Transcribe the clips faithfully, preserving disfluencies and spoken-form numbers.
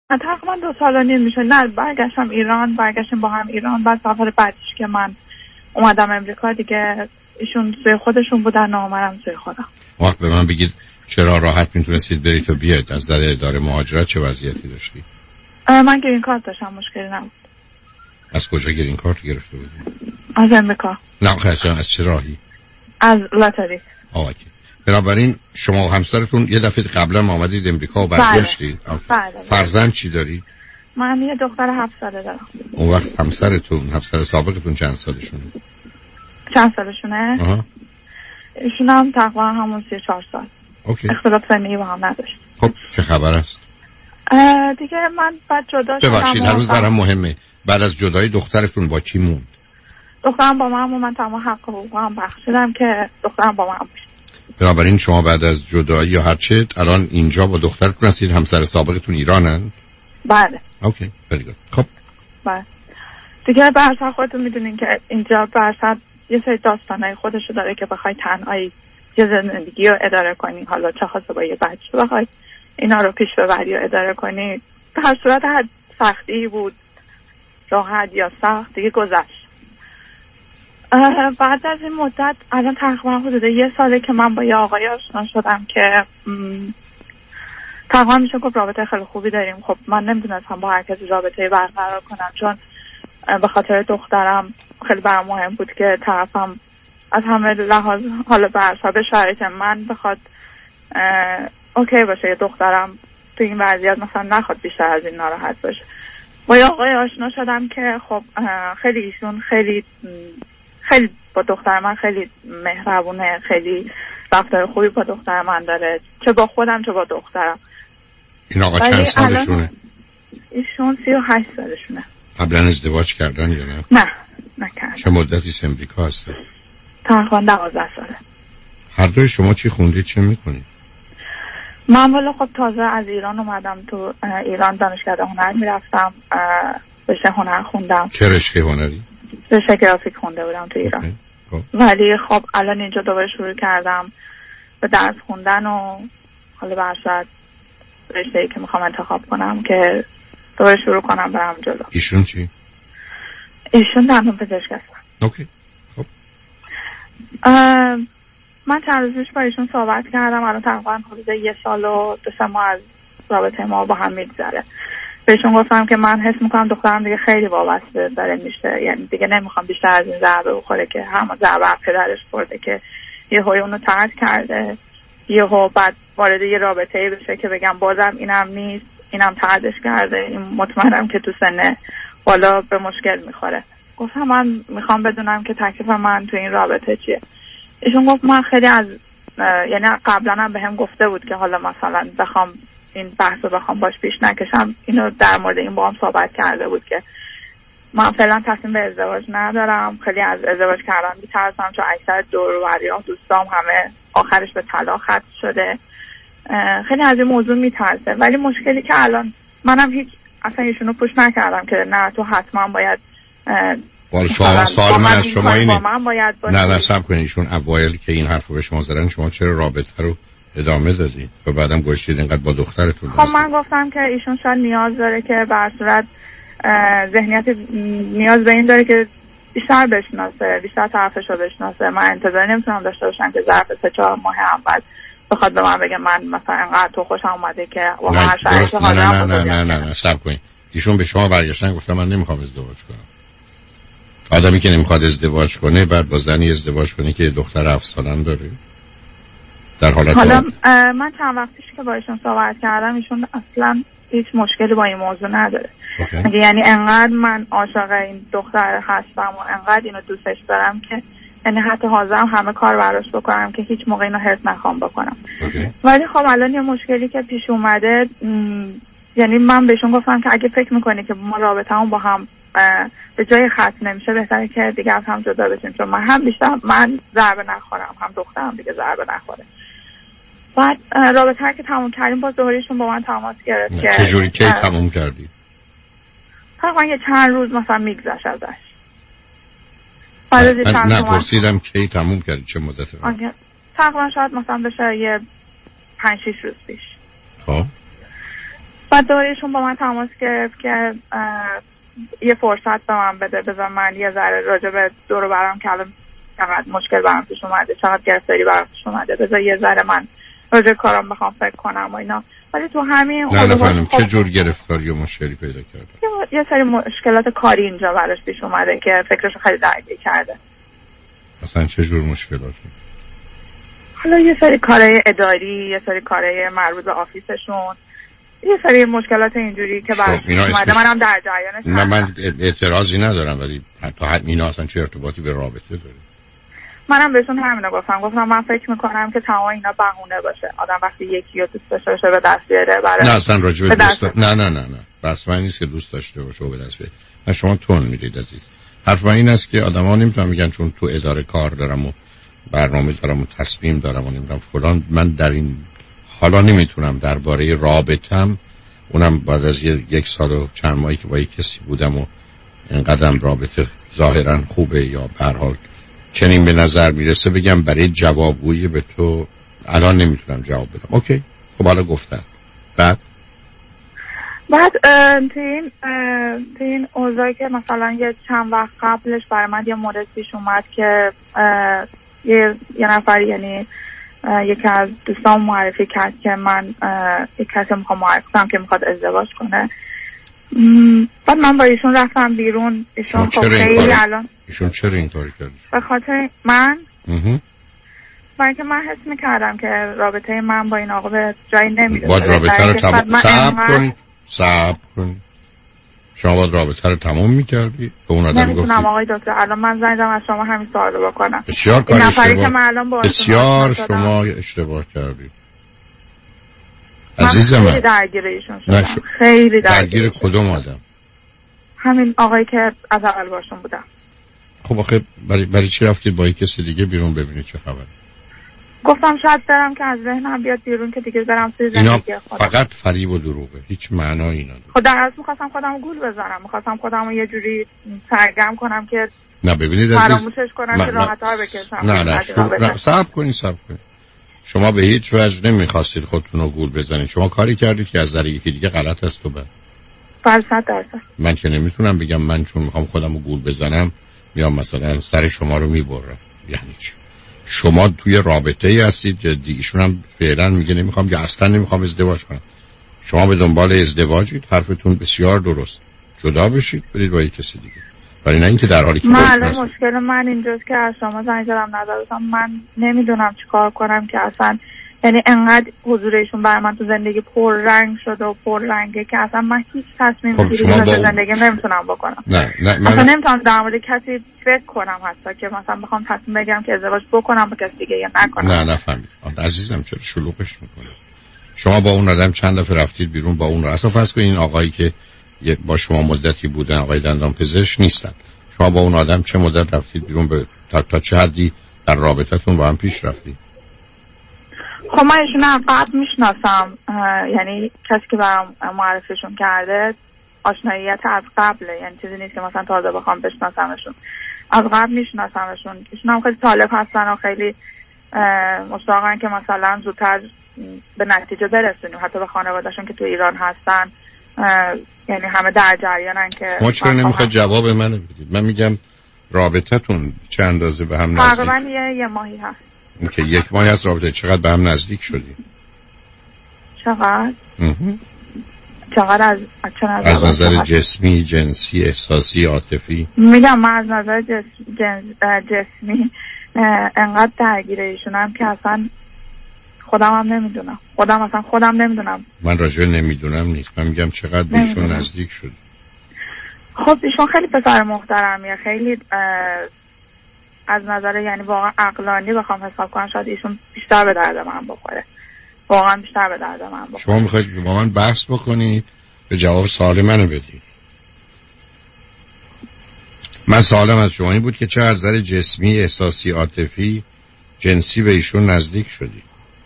تقریبا دو سال و نیم میشه. نه برگشتم ایران، برگشتیم با هم ایران. بعد سفر بعدش که من اومدم امریکا دیگه ایشون سوی خودشون بودن و منم سوی خودم. وقت به من بگید چرا راحت میتونستید برید و بیاید؟ از در اداره مهاجرت چه وضعیتی داشتی؟ من گرین کارت داشتم، مشکلی نبود. از کجا گرین کارت گرفته بودی؟ از امریکا. نه خیلی از چه راهی؟ از لاتاری. آه بنابراین شما و همسرتون یه دفعه قبلا آمدید امریکا و برگشتید؟ بله. فرزند چی داری؟ من یه دختر هفت ساله دارم. اون وقت همسرتون، همسر سابقتون چند سالشونه؟ چند سالشونه؟ آها. ایشون هم تقریبا همون سی و چهار سال. اوکی. اختلاف سنی با هم نداشت. خب چه خبر است؟ دیگه من بعد جدا شدم. ببخشید هنوز برام مهمه. بعد از جدایی دخترتون با کی موند؟ دخترم با من موند. من تمام حق حقوقم بخشیدم که دخترم با من باشه. بنابراین شما بعد از جدایی یا هر چه الان اینجا با دخترتون هستید، همسر سابقتون ایرانن؟ بله. اوکی very good. خب بله دیگه به هر حال خودتون میدونین که اینجا به هر حال یه سری داستانای خودشو داره که بخوای تنهایی یه زندگی رو اداره کنی، حالا چه خاصه با یه بچه بخوای اینا رو پیش ببری و اداره کنی. به هر صورت هر سختی بود، راحت یا سخت، دیگه گذشت. بعد از این مدت الان تقریبا حدود یه ساله که من با یه آقای آشنا شدم که تقریبا میشه گفت رابطه خیلی خوبی داریم. خب من نمیدونستم با هر کسی رابطه برقرار کنم، چون به خاطر دخترم خیلی برام مهم بود که طرفم از همه لحاظ حالا برسا به شرایط من بخواد اوکی باشه، یه دخترم تو این وضعیت مثلا نخواد بیشتر از این ناراحت باشه. با یه آقای آشنا شدم که خب خیلی ایشون خیلی خیلی با دختر من خیلی مهربونه، خیلی رفتار خوبی با دختر من داره، چه با خودم چه با دخترم. این آقا چند سالشونه؟ ایشون سی و هشت سالشونه. قبلا ازدواج کردن یا نه؟ نه نکردن. چه مدتی از امریکا هستن؟ تقریبا دوازده ساله. هر دوی شما چی خوندید، چه میکنید؟ من والا خب تازه از ایران اومدم تو ایران، دانشکده هنر میرفتم، رشته هنر خوندم. چه رشته هنری؟ رشته گرافیک خونده بودم تو ایران. خب. ولی خب الان اینجا دوباره شروع کردم به درس خوندن و حالا برشت رشته‌ای که میخوام انتخاب کنم که دوباره شروع کنم برم جلو. ایشون چی؟ ایشون دندون پزشک هستن. اوکی. خب. من چند روز پیش با ایشون صحبت کردم. الان تقریبا حدود یه سال و دو سه ماه از رابطه ما با هم میگذره. بهشون گفتم که من حس میکنم دخترم دیگه خیلی وابسته داره میشه، یعنی دیگه نمیخوام بیشتر از این ضربه بخوره که همون ضربه پدرش خورده که یه هوی اونو ترک کرده، یه هو بعد وارد یه رابطه‌ای بشه که بگم بازم اینم نیست، اینم تردش کرده، این مطمئنم که تو سن بالا به مشکل میخوره. گفتم من میخوام بدونم که تکلیف من تو این رابطه چیه. ایشون گفت من خیلی از یعنی قبلا هم بهم گفته بود که حالا مثلا بخوام این بحث رو بخوام باش پیش نکشم، اینو در مورد این با هم صحبت کرده بود که من فعلا تصمیم به ازدواج ندارم، خیلی از ازدواج کردن میترسم چون اکثر دور و بریام دوستام همه آخرش به طلاق ختم شده، خیلی از این موضوع میترسه. ولی مشکلی که الان منم هیچ اصلا ایشونو پوش نکردم که نه تو حتما باید ولی شما سوال من از شما اینه نه نه نصب کنید ایشون اوایل که این حرف رو به شما زدن شما چرا رابطه رو ادامه دادید و بعدم گوشتید اینقدر با دخترتون؟ خب من گفتم که ایشون شاید نیاز داره که به صورت ذهنیت نیاز به این داره که بیشتر بشناسه، بیشتر طرفش رو بشناسه. من انتظار نمیتونم داشته باشم که ظرف سه چهار ماه اول بخواد به من بگه من مثلا انقدر تو خوشم اومده که واقعا هر شرایطی نه نه نه نه نه نه صبر کنید. ایشون به شما برگشتن گفتن من نمیخوام ازدواج کنم. آدمی که نمیخواد ازدواج کنه بعد با زنی ازدواج کنه که دختر هفت سالن داره در حالت حالا من چند وقت پیش که با ایشون صحبت کردم ایشون اصلا هیچ مشکلی با این موضوع نداره. okay. یعنی انقدر من عاشق این دختر هستم و انقدر اینو دوستش دارم که یعنی حتی حاضرم همه کار براش بکنم که هیچ موقع اینو حرص نخوام بکنم. okay. ولی خب الان یه مشکلی که پیش اومده م... یعنی من بهشون گفتم که اگه فکر میکنی که ما رابطه‌مون با هم به جای ختم نمیشه بهتره که دیگه از هم جدا بشیم، چون من هم بیشتر من ضربه نخورم هم دخترم دیگه ضربه نخوره. بعد رابطه که تموم کردیم باز دوبارهشون با من تماس گرفت که چجوری کی تموم کردی؟ تقریبا یه چند روز مثلا میگذشت ازش. بعد از چند روز نپرسیدم کی تموم کردی چه مدتی؟ تقریبا شاید مثلا بشه یه پنج شش روز پیش. خب بعد دوریشون با من تماس گرفت که یه فرصت به من بده، بذار من یه ذره راجع به دور و برم که الان چقدر مشکل برام پیش اومده، چقدر گرفتاری برام پیش اومده، بذار یه ذره من راجع کارم بخوام فکر کنم و اینا. ولی تو همین نه نفهمم چه جور گرفتاری و مشکلی پیدا کرده؟ یه سری مشکلات کاری اینجا براش پیش اومده که فکرشو خیلی درگیر کرده. اصلا چه جور مشکلاتی؟ حالا یه سری کارهای اداری، یه سری کارهای مربوط به آفیسشون، یه سری مشکلات اینجوری که براش پیش اومده. منم در جریانش نه من اعتراضی ندارم، ولی حتی اینا اصلا چه ارتباطی به رابطه داره؟ منم بهشون همینو گفتم، گفتم من فکر میکنم که تمام اینا بهونه باشه، آدم وقتی یکی رو دوست داشته باشه به دست بیاره برای نه اصلا راجع به دوست داشت... نه نه نه نه بس من نیست که دوست داشته باشه و به دست بیاره. نه شما تون میدید عزیز. حرف من این است که آدما نمیتونن میگن چون تو اداره کار دارم و برنامه دارم و تصمیم دارم و نمیدونم فلان، من در این حالا نمیتونم درباره رابطم، اونم بعد از یک سال و چند ماهی که با یک کسی بودم و اینقدر رابطه ظاهرا خوبه یا به هر حال چنین به نظر میرسه، بگم برای جوابگویی به تو الان نمیتونم جواب بدم. اوکی خب حالا گفتم بعد بعد تو این تو این اوضاعی که مثلا یه چند وقت قبلش برای من یه مورد پیش اومد که یه یه نفر یعنی یکی از دوستان معرفی کرد که من یک کسی میخوام معرفی کنم که میخواد ازدواج کنه. بعد من با ایشون رفتم بیرون. ایشون خب خیلی الان ایشون چرا این کاری کردی؟ به خاطر من من که من حس میکردم که رابطه من با این آقا به جایی نمیرسه. باید رابطه رو تمام صبر کنی صبر کنی شما باید رابطه رو تمام میکردی به اون آدم گفتی؟ نمیتونم آقای دکتر، الان من زنگ زدم از شما همین سوال رو بکنم. بسیار کاری اشتباه بسیار شما اشتباه کردی عزیزم. خیلی درگیر ایشون شدم. خیلی درگیر کدوم آدم؟ همین آقایی که از اول باشون بودم. خب آخه برای, برای چی رفتید با یک کسی دیگه بیرون ببینید چه خبره؟ گفتم شاید برم که از ذهنم بیاد بیرون که دیگه برم توی زندگی خودم. فقط فریب و دروغه، هیچ معنایی نداره. خب در اصل می‌خواستم خودم گول بزنم، می‌خواستم خودم رو یه جوری سرگرم کنم که نه ببینید فراموشش کنم که راحت‌تر بکشم. نه نه, نه. صبر کنید صبر کنید. شما به هیچ وجه نمی‌خواستید خودتون رو گول بزنید. شما کاری کردید که از نظر یکی دیگه غلط است و بعد صد درصد من که نمیتونم بگم من چون میخوام خودم رو گول بزنم میام مثلا سر شما رو میبرم. یعنی چی؟ شما توی رابطه ای هستید جدی، ایشون هم فعلا میگه نمیخوام یا اصلا نمیخوام ازدواج کنم. شما به دنبال ازدواجید، حرفتون بسیار درست، جدا بشید برید با یک کسی دیگه، ولی نه اینکه در حالی که من مشکل من اینجاست که از شما زنگ زدم نزدم، من نمیدونم چیکار کنم که اصلا یعنی انقدر حضورشون برای من تو زندگی پر رنگ شده و پر رنگه که اصلا من هیچ تصمیم خب گیری تو زندگی نمیتونم بکنم. نه نه من اصلا نمیتونم در مورد کسی فکر کنم حتی که مثلا بخوام تصمیم بگیرم که ازدواج بکنم با کسی دیگه یا نکنم. نه نفهمید عزیزم چرا شلوغش میکنه؟ شما با اون آدم چند دفعه رفتید بیرون با اون، اصلا فرض کنید این آقایی که با شما مدتی بودن آقای دندان پزشک نیستن، شما با اون آدم چه مدت رفتید بیرون به تا, تا چه حدی در رابطتون با هم پیش رفتید؟ خب من ایشون هم قبل میشناسم، یعنی کسی که برام معرفیشون کرده آشناییت از قبله، یعنی چیزی نیست که مثلا تازه بخوام بشناسمشون، از قبل میشناسمشون. ایشون هم خیلی طالب هستن و خیلی مشتاقن که مثلا زودتر به نتیجه برسونیم، حتی به خانوادهشون که تو ایران هستن یعنی همه در جریانن که ما چرا نمیخواد جواب منو بدید؟ من میگم رابطتون چه اندازه به هم نزدیک؟ تقریبا یه, یه ماهی هست. که یک ماهی از رابطه چقدر به هم نزدیک شدی؟ چقدر؟ چقدر از از, از نظر جسمی، جنسی، احساسی، عاطفی؟ میگم من از نظر جس... جنس... جسمی انقدر درگیر ایشونم که اصلا خودم هم نمیدونم خودم اصلا خودم نمیدونم. من راجع نمیدونم نیست، من میگم چقدر به ایشون نزدیک شدی. خب ایشون خیلی پسر محترمیه، خیلی از نظر یعنی واقعا عقلانی بخوام حساب کنم شاید ایشون بیشتر به درد من بخوره، واقعا بیشتر به درد من بخوره. شما میخواید با من بحث بکنید به جواب سوال منو بدید. من سوالم از شما این بود که چه از نظر جسمی، احساسی، عاطفی، جنسی به ایشون نزدیک شدی؟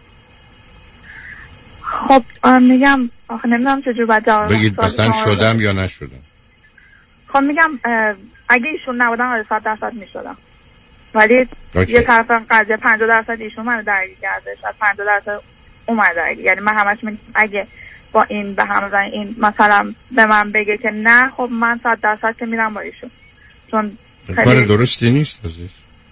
خب میگم آخه نمیدونم چجور باید جواب بگید مثلا شدم یا نشدم. خب میگم اگه ایشون نبودن آره صد درصد میشدم، ولی یه طرف قضیه پنجاه درصد ایشون منو درگیر کرده، شاید پنجاه درصد اومد درگیر. یعنی من همش میگم اگه با این به هم زن این مثلا به من بگه که نه خب من صد درصد که میرم با ایشون، چون کار درستی نیست عزیز.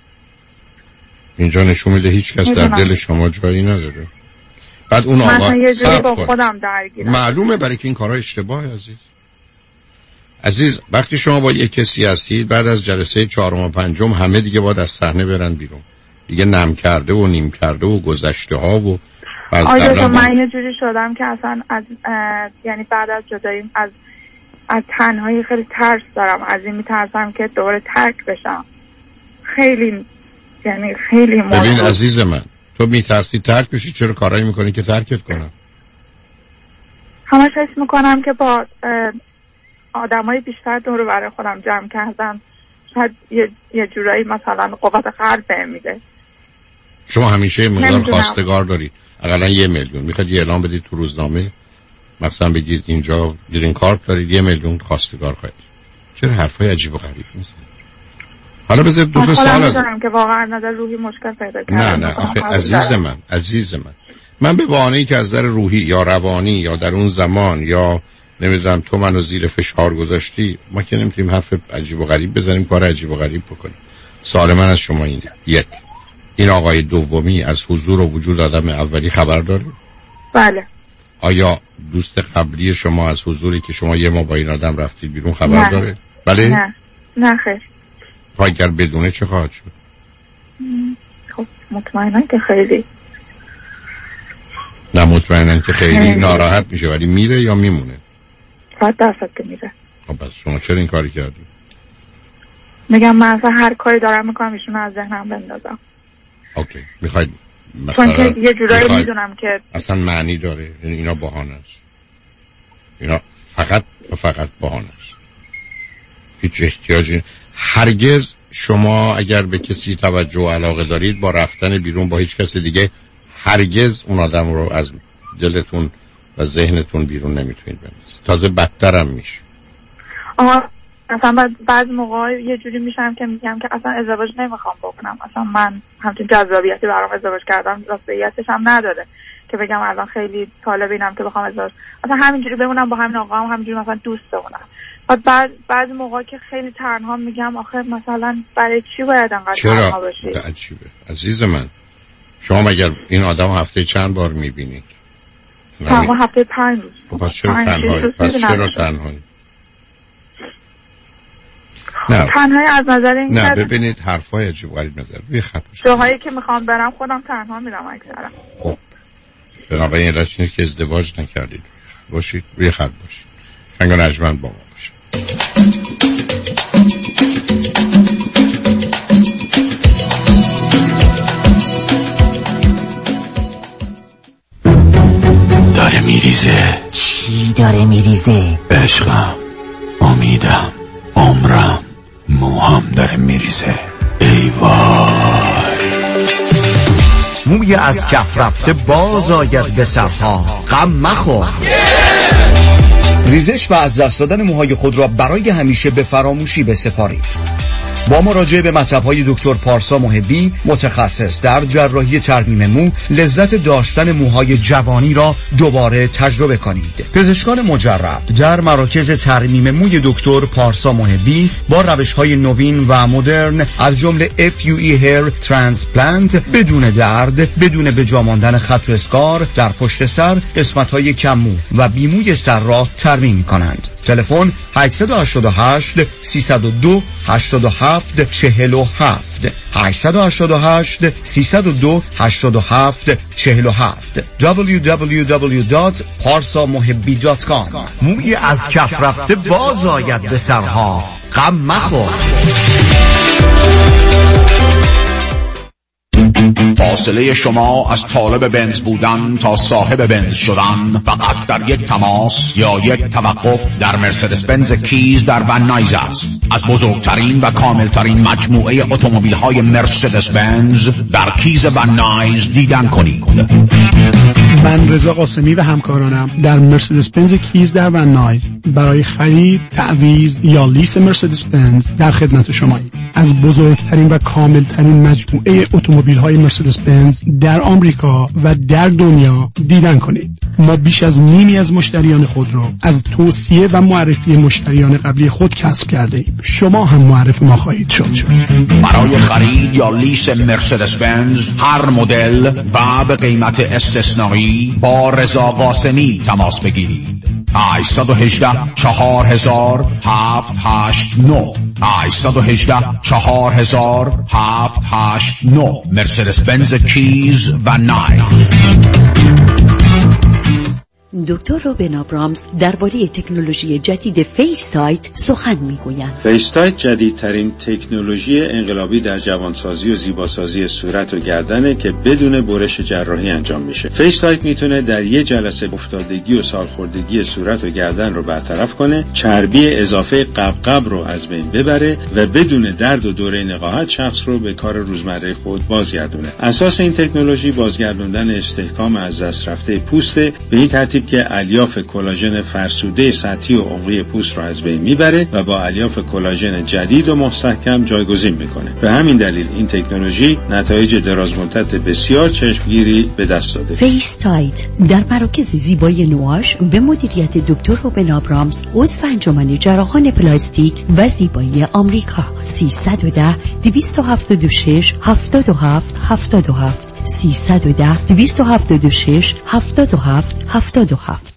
اینجا نشون میده هیچ کس در دل شما جایی نداره. بعد اون آقا من یه جوری با خودم درگیرم. معلومه برای که این کارها اشتباهه عزیز. عزیز وقتی شما با یک کسی هستید بعد از جلسه چهارم و پنجم همه دیگه باید از صحنه برن بیرون. دیگه نم کرده و نیم کرده و گذشته ها و آیا تو من یه جوری شدم که اصلا از یعنی بعد از جداییم از از تنهایی خیلی ترس دارم، از این میترسم که دوباره ترک بشم. خیلی یعنی خیلی مشکل. ببین عزیز من، تو میترسی ترک بشی، چرا کارایی میکنی که ترکت کنم؟ همش حس میکنم که با آدمای بیشتر دور برای خودم جمع کردم شاید یه, یه جورایی مثلا قوت قلب بهم میده. شما همیشه مقدار خواستگار دارید، اقلا یه میلیون میخواد یه اعلام بدید تو روزنامه، مثلا بگید اینجا گرین کارت دارید یه میلیون خواستگار خواهید. چرا حرفای عجیب و غریب میزنید؟ حالا بذار دو تا سوال از که واقعا نظر روحی مشکل پیدا کردم. نه نه آخه عزیز من عزیز من من به بهانه‌ای که از نظر روحی یا روانی یا در اون زمان یا نمیدونم تو منو زیر فشار گذاشتی، ما که نمیتونیم حرف عجیب و غریب بزنیم، کار عجیب و غریب بکنیم. سوال من از شما اینه، یک، این آقای دومی از حضور و وجود آدم اولی خبر داره؟ بله. آیا دوست قبلی شما از حضوری که شما یه ما با این آدم رفتید بیرون خبر نه. داره؟ بله؟ نه نه خیر. اگر بدونه چه خواهد شد؟ خب مطمئنم که خیلی نه مطمئنم که خیلی, خیلی ناراحت میشه، ولی میره یا میمونه؟ صد درصد که میره. خب بس شما چرا این کاری کردی؟ میگم من اصلا هر کاری دارم میکنم ایشون از ذهنم بندازم. اوکی. میخواید چون که یه جورایی میدونم که اصلا معنی داره، یعنی اینا بهانه است، اینا فقط و فقط بهانه است، هیچ احتیاجی. هرگز شما اگر به کسی توجه و علاقه دارید با رفتن بیرون با هیچ کس دیگه هرگز اون آدم رو از دلتون و ذهنتون بیرون نمیتونید بندازید، تازه بدترم میشه. آها اصلا بعد بعض موقع یه جوری میشم که میگم که اصلا ازدواج نمیخوام بکنم، اصلا من همچین جذابیتی برام ازدواج کردم راستیتش هم نداره که بگم الان خیلی طالب اینم که بخوام ازدواج، اصلا همینجوری بمونم با همین آقا هم همینجوری مثلا دوست بمونم. بعد بعض موقع که خیلی تنها میگم آخه مثلا برای چی باید انقدر تنها باشی؟ چرا؟ عجیبه عزیز من، شما مگر این آدم هفته چند بار میبینید؟ تنها هفته پنج روز. خب پس چرا تنهایی؟ پس چرا تنهایی؟ نه تنهایی از نظر این نه ببینید حرفای عجیب غریب نظر روی خط بشه. جاهایی که میخوام برم خودم تنها میرم اکثرا. خب بنابراین این علتش نیست که ازدواج نکردید، باشید روی خط باشید. شنگ و نجمن با ما باشید. داره میریزه. چی داره میریزه؟ عشقم، امیدم، عمرم، موهام داره میریزه. ای وای، موی از کف رفته باز آید به صفها، غم مخور. ریزش و از دست دادن موهای خود را برای همیشه به فراموشی بسپارید. با مراجعه به مطب‌های دکتر پارسا محبی، متخصص در جراحی ترمیم مو، لذت داشتن موهای جوانی را دوباره تجربه کنید. پزشکان مجرب در مراکز ترمیم موی دکتر پارسا محبی با روش‌های نوین و مدرن از جمله اف یو ای Hair Transplant بدون درد، بدون به جا ماندن خط و اسکار در پشت سر، قسمت‌های کم مو و بیموی سر را ترمیم کنند. تلفن هشت هشت هشت سه صفر دو هشت هفت چهل و هفت هشت هشت هشت سه صفر دو هشت هفت چهل و هفت دبلیو دبلیو دبلیو دات پارسا محبی دات کام. موی از کف رفته باز آید به سرها، غم مخور. فاصله شما از طالب بنز بودن تا صاحب بنز شدن فقط در یک تماس یا یک توقف در مرسدس بنز کیز در ون نایز است. از بزرگترین و کاملترین مجموعه اتومبیل‌های مرسدس بنز در کیز ون نایز دیدن کنید. من رضا قاسمی و همکارانم در مرسدس بنز کیز در ون نایز برای خرید، تعویض یا لیس مرسدس بنز در خدمت شماییم. از بزرگترین و کاملترین مجموعه اتومبیل‌های مرسدس بنز در آمریکا و در دنیا دیدن کنید. ما بیش از نیمی از مشتریان خود را از توصیه و معرفی مشتریان قبلی خود کسب کرده ایم. شما هم معرف ما خواهید شد. برای خرید یا لیس مرسدس بنز هر مدل و به قیمت استثنایی با رضا قاسمی تماس بگیرید. هشت یک هشت چهار هزار هفت هشت نه هشت یک هشت چهار هزار هفت هشت نه مرسدس بنز کیز و ناین. دکتر روبن آبرامز درباره تکنولوژی جدید فیس تایت سخن میگویند. فیس تایت جدیدترین تکنولوژی انقلابی در جوانسازی و زیباسازی صورت و گردنه که بدون برش جراحی انجام میشه. فیس تایت میتونه در یک جلسه افتادگی و سالخوردگی صورت و گردن رو برطرف کنه، چربی اضافه قبقب رو از بین ببره و بدون درد و دوره نقاهت شخص رو به کار روزمره خود بازگردونه. اساس این تکنولوژی بازگردوندن استحکام از دست رفته پوسته، به این ترتیب که الیاف کلاژن فرسوده سطحی و عمقی پوست را از بین میبره و با الیاف کلاژن جدید و مستحکم جایگزین میکنه. به همین دلیل این تکنولوژی نتایج درازمدت بسیار چشمگیری به دست داده. فیس تایت در مراکز زیبایی نواش به مدیریت دکتر روبن آبرامز، عضو انجمن جراحان پلاستیک و زیبایی آمریکا. سیصد و ده دویست و هفتاد و شش هفتاد و هفت هفتاد و هفت سیصد و ده دویست و هفتاد و شش هفتاد و هفت هفتاد و هفت.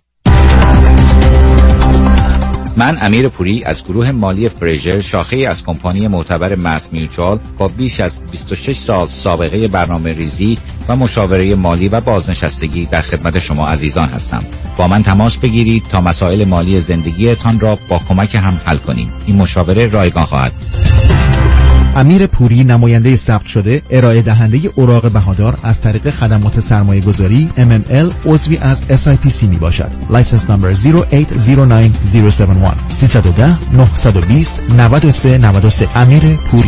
من امیر پوری از گروه مالی فریژر، شاخه از کمپانی معتبر ماس میوچوال با بیش از بیست و شش سال سابقه برنامه ریزی و مشاوره مالی و بازنشستگی در خدمت شما عزیزان هستم. با من تماس بگیرید تا مسائل مالی زندگیتان را با کمک هم حل کنیم. این مشاوره رایگان خواهد. امیر پوری، نماینده ثبت شده، ارائه دهنده اوراق بهادار از طریق خدمات سرمایه گذاری ام ام ال، عضوی از اس آی پی سی می باشد. لایسنس نمبر صفر هشت صفر نه صفر هفت یک سیصد و ده نهصد و بیست نود و سه نود و سه. امیر پوری.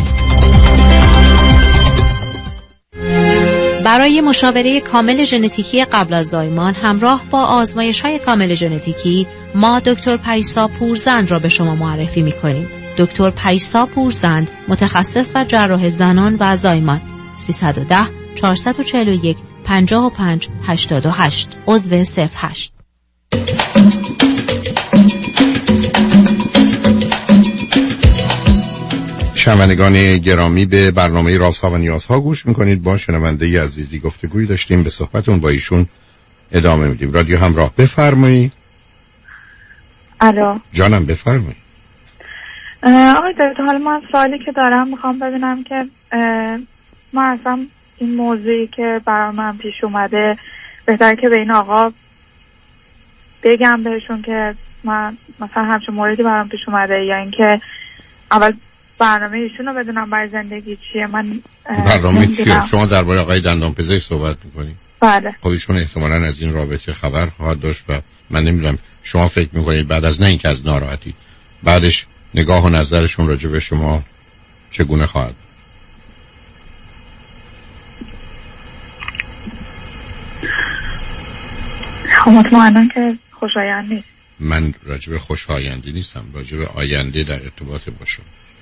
برای مشاوره کامل ژنتیکی قبل از زایمان همراه با آزمایش‌های کامل ژنتیکی، ما دکتر پریسا پورزند را به شما معرفی می‌کنیم. دکتر پریسا پورزند، متخصص در جراح زنان و زایمان. سیصد و ده چهارصد و چهل و یک پنجاه و پنج هشتاد و هشت، عضو صفر هشت. شنوندگان گرامی، به برنامه رازها و نیازها گوش میکنید. با شنونده عزیزی گفتگویی داشتیم، به صحبتون با ایشون ادامه میدیم. رادیو همراه، بفرمایید. الو جانم، بفرمایید. آقای دکتر، حالا من سوالی که دارم میخوام ببینم که ما اصلا این موضوعی که برای من پیش اومده بهتره که به این آقا بگم بهشون که من مثلا همچون موردی برام پیش اومده، یا اینکه اول برنامه ایشون رو بدونم برای زندگی چیه. من برنامه چیه؟ شما درباره آقای دندانپزشک صحبت میکنید؟ بله. خب ایشون احتمالاً از این رابطه خبر خواهد داشت و من نمیدونم شما فکر میکنید بعد از، نه اینکه از ناراحتی، بعدش نگاه و نظرشون راجع به شما چگونه خواهد؟ خب مطمئنم که خوشایند نیست. من راجع به خوشایندی نیستم، راجع به آینده در ارتباط با شما.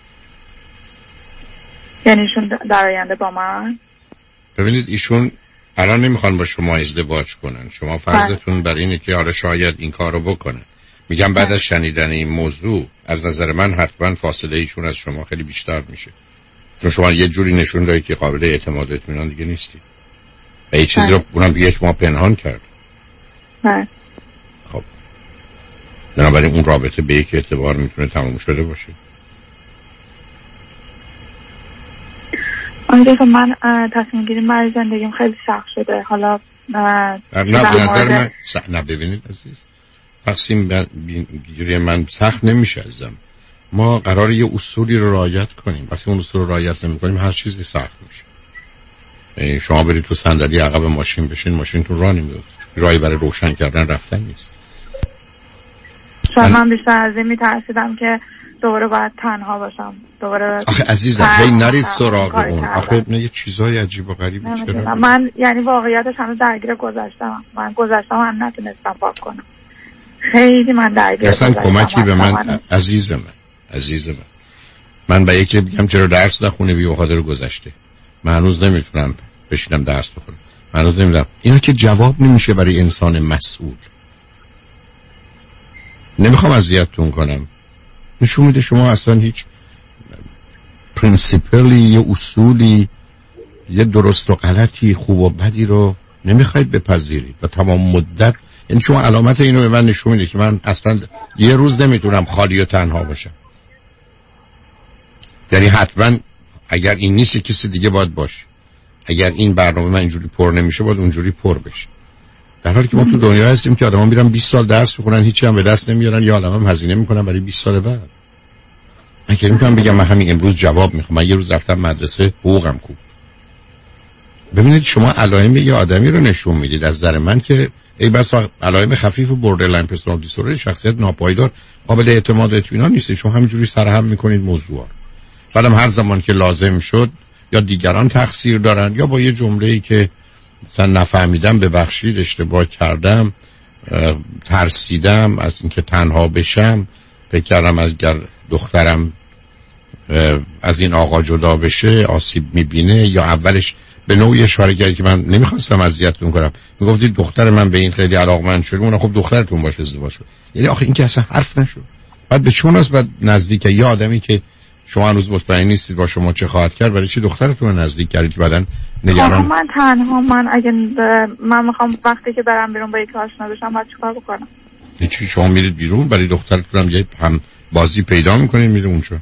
یعنی ایشون در آینده با من؟ ببینید ایشون الان نمیخوان با شما ازدواج کنن. شما فرضتون بر اینه که حالا شاید این کارو بکنن. میگم بعد از شنیدن این موضوع از نظر من حتما فاصله ایشون از شما خیلی بیشتر میشه، چون شما یه جوری نشون دارید که قابل اعتماد و اطمینان دیگه نیستی و یه چیزی رو اونم یک ماه پنهان کرد. نه. خب بنابراین اون رابطه به یک اعتبار میتونه تموم شده باشه. آره من تصمیم گیری برای زندگیم خیلی سخت شده. حالا نه به نظر من س... نه ببینید عزیز، تصمیم گیری من سخت نمیشه ازم. ما قراره یه اصولی رو رعایت کنیم. وقتی اون اصول رو رعایت نمی‌کنیم هر چیزی سخت میشه. شما برید تو صندلی عقب ماشین بشین، ماشین تو راه نمیفته. راهی برای روشن کردن رفتن نیست. شاید من بیشتر از این میترسیدم که دوباره باید تنها باشم دوباره. آخه عزیزم هی نرید سراغ اون. آخه نه یه چیزای عجیب و غریبی چرا؟ من یعنی واقعیتش هنوز درگیر گذشتم. من گذشتم هم نتونستم پاک کنم. خیلی من درگیر اصلا کمکی به من, من عزیز من عزیز من من به یکی بگم چرا درس نخونه بی بخاطر گذشته. من هنوز نمیتونم بشینم درس بخونم. من هنوز نمیدونم. اینا که جواب نمیشه برای انسان مسئول. نمیخوام اذیتتون کنم. نشون میده شما اصلا هیچ پرینسیپلی یا اصولی یه درست و غلطی خوب و بدی رو نمیخواید بپذیرید و تمام مدت. یعنی شما علامت اینو به من نشون میده که من اصلا یه روز نمیتونم خالی و تنها باشم. یعنی حتما اگر این نیست کسی دیگه باید باشه. اگر این برنامه من اینجوری پر نمیشه باید اونجوری پر بشه. در حالی که ما تو دنیا هستیم که آدما میرن بیست سال درس بخونن هیچی هم به دست نمیارن یا عالمه هم هزینه میکنن برای بیست سال بعد. من که نمیتونم بگم من همین امروز جواب میخوام. من یه روز رفتم مدرسه حقوقم خوب. ببینید شما علائم یه آدمی رو نشون میدید از نظر من که ای بس علائم خفیف بوردرلاین پرسونالیتی دیسوردر شخصیت ناپایدار قابل اعتماد و اطمینان نیست. شما همینجوری سرهم میکنید موضوع. بعدم هر زمان که لازم شد یا دیگران تقصیر دارن یا با یه جمله‌ای که مثلا نفهمیدم ببخشید اشتباه کردم ترسیدم از اینکه تنها بشم فکر کردم اگر دخترم از این آقا جدا بشه آسیب میبینه یا اولش به نوعی اشاره کردی که من نمیخواستم اذیتتون کنم میگفتید دختر من به این خیلی علاقمند شده اون خب دخترتون باشه ازدواج کنه. یعنی آخه این که اصلا حرف نشد. بعد به چون است بعد نزدیک یه آدمی که شما هنوز مطمئن نیستید با شما چه خواهد کرد برای چی دخترتون رو نزدیک کردید که بعدن نگران؟ من تنها من اگه من میخوام وقتی که برم بیرون با یکی آشنا بشم باید چیکار بکنم؟ چی شما میرید بیرون برای دخترتون هم یه هم بازی پیدا میکنید میره اونجا؟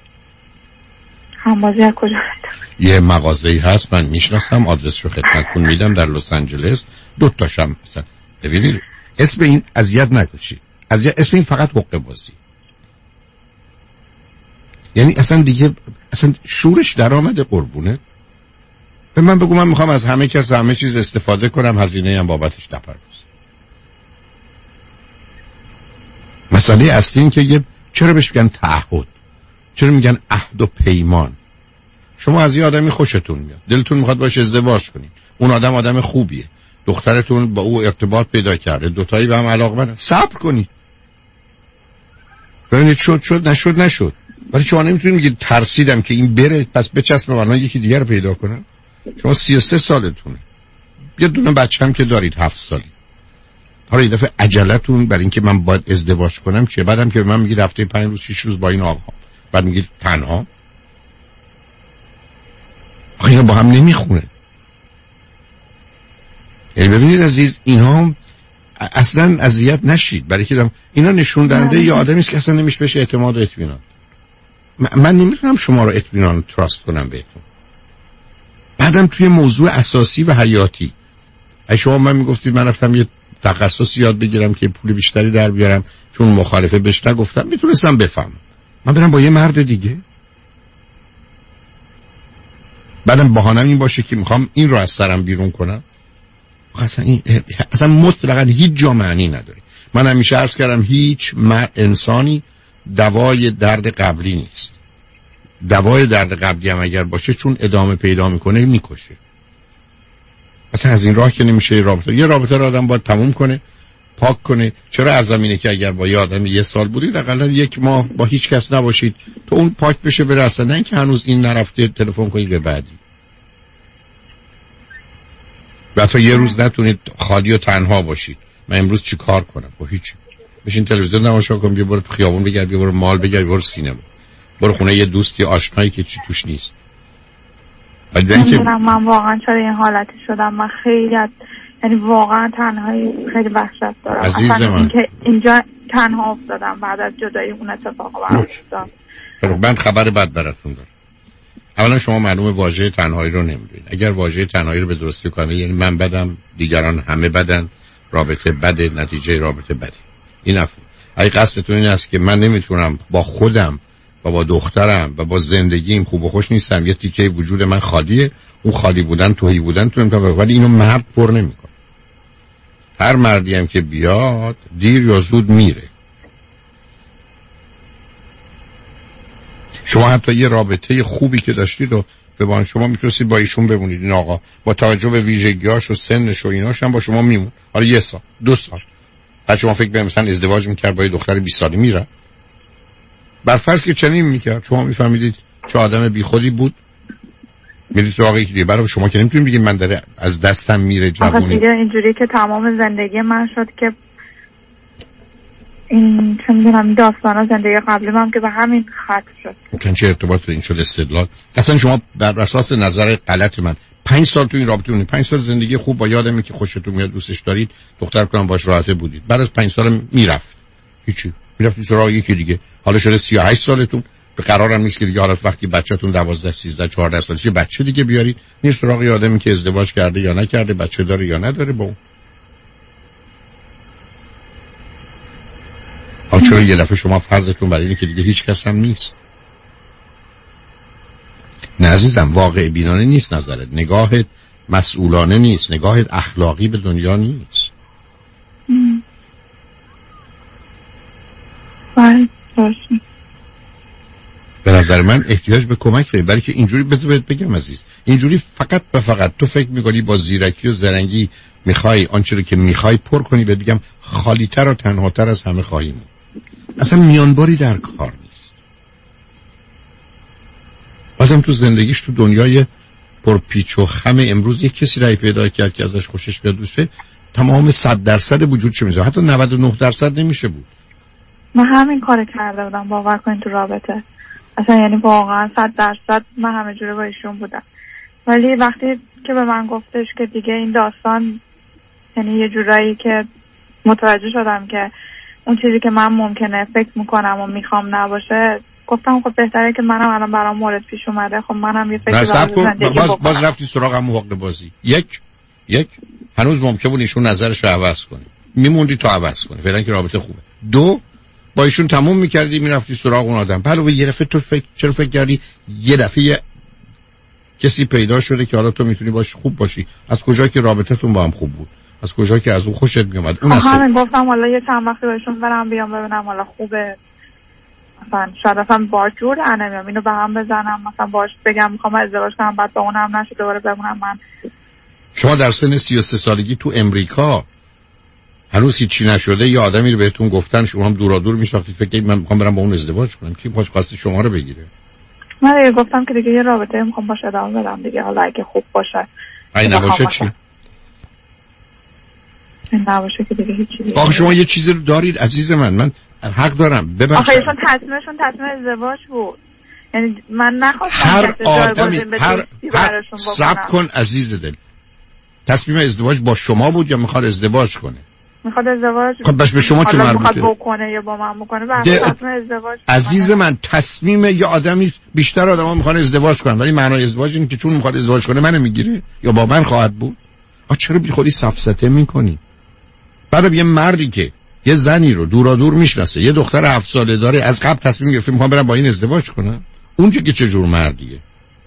هم بازی از کجا؟ یه مغازه‌ای هست من میشناسم آدرس رو خدمتتون میدم در لس آنجلس دو تاشم مثلا. ببینید اسم این اذیت نکنید. اذیت اسم این فقط حقه بازی. یعنی اصلا دیگه اصلا شورش در آمده قربونه. به من بگو من میخوام از همه کس و همه چیز استفاده کنم هزینه هم بابتش نپردازم. مسئله اصلی این که یه چرا بهش میگن تعهد؟ چرا میگن عهد و پیمان؟ شما از یه آدمی خوشتون میاد دلتون میخواد باش ازدواج کنین اون آدم آدم خوبیه دخترتون با او ارتباط پیدا کرده دوتایی به هم علاقه‌مندن صبر کنید ببینید شد شد نشد نشد. ولی شما نمیتونید میگید ترسیدم که این بره پس بچسبه من یکی دیگر رو پیدا کنم. شما سی و سه سالتونه یه دونه بچه هم که دارید هفت سالی. حالا یه دفعه عجلتون برای اینکه من باید ازدواج کنم چیه؟ بعدم که به من میگید هفته پنج روز شش روز با این آقا بعد میگید تنها. آخه اینا با هم نمیخونه. یعنی ببینید عزیز اینا اصلا اذیت نشید برای که اینا نشون دهنده یه آدمی است که اصلا نمیشه بهش اعتماد و اطمینان. من نمیتونم شما رو اطمینان تراست کنم بهتون. بعدم توی موضوع اساسی و حیاتی اگه شما من میگفتید من رفتم یه تخصص یاد بگیرم که پول بیشتری در بیارم چون مخالفه بهش نگفتم میتونستم بفهمم من برم با یه مرد دیگه بعدم بهانم این باشه که میخوام این رو از سرم بیرون کنم. اصلا این اصلا مطلقا هیچ جا معنی نداره. من همیشه عرض کردم هیچ انسانی دوای درد قبلی نیست. دوای درد قبلی هم اگر باشه چون ادامه پیدا میکنه میکشه. اصلا از این راه که نمیشه رابطه یه رابطه رو آدم باید تموم کنه پاک کنه. چرا ارزم اینه که اگر با یه آدم یه سال بودید حداقل یک ماه با هیچ کس نباشید تو اون پاک بشه بره اصلا نه اینکه هنوز این نرفته تلفن کنید به بعدی و تا یه روز نتونید خالی و تنها باشید. من امروز چی کار کنم؟ خب هیچ بشین تلویزیون نماشا کن بیا برو تو خیابون بگرد بیا برو مال بگرد برو سینما برو خونه یه دوستی آشنایی که چی توش نیست. که من واقعا چرا این حالتی شدم من خیلی یعنی واقعا تنهایی خیلی وحشت دارم. عزیز من اینکه اینجا تنها افتادم بعد از جدایی اون اتفاق افتاد. من خبر بد براتون دارم. اولا شما معلومه واژه تنهایی رو نمیدونید. اگر واژه تنهایی رو به درستی کنه یعنی من بدم دیگران همه بدن رابطه بده نتیجه رابطه بده. این افهم. اگه قصدتون این است که من نمیتونم با خودم و با دخترم و با زندگیم خوب و خوش نیستم یه تیکه وجود من خالیه اون خالی بودن توهی بودن تو نمیتونم ولی اینو مرد پر نمیکنه. هر مردی هم که بیاد دیر یا زود میره. شما حتی یه رابطه خوبی که داشتید و به بان شما میتونستید با ایشون بمونید. این آقا با توجه به ویژگیاش و سنش و ایناش هم با شما میمون. حالا یه سال دو سال بعد شما فکر کنید مثلا ازدواج میکرد با یه دختر بیست ساله میره، بر فرض که چنین میکرد شما میفهمیدید چه آدم بیخودی بود، میرید سراغ یکی دیگه. برای شما که نمیتونید بگید من داره از دستم میره جوونی. آخه دیگه اینجوری که تمام زندگی من شد که این چه میدونم داستانا زندگی قبلی من که به همین خط شد. ممکن چه ارتباط این شد استدلال؟ اصلا شما بر اساس نظر غلط من پنج سال تو این رابطه بودید، پنج سال زندگی خوب با یادمی که خوشتون میاد دوستش دارید، دختر کنم باش راحت بودید، بعد از پنج سال میرفت هیچی، میرفت سراغ یکی دیگه، حالا شده سی و هشت سالتون، به قرارم نیست که دیگه حالا وقتی بچه‌تون دوازده سیزده چهارده سالشه بچه دیگه بیارید، میره سراغ آدمی که ازدواج کرده یا نکرده، بچه داره یا نداره با اون. آ چرا یه دفعه شما فرضتون برای اینه که دیگه هیچ کس هم نیست؟ نه عزیزم، واقع بینانه نیست نظرت، نگاهت مسئولانه نیست، نگاهت اخلاقی به دنیا نیست. باید باشی. به نظر من احتیاج به کمک داری، برای که اینجوری بذار بگم عزیز، اینجوری فقط به فقط تو فکر میکنی با زیرکی و زرنگی میخوای آنچه رو که میخوای پر کنی، به بگم خالی‌تر و تنهاتر از همه خواهیم. اصلا میانباری در کار نیست. آدم تو زندگیش تو دنیای پرپیچ و خم امروز یک کسی رای پیدا کرد که ازش خوشش بیاد دوسته، تمام صد درصد وجود چه میشه، حتی نود و نه درصد نمیشه بود. من همین کار کرده بودم، باور کنید تو رابطه اصلا، یعنی واقعا صد درصد من همه جوره با ایشون بودم. ولی وقتی که به من گفتش که دیگه این داستان، یعنی یه جورایی که متوجه شدم که اون چیزی که من ممکنه فکر میکنم و میخوام نباشه، گفتم خب بهتره که منم الان برام مورد پیش اومده، خب منم یه فکر زندگی باز, بکنم. باز رفتی سراغ هم حق بازی. یک یک هنوز ممکنه بود ایشون نظرش رو عوض کنه، میموندی تا عوض کنه، فعلا که رابطه خوبه. دو با ایشون تموم میکردی میرفتی سراغ اون آدم. علاوه یه دفعه تو فکر چرا فکر کردی یه دفعه کسی پیدا شده که حالا تو میتونی باش خوب باشی؟ از کجا که رابطتون با هم خوب بود؟ از کجا که از اون خوشت میومد؟ اون اصلا همین گفتم حالا یه چند وقتی بهشون برم بیام ببینم حالا خوبه، مثلا شاید اصلا باش جور نمیام اینو به هم بزنم، مثلا باش بگم میخوام ازدواج کنم بعد با اونم نشه دوباره بمونم من. شما در سن سی و سه سالگی تو امریکا هنوز هیچی نشده، یه آدمی رو بهتون گفتن، شما هم دورا دور میشناختید، فکر کنید من میخوام برم با اون ازدواج کنم، کی پاش خواسته شما رو بگیره؟ من دیگه گفتم که دیگه یه رابطه میخوام باشه ادامه بدم دیگه، حالا اگه خوب باشه. اگه نباشه چی؟ نباشه که دیگه هیچی دیگه. آخه شما یه چیزی رو دارید عزیز من، من حق دارم ببخشید. آخه ایشون تصمیمشون تصمیم ازدواج بود، یعنی من نخواستم هر آدمی هر هر صبر کن عزیز دل، تصمیم ازدواج با شما بود یا میخواد ازدواج کنه؟ میخواد ازدواج. خب بس به شما چه مربوطه؟ میخواد بکنه یا با من بکنه؟ به تصمیم ازدواج. عزیز من تصمیم یه آدمی، بیشتر آدما میخوان ازدواج کنن، ولی معنای ازدواج اینه که چون میخواد ازدواج کنه منو میگیره یا با من خواهد بود. آ چرا بی خودی سفسطه میکنی؟ بعد یه مردی که یه زنی رو دورا دور میشناسه، یه دختر هفت ساله داره، از قبل تصمیم گرفته میخوام برم با این ازدواج کنم، اون که چه جور مردیه؟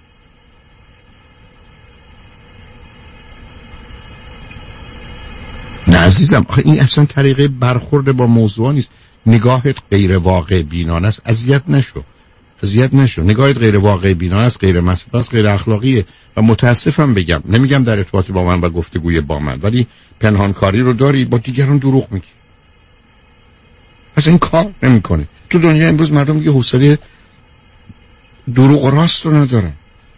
نه عزیزم، آخه این اصلا طریقه برخورد با موضوع نیست. نگاهت غیر واقع بینانه است، اذیت نشو اذیت نشو نگاهت غیر واقع بینانه است، غیر مسئول است، غیر اخلاقیه و متاسفم بگم، نمیگم در ارتباط با من و گفتگوی با من، ولی پنهانکاری رو داری، با دیگران دروغ میگی. اصلا این کار نمیکنه. تو دنیا امروز مردم دیگه حوصله دروغ و راست رو ندارن.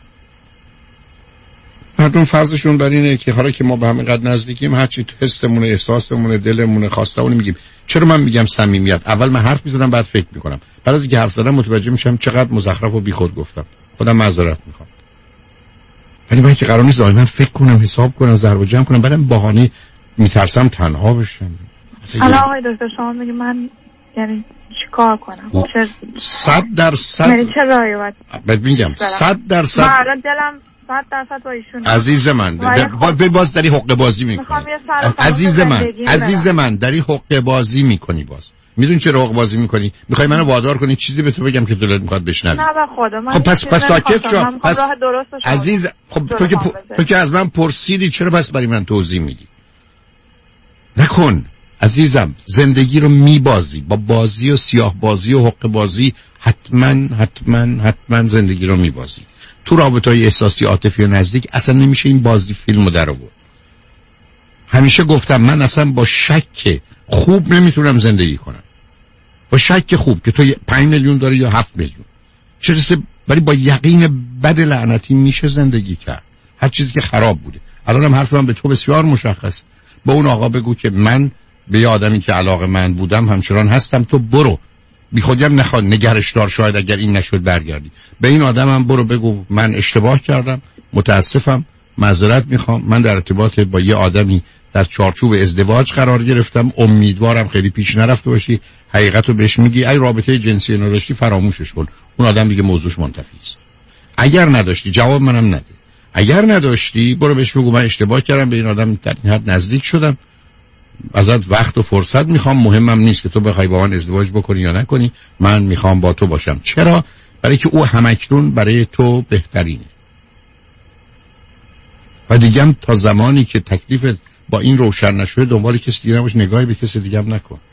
مردم فرضشون بر اینه که حالا که ما به هم اینقدر نزدیکیم، هرچی تو حسمونه، احساسمونه، دلمونه، خواستمونه میگیم. چرا من میگم صمیمیت؟ اول من حرف میزنم بعد فکر میکنم، بعد از اینکه حرف زدم متوجه میشم چقدر مزخرف و بیخود گفتم، خودم معذرت میخوام. ولی من که قرار نیست دائما فکر کنم، حساب کنم، ضرب و جمع کنم، بعدم بهانه میترسم تنها بشم. حالا آقای دکتر شما میگی من یعنی چیکار کنم؟ چه صد درصد یعنی چه راهی باید بعد میگم صد درصد من الان دلم صد درصد با ایشون عزیز من با باز داری حقه بازی میکنی. عزیز من عزیز من داری حقه بازی میکنی. باز میدونی چرا حقه بازی میکنی؟ میخوای منو وادار کنی چیزی به تو بگم که دلت میخواد بشنوی. نه به خدا من خب پس پس ساکت شو. پس عزیز خب تو که تو که از من پرسیدی چرا پس برای من توضیح میدی؟ نکن عزیزم زندگی رو میبازی، با بازی و سیاه بازی و حق بازی حتما حتما حتما زندگی رو میبازی. تو رابطه‌های احساسی عاطفی و نزدیک اصلا نمیشه این بازی فیلمو در آورد. همیشه گفتم من اصلا با شک خوب نمیتونم زندگی کنم، با شک خوب که تو پنج میلیون داری یا هفت میلیون چه رسه، ولی با یقین بد لعنتی میشه زندگی کرد، هر چیزی که خراب بوده. الانم حرف من به تو بسیار مشخص، با اون آقا بگو که من به یه آدمی که علاقه من بودم همچنان هستم، تو برو، بی خودیم نخواد نگرش دار، شاید اگر این نشد برگردی. به این آدمم برو بگو من اشتباه کردم، متاسفم، معذرت میخوام، من در ارتباط با یه آدمی در چارچوب ازدواج قرار گرفتم، امیدوارم خیلی پیش نرفته باشی. حقیقتو بهش میگی، ای رابطه جنسی نداشتی فراموشش کن، اون آدم دیگه موضوعش منتفی است. اگر نداشتی جواب منم نده، اگر نداشتی برو بهش بگو من اشتباه کردم، به این آدم در این حد نزدیک شدم، ازت وقت و فرصت میخوام، مهمم نیست که تو بخوای با من ازدواج بکنی یا نکنی، من میخوام با تو باشم. چرا؟ برای که او همکنون برای تو بهترینه و دیگه تا زمانی که تکلیف با این روشن نشده دنبال کسی دیگه نباش، نگاهی به کسی دیگه هم نکن.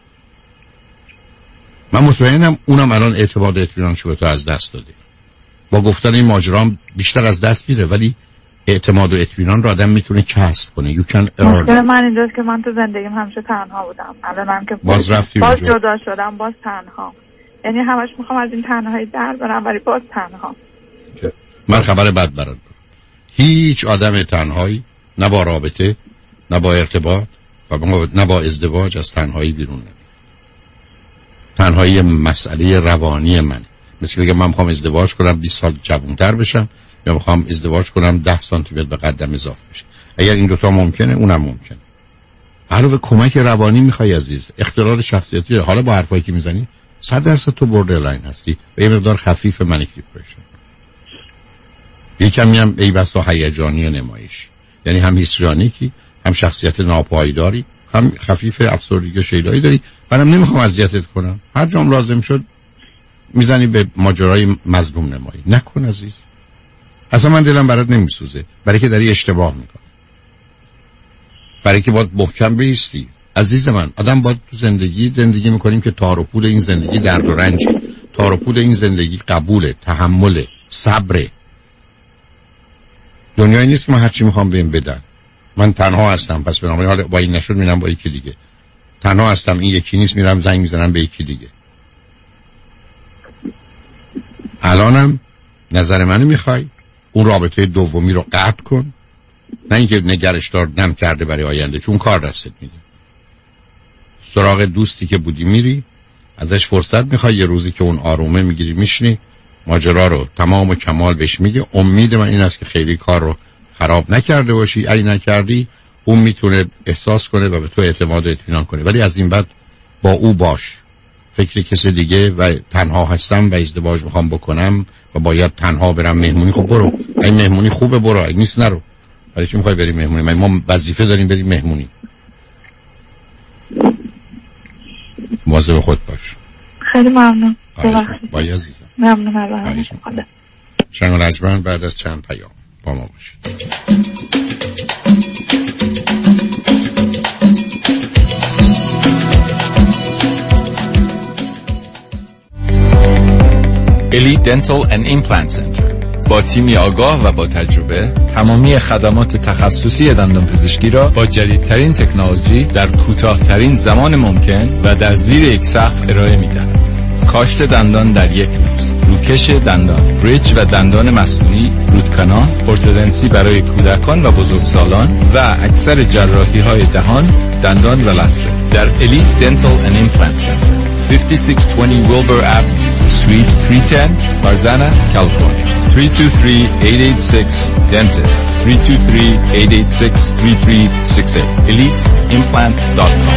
من مطمئنم اونم الان اعتماد و اطمینانش به تو از دست داده، با گفتن این ماجرام بیشتر از دست میره، ولی اعتماد و اطمینان رو آدم میتونه کسب کنه. you can earn. مشکل من اینجاست که من تو زندگیم همیشه تنها بودم، الانم که باز رفتی باز جدا شدم باز تنها، یعنی همش میخوام از این تنهایی در برم ولی باز تنها. من خبر بد برات، هیچ آدم تنهایی نه با رابطه نه با ارتباط و نه با ازدواج از تنهایی بیرون نمیاد. تنهایی مسئله روانی من، مثل بگم من میخوام ازدواج کنم بیست سال جوان‌تر بشم یا میخوام ازدواج کنم ده سانتی متر به قدم اضافه بشه. اگر این دوتا ممکنه اونم ممکنه. علاوه کمک روانی میخوای عزیز، اختلال شخصیتی، حالا با حرفایی که میزنی صد درصد تو بوردرلاین هستی و یه مقدار خفیف منیک دیپرشن، یه کمی هم ای بسا هیجانی و نمایش، یعنی هم هیستریونیکی، هم شخصیت ناپایداری، هم خفیف افسردگی و شیدایی داری. منم نمیخوام اذیتت کنم، هر جام لازم شد میزنی به ماجرای مظلوم نمایی. نکن عزیز، اصلا من دلم برات نمیسوزه، برای که داری اشتباه میکنی، برای که باید محکم بیستی. عزیز من، آدم باید تو زندگی زندگی میکنیم که تار و پود این زندگی درد و رنجه، تار و پود این زندگی قبوله، تحمله، صبره. دنیایی نیست که من هرچی میخوام بهم بدن. من تنها هستم، پس بنابراین حالا با این نشد میرم با یکی دیگه. تنها هستم، این یکی نیست، میرم زنگ میزنم به یکی دیگه. الانم نظر منو میخوای اون رابطه دومی رو قطع کن، نه اینکه نگرش دار نم کرده برای آینده، چون کار دستت میده. سراغ دوستی که بودی میری، ازش فرصت میخوای، یه روزی که اون آرومه میگیری میشنی ماجرا رو تمام و کمال بهش میگه. امید من این است که خیلی کار رو خراب نکرده باشی، اگه نکردی اون میتونه احساس کنه و به تو اعتماد و اطمینان کنه، ولی از این بعد با او باش. فکر کسی دیگه و تنها هستم و ازدواج میخوام بکنم و باید تنها برم مهمونی، خب برو، این مهمونی خوبه برو، این نیست نرو. ولی چی میخوای بریم مهمونی؟ ما وظیفه داریم بریم مهمونی. مواظب خود باش. خیلی ممنون. باید عزیزم. ممنون از خدا. شنگ و رجمن بعد از چند پیام با ما باشید. Elite Dental and Implant Center با تیمی آگاه و با تجربه تمامی خدمات تخصصی دندانپزشکی را با جدیدترین تکنولوژی در کوتاه‌ترین زمان ممکن و در زیر یک سقف ارائه می‌دهد. کاشت دندان در یک روز، روکش دندان، بریج و دندان مصنوعی، روت کانال، ارتودنسی برای کودکان و بزرگسالان و اکثر جراحی‌های دهان، دندان و لثه در Elite Dental and Implant Center fifty-six twenty Wilbur Avenue, Suite three ten, Marzana, California. three two three, eight eight six, Dentist. three two three, eight eight six, three three six eight. elite implant dot com.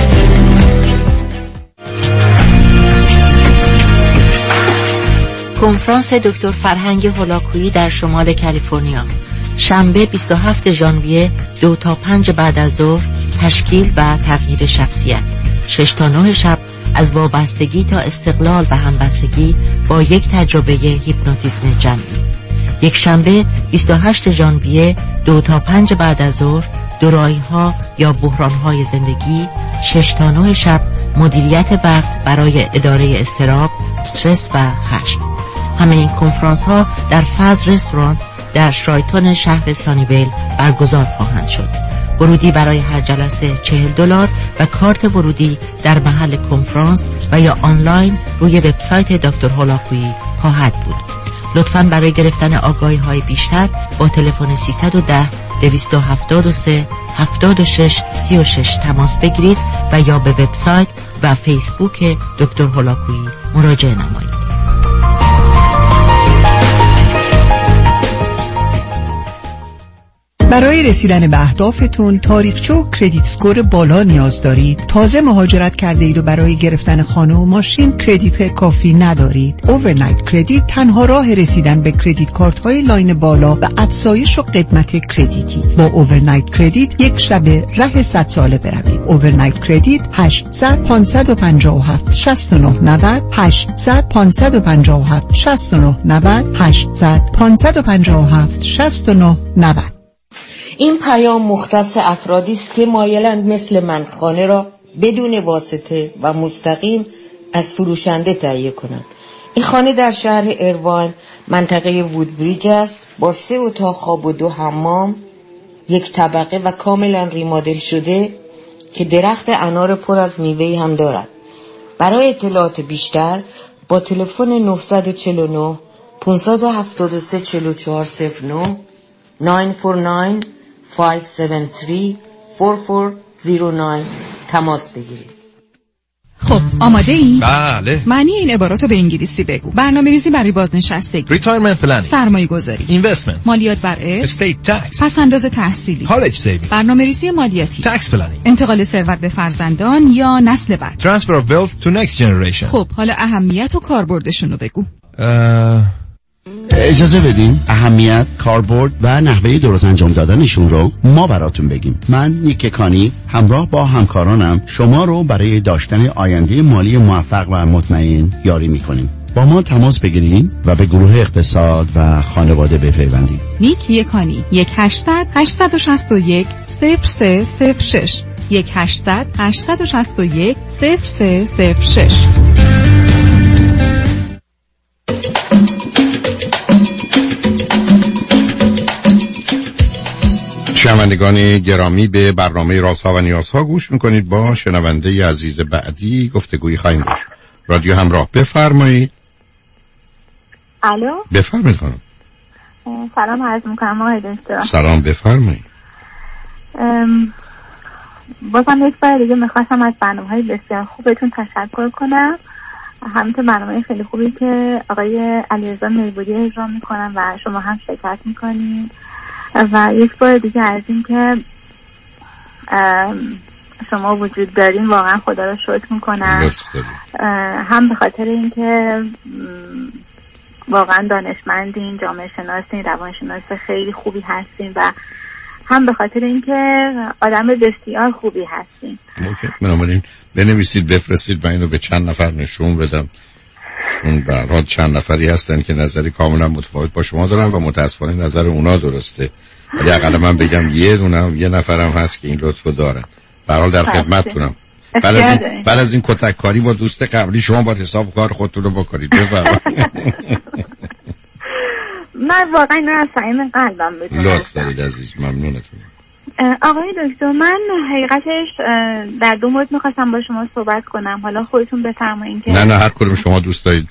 کنفرانس دکتر فرهنگ هولاکویی در شمال کالیفرنیا، شنبه بیست و هفتم ژانویه دو تا پنج بعد از ظهر، تشکیل و تغییر شخصیت. شش تا نه شب از وابستگی تا استقلال و همبستگی با یک تجربه هیپنوتیزم جمعی. یک شنبه بیست و هشتم ژانویه دو تا پنج بعد از ظهر، دورایی‌ها یا بحران‌های زندگی، شش تا نه شب مدیریت وقت برای اداره اضطراب، استرس و خشم. همه این کنفرانس‌ها در فاز رستوران در شرایتون شهر سانیویل برگزار خواهند شد. ورودی برای هر جلسه چهل دلار و کارت ورودی در محل کنفرانس و یا آنلاین روی وبسایت دکتر هولاکویی خواهد بود. لطفاً برای گرفتن آگاهی‌های بیشتر با تلفن سیصد و ده دویست و هفتاد و سه هفتاد و شش سی و شش تماس بگیرید و یا به وبسایت و فیسبوک دکتر هولاکویی مراجعه نمایید. برای رسیدن به اهدافتون تاریخچه و کردیت اسکور بالا نیاز دارید؟ تازه مهاجرت کرده اید و برای گرفتن خانه و ماشین کردیت کافی ندارید؟ اورنایت کردیت تنها راه رسیدن به کردیت کارت های لاین بالا و افزایش و قدمت کردیتی. با اورنایت کردیت یک شب ره صد ساله بروید. اورنایت کردیت هشتصد پانصد و پنجاه و هفت شصت و نه نود هشتصد پانصد و پنجاه و هفت شصت و نه نود هشتصد پانصد و پنجاه و هفت شصت و نه نود. این پیام مختص افرادی است که مایلند مثل من خانه را بدون واسطه و مستقیم از فروشنده تهیه کنند. این خانه در شهر ایرواین منطقه وودبریج است با سه اتاق خواب و دو حمام، یک طبقه و کاملا ریمادل شده که درخت انار پر از میوه هم دارد. برای اطلاعات بیشتر با تلفن نه چهار نه پانصد و هفتاد و سه چهل و چهار صفر نه نه چهار نه پنج هفت سه چهار چهار صفر نه تماس بگیرید. خب آماده ای؟ بله. معنی این عباراتو به انگلیسی بگو. برنامه‌ریزی برای بازنشستگی، Retirement planning، سرمایه گذاری، Investment، مالیات بر ارث، Estate tax، پس انداز تحصیلی، College saving، برنامه‌ریزی مالیاتی، Tax planning، انتقال ثروت به فرزندان یا نسل بعد، Transfer of wealth to next generation. خب حالا اهمیت و کاربردشونو بگو. اه... اجازه بدین اهمیت، کاربرد و نحوه درست انجام دادنشون رو ما براتون بگیم. من نیک کانی همراه با همکارانم شما رو برای داشتن آینده مالی موفق و مطمئن یاری میکنیم. با ما تماس بگیرین و به گروه اقتصاد و خانواده بپیوندید. نیک یکانی یک هشتصد هشتصد و شصت و یک صفر سه صفر شش یک هشتصد هشتصد و شصت و یک صفر سه صفر شش. شنوندگان گرامی، به برنامه رازها و نیازها گوش میکنید. با شنونده عزیز بعدی گفتگویی خواهیم داشت. رادیو همراه، بفرمایید. الو، بفرمایید خانم. سلام عرض میکنم آقای دکتر. سلام، بفرمایید. بازم یک بار دیگه میخواستم از برنامه‌های بسیار خوبتون تشکر کنم. همینطور برنامه خیلی خوبی که آقای علیرضا میربودی اجرا میکنن و شما هم شرکت میکنید. و یک بار دیگه از این که شما وجود دارین واقعا خدا رو شکر میکنم. هم به خاطر اینکه واقعا دانشمندین، جامعه شناسین، روانشناس خیلی خوبی هستین و هم به خاطر اینکه آدم بسیار خوبی هستین. اوکی، بنابراین بنویسید بفرستید، من اینو به چند نفر نشون بدم. اون به هر حال چند نفری هستن که نظری کاملا متفاوت با شما دارن و متاسفانه نظر اونا درسته، ولی اقلا من بگم یه دونم یه نفرم هست که این لطفو دارن. به هر حال در خدمتتونم. بعد از این بعد از این کتک کاری با دوست قبلی شما باید حساب کار خودتون رو بکنید. بفرمایید. من واقعا نه از صمیم قلبم میگم. لطف دارید عزیز، ممنونتون. آقای دکتر، من حقیقتش در دو مورد میخواستم با شما صحبت کنم. حالا خودتون بفرمایید که نه نه هر کدوم شما دوست دارید.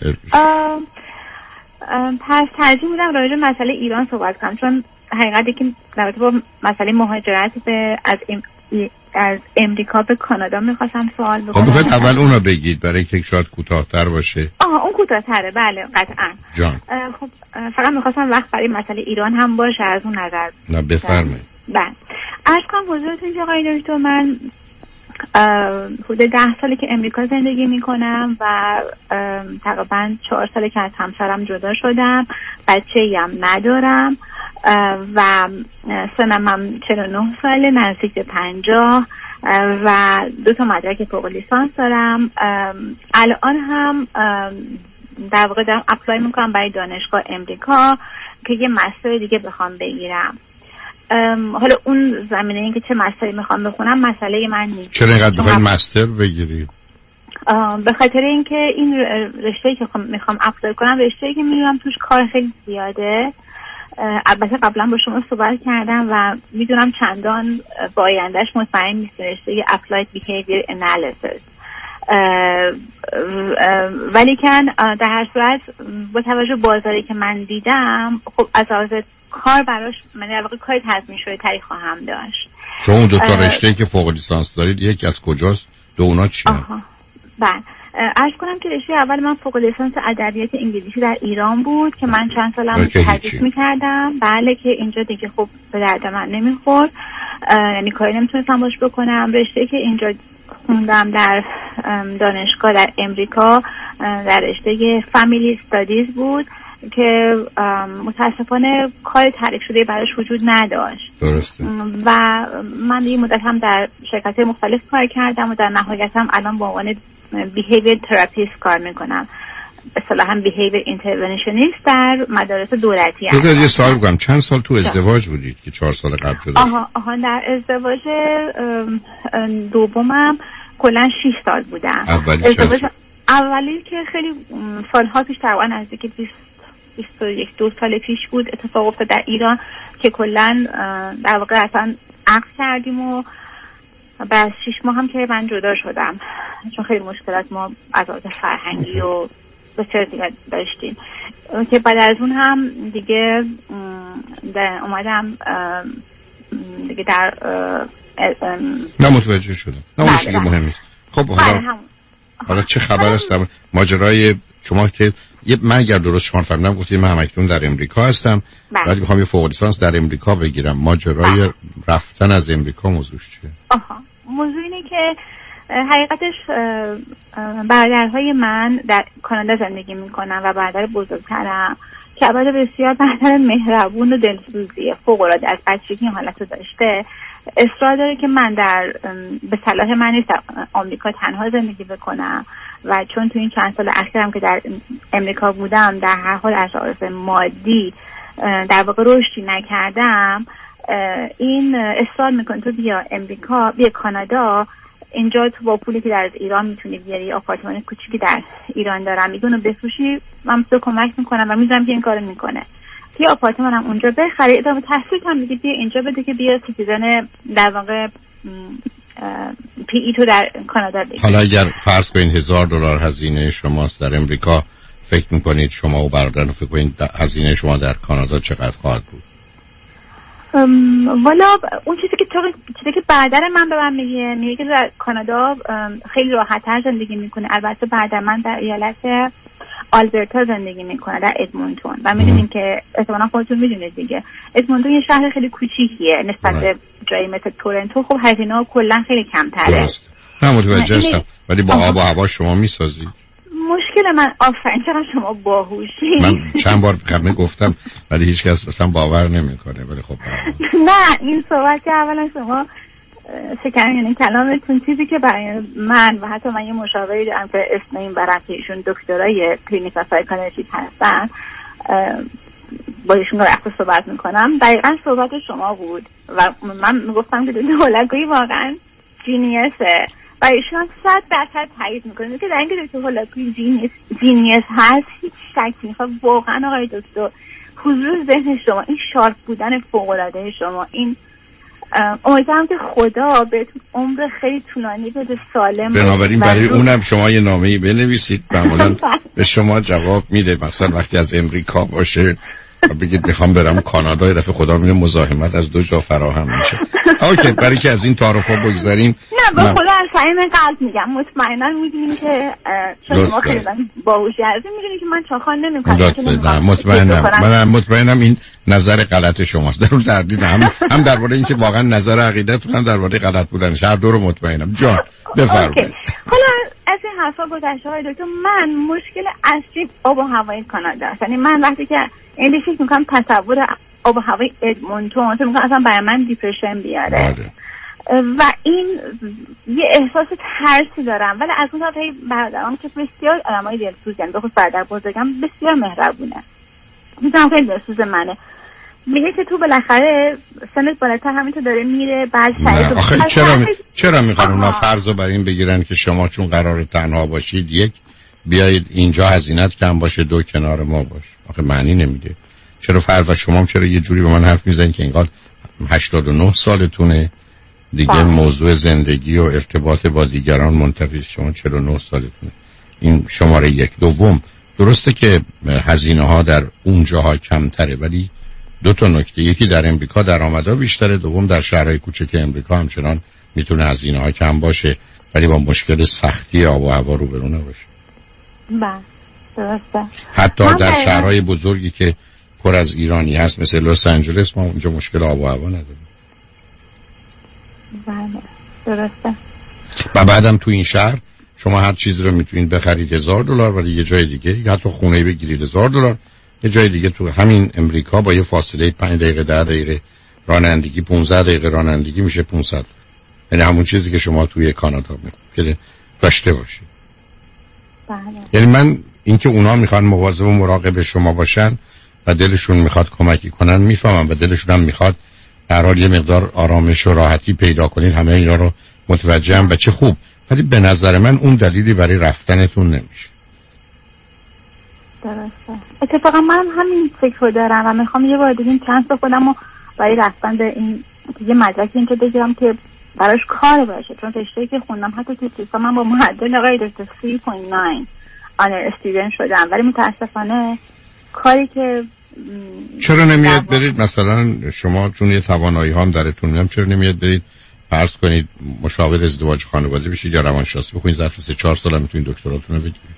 پس ترجیح میدم راجع به مسئله ایران صحبت کنم، چون حقیقتی که در رابطه با مسئله مهاجرت به از ام... از امریکا به کانادا میخواستم سوال بکنم. خب بخواید اول اونو بگید برای که شاید کوتاه‌تر باشه. آها اون کوتاه‌تره، بله قطعا. جان. خب فقط میخواستم وقت برای مسئله ایران هم باشه از اون نظر. نه بفرمایید. بله. عرض کنم حضورتون که آقای دکتر، من حدود ده ساله که امریکا زندگی میکنم و تقریبا چهار ساله که از همسرم جدا شدم، بچه‌ای هم ندارم و سنم هم چهل و نه ساله، نزدیک به پنجاه و دو تا مدرک فوق لیسانس دارم. الان هم در واقع دارم اپلای میکنم برای دانشگاه امریکا که یه مستر دیگه بخوام بگیرم. حالا اون زمینه این که چه مستری میخوام بخونم مسئله من نیست. چرا اینقدر بخواید مستر بگیرید؟ به خاطر اینکه این رشته‌ای که میخوام اپلای کنم رشته‌ای که میدونم توش کار خیلی زیاده. البته قبلا با شما صحبت کردم و میدونم چندان با آیندهش مطمئن نیست رشته Applied Behavior Analysis، ولی کن در هر صورت با توجه بازاری که من دیدم خب از لحاظ کار براش من در واقع کاری تضمین شده تری خواهم داشت. شما اون دو تا رشته‌ای که فوق لیسانس دارید یکی از کجاست؟ دو اونا چیه؟ بله عرض کنم که رشته اول من فوق لیسانس ادبیات انگلیسی در ایران بود که من چند سالم تدریس می‌کردم. بله که اینجا دیگه خب به درد من نمیخورد، یعنی کاری نمیتونستم باش بکنم. رشته که اینجا خوندم در دانشگاه در امریکا در رشته فامیلی استادیز بود که متاسفانه کار تعریف شده براش وجود نداشت. درسته. و من یه مدت هم در شرکت مختلف کار کردم و در نهایت هم الان با عنوان بیهیویر تراپیست کار میکنم، اصطلاحاً بیهیویر اینترونشنیست در مدارس دولتی. بذارید یه سوال بکنم، چند سال تو ازدواج بودید که چهار سال قبل شده؟ آها آها در ازدواج دومم کلاً شش سال بودم. اولی ازدواج اولی که خیلی سالها پیش تقریباً نزدیک بیست بیست و یک دو سال پیش بود اتفاق افتاد در ایران که کلاً در واقع اصلا عقد کردیم و بعد شش ماه هم که من جدا شدم چون خیلی مشکلات ما از لحاظ فرهنگی و بسیار دیگه داشتیم که بعد از اون هم دیگه در اومدم دیگه در نه متوجه شدم. نه اون چیزی مهم نیست. خب حالا حالا چه خبر است در ماجرای شما که یه من اگر درست شما فهمیدم گفتید من همکنون در امریکا هستم ولی میخوام یه فوق لیسانس در امریکا بگیرم. ماجرای بله. رفتن از امریکا موضوعش چیه؟ آها موضوع اینه که حقیقتش برادرهای من در کانادا زندگی میکنن و برادر بزرگترم که البته بسیار برادر مهربون و دلسوزیه، فوق العاده از بچگی حالتو داشته، اصرار داره که من در به صلاح من نیست در آمریکا تنها زندگی بکنم و چون تو این چند سال اخیرم که در امریکا بودم در هر حال از لحاظ مادی در واقع رشدی نکردم، این اصرار میکنه تو بیا امریکا بیا کانادا، اینجا تو با پولی که در ایران میتونی بیاری آپارتمان کوچیکی در ایران دارم میدونو بفروشی من تو کمک میکنم و میذارم که این کارو میکنه بیا آپارتمانم اونجا بخری ادامه تحصیل هم میگه بیا اینجا بده که بیا سیتیزن در واقع پی ای تو در کانادا بگیر. حالا اگر فرض کنین هزار دلار هزینه شماست در امریکا فکر میکنید شما و برادرتون فکر کنید هزینه شما در کانادا چقدر خواهد بود؟ والا اون چیزی که چیزی که برادر من به من میگه میگه که در کانادا خیلی راحت‌تر زندگی میکنه. البته برادر من در ایالت آلبرتا زندگی میکنه در ادمونتون و میدونیم که احتمالاً خودتون میدونید دیگه ادمونتون یه شهر خیلی کوچیکیه نسبت به جایی مثل تورنتو. خب هزینه‌ها کلا خیلی کمتره. درست. من متوجه هستم ولی با آب و هوا شما میسازید. مشکل من آفرین چقدر شما باهوشی. من چند بار قبل گفتم ولی هیچ کس اصلا باور نمیکنه ولی خب نه این صحبت که اولا شما شکر یعنی کلامتون چیزی که برای من و حتی من یه مشاوری دارم که اسم این برم که ایشون دکترای کلینیک و سایکولوژی هستن با ایشون وقت صحبت میکنم دقیقا صحبت شما بود و من میگفتم که دولگویی واقعا جینیسه و ایشون هم صد درصد تایید میکنه که در اینکه دکتر هولاکویی جینیس جینیس هست هیچ شکی نیست. واقعا آقای دکتر حضور ذهن شما این شارپ بودن فوق العاده شما این امیدوارم که خدا بهتون عمر خیلی طولانی بده سالم. بنابراین برای اونم شما یه نامه‌ای بنویسید معمولا به شما جواب میده مثلا وقتی از امریکا باشه بگید میخوام برم کانادا یه دفعه خدا میده مزاحمت از دو جا فراهم میشه. اوکی برای که از این تعارفا بگذاریم نه به خدا از صمیم قلب میگم مطمئنا میدونین که چون ما خیلی باهوشی هستیم میدونین که من چاخان نمیکنم. مطمئنم من مطمئنم این نظر غلط شماست در اون تردید هم هم درباره اینکه واقعا نظر عقیدتون هم درباره غلط بودنش هر دو رو مطمئنم. جان بفرمایید. حالا از این حرفا گذشته های دکتر من مشکل اصلی آب و هوای کانادا است. یعنی من وقتی که این فکر میکنم تصور آب و هوای ادمونتون فکر میکنم اصلا برای من دیپرشن بیاره و این یه احساس ترسی دارم ولی از اون طرف برادرام که بسیار آدمای دلسوزن بخصوص برادر بزرگم بسیار مهربونه میدونم خیلی دلسوز منه میگه که تو بالاخره سنت بالاتر همینطور داره میره بعد نه آخه چرا می... چرا میخوان اونا فرض رو بر این بگیرن که شما چون قرار تنها باشید یک بیایید اینجا هزینت کم باشه دو کنار ما باش. آخه معنی نمیده. چرا فرض و شما هم چرا یه جوری به من حرف میزنید که اینقدر هشتاد و نه سالتونه دیگه با. موضوع زندگی و ارتباط با دیگران منتفی، شما چهل و نه سالتونه. این شماره یک. دوم درسته که هزینه ها در اون جاها کمتره ولی دو تا نکته، یکی در امریکا درآمدها بیشتره، دوم در شهرهای کوچک امریکا همچنان میتونه هزینه ها کم باشه ولی با مشکل سختی آب و هوا روبرو نباشه. بله درسته. حتی در شهرهای بزرگی که پر از ایرانی هست مثل لس آنجلس ما اونجا مشکل آب و هوا نداریم. بله درسته. و بعدم تو این شهر شما هر چیزی رو میتونید بخرید هزار دلار ولی یه جای دیگه یا حتی خونه بگیرید هزار دلار، یه جای دیگه تو همین امریکا با یه فاصله پنج دقیقه ده دقیقه رانندگی پانزده دقیقه رانندگی میشه پانصد. یعنی همون چیزی که شما توی کانادا میگید داشته باشید. بله. یعنی من اینکه اونا میخوان مواظب و مراقب شما باشن و دلشون میخواد کمکی کنن میفهمم و دلشون هم میخواد در حال یه مقدار آرامش و راحتی پیدا کنید، همه اینا رو متوجهم و چه خوب، ولی به نظر من اون دلیلی برای رفتنتون نمیشه. درسته. اتفاقا من همین فکر رو دارم و میخوام یه بار دیگه این چانس رو خودم رو برای رفتن به این یه مدرک اینجا بگیرم که براش کار باشه، چون رشته‌ای که خوندم حتی تو سیسا من با معدل آقای دکتر سه ممیز نه آنر استودنت شدم ولی متاسفانه کاری که چرا نمیاد برید مثلا شما چون یه توانایی هم درتون میام چرا نمیاد برید فرض کنید مشاور ازدواج خانواده بشید یا روانشناسی بخونید ظرف سه چهار سال میتونید دکتراتون رو بگیرید.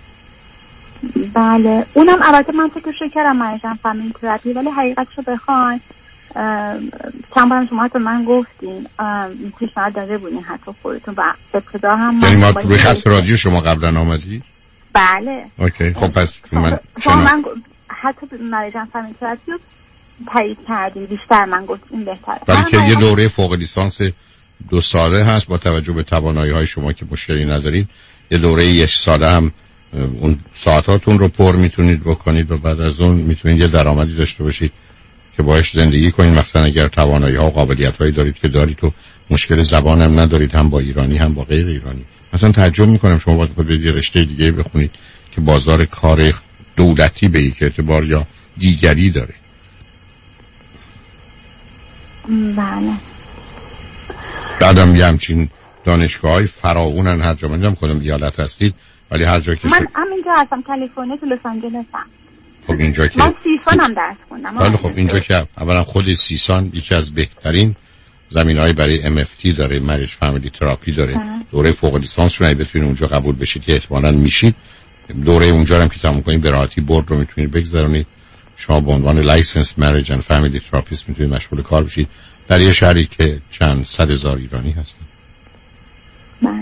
بله اونم البته من فکرشو کردم منشم فامیلی تراپی ولی حقیقتشو بخواین چند بارم شما حتی من گفتین پیشنهاد داده بودین حتی خودتون و ابتدا هم یعنی ما روی خط رادیو شما قبلا آمدید؟ بله. اوکی خب پس من شما من حتی مریضم فامیلی تراپی رو تایید کردیم بیشتر من گفت این بهتره ولی که یه دوره فوق لیسانس دو ساله هست با توجه به توانایی های شما که مشکلی ندارید یه دوره یک ساله هم اون ساعتاتون رو پر میتونید بکنید و بعد از اون میتونید یه درآمدی داشته باشید که باهاش زندگی کنید، مثلا اگر توانایی ها و قابلیت هایی دارید که دارید تو مشکل زبان هم ندارید هم با ایرانی هم با غیر ایرانی. مثلا تعجب میکنم شما باید برید یه رشته دیگه بخونید که بازار کار دولتی به یک اعتبار یا دیگری داره. بله. بعدم یه همچین دانشگاه های فراوونن هر جا من کدوم ایالت هستید ولی هر جا که من همینجا هستم کالیفرنیا تو لس آنجلسم. خب اینجا که من سیسان هم درس خوندم. خیلی خب اینجا که اولا خود سیسان یکی از بهترین زمینه‌های برای ام اف تی داره، مریج فامیلی تراپی داره. دوره فوق لیسانس رو بتونید اونجا قبول بشید که احتمالاً میشید. دوره اونجا هم که تموم کنید به راحتی بورد رو میتونید بگذرونید. شما به عنوان لایسنس مریج اند فامیلی تراپیست میتونید مشغول کار بشید در یه شهری که چند صد هزار ایرانی هستن. بله.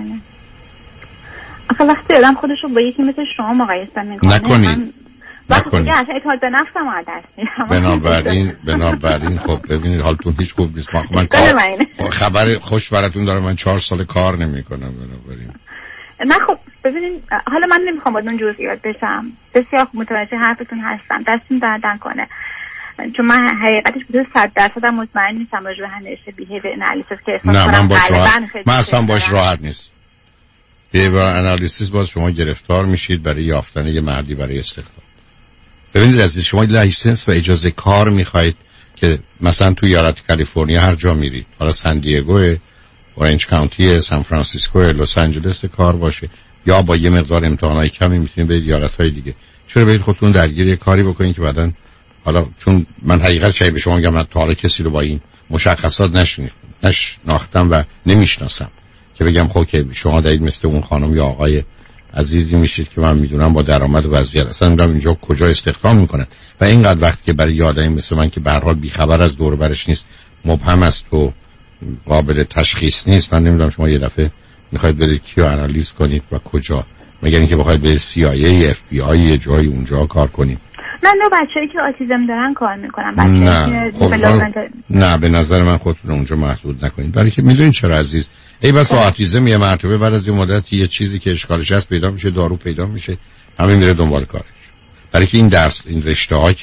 آخه وقتی آدم خودش رو با یکی مثل شما مقایسه میکنه نکنید. نکنید. اصلا اعتماد به نفسم از دست میدم. بنابراین بنابراین خب ببینید حالتون هیچ خوب نیست. من خبر خوش براتون دارم، من چهار سال کار نمیکنم بنابراین. نه خب ببینید حالا من نمیخوام با اون جزئیات بشم، بسیار متوجه حرفتون هستم، دستتون درد نکنه، چون من حقیقتش بوده صد درصد مطمئن نیستم راجع به هنرشه بیهیویر انالیسیس که احساس نه کنم من باش راحت من اصلا باش راحت نیست. بیهیویر انالیسیس باز شما گرفتار میشید برای یافتن یه مردی برای استخدام. ببینید عزیز شما لایسنس و اجازه کار میخواید که مثلا تو ایالت کالیفرنیا هر جا میرید، حالا سان دیگو، اورنج کانتی، سان فرانسیسکو، لس آنجلس کار باشه یا با یه مقدار امتحانای کمی میتونید برید ایالت‌های دیگه. چرا برید خودتون درگیر یه کاری بکنید که بعدن حالا چون من حقیقت چه به شما میگم من تا حالا کسی رو با این مشخصات نشنیدم نشناختم و نمیشناسم که بگم خب که شما دارید مثل اون خانم یا آقای عزیزی میشید که من میدونم با درآمد و وضعیت اصلا میدونم اینجا کجا استخدام میکنن و اینقدر وقت که برای یه آدمی مثل من که به هر حال بیخبر از دور و برش نیست، مبهم است و قابل تشخیص نیست، من نمیدونم شما یه دفعه میخواید برید کیو آنالیز کنید و کجا، مگر اینکه بخواید برید سی آی ای، اف بی آی یه جایی اونجا کار کنید. نه نه بچه‌ای که آتیزم دارن کار میکنن بچه‌ای خب که نه به نظر من خودتون اونجا محدود نکنید، برای که میدونید چرا عزیز ای بس آتیزم یه مرتبه بعد از یه مدت یه چیزی که اشکالش هست پیدا میشه، دارو پیدا میشه، همه میره دنبال کارش. برای که این درس این رشته ها که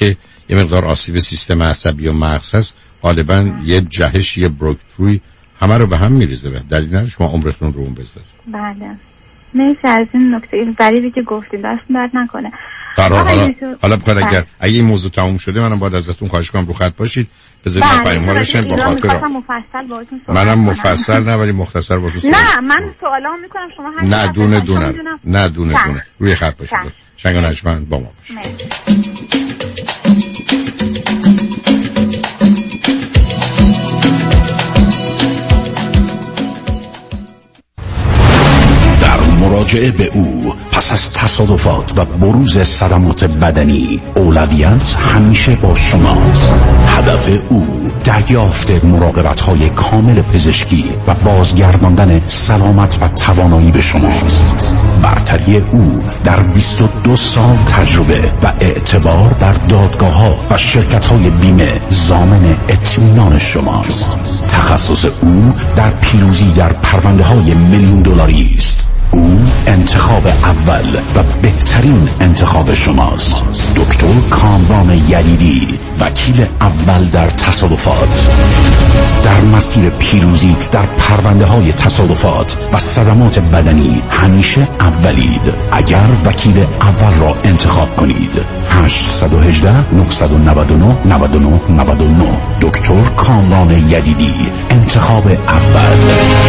یه مقدار آسیب سیستم عصبی و مغز هست، غالبا یه جهش، یه بروکتروی همه رو به هم میریزه. به دلیل نداره شما عمرتون رو اون بذارید. بله مرسی از این نکته این ظریفی که گفتید، دست درد نکنه. حالا حالا حالا بخواد اگر اگه این موضوع تموم شده منم باید ازتون خواهش کنم رو خط باشید، بذارید من پیام بشم با خاطر مفصل باهاتون صحبت منم مفصل نه ولی مختصر باهاتون صحبت. نه من سوالام میکنم شما هر نه دونه دونه نه دونه دونه روی خط باشید. شنگ و نجمن با ما باشید. مراجعه به او پس از تصادفات و بروز صدمات بدنی اولویت همیشه با شماست. هدف او دریافت مراقبت‌های کامل پزشکی و بازگرداندن سلامت و توانایی به شماست. برتری او در بیست و دو سال تجربه و اعتبار در دادگاه‌ها و شرکت‌های بیمه ضامن اطمینان شماست. تخصص او در پیروزی در پرونده‌های میلیون دلاری است. او انتخاب اول و بهترین انتخاب شماست. دکتر کامران یدیدی، وکیل اول در تصادفات. در مسیر پیروزی در پرونده های تصادفات و صدمات بدنی همیشه اولید. اگر وکیل اول را انتخاب کنید هشت یک هشت نه نه نه نه نه نه نه. دکتر کامران یدیدی، انتخاب اول.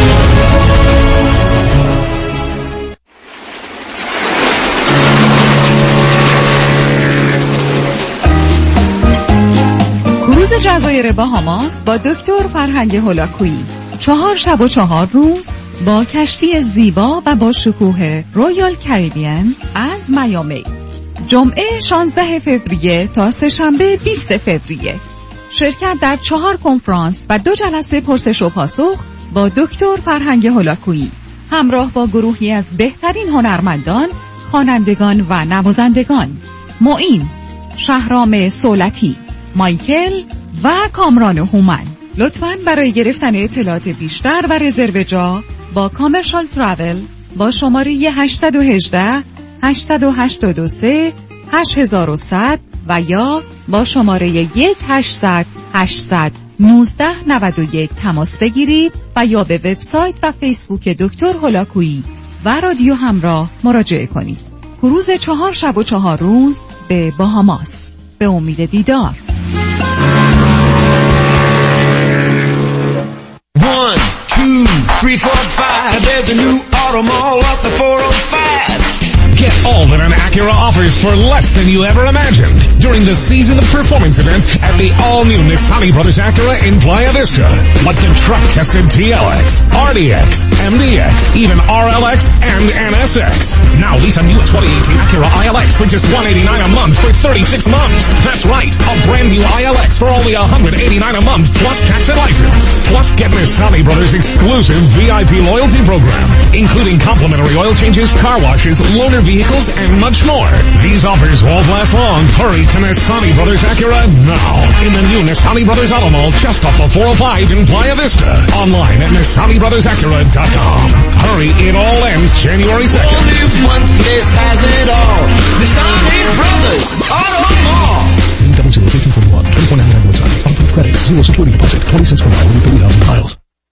کروز جزایر باهاماس با دکتر فرهنگ هولاکویی، چهار شب و چهار روز با کشتی زیبا و با شکوه رویال کریبین از میامی. جمعه شانزده فوریه تا سه‌شنبه بیست فوریه. شرکت در چهار کنفرانس و دو جلسه پرسش و پاسخ با دکتر فرهنگ هولاکویی، همراه با گروهی از بهترین هنرمندان، خوانندگان و نوازندگان. معین شهرام سولتی، مایکل و کامران هومن. لطفاً برای گرفتن اطلاعات بیشتر و رزرو جا با کامرشال تراول با شماره هشت یک هشت هشت هشت سه هشت صفر صفر و یا با شماره یک هشتصد هشتصد نوزده نود و یک تماس بگیرید و یا به وبسایت و فیسبوک دکتر هولاکویی و رادیو همراه مراجعه کنید. کروز چهار شب و چهار روز به باهاماس، به امید دیدار. One, two, three, four, five. There's a new auto mall up the four oh five. Get all that an Acura offers for less than you ever imagined during the Season of Performance event at the all-new Nissani Brothers Acura in Playa Vista. What's a truck-tested T L X, R D X, M D X, even R L X, and N S X. Now lease a new twenty eighteen Acura I L X for just one hundred eighty-nine dollars a month for thirty-six months. That's right, a brand new I L X for only one hundred eighty-nine dollars a month plus tax and license. Plus get Nissani Brothers' exclusive V I P loyalty program, including complimentary oil changes, car washes, loaner vehicles, and much more. These offers won't last long. Hurry to Nissani Brothers Acura now in the new Nissani Brothers Auto Mall just off the four oh five in Playa Vista. Online at Nissani Brothers Acura dot com. Hurry, it all ends January second. Only one place has it all. Nissani Brothers Auto Mall. Double zero fifteen forty one twenty four ninety nine website. Upfront credit, zero security deposit, twenty cents per mile, thirty thousand miles.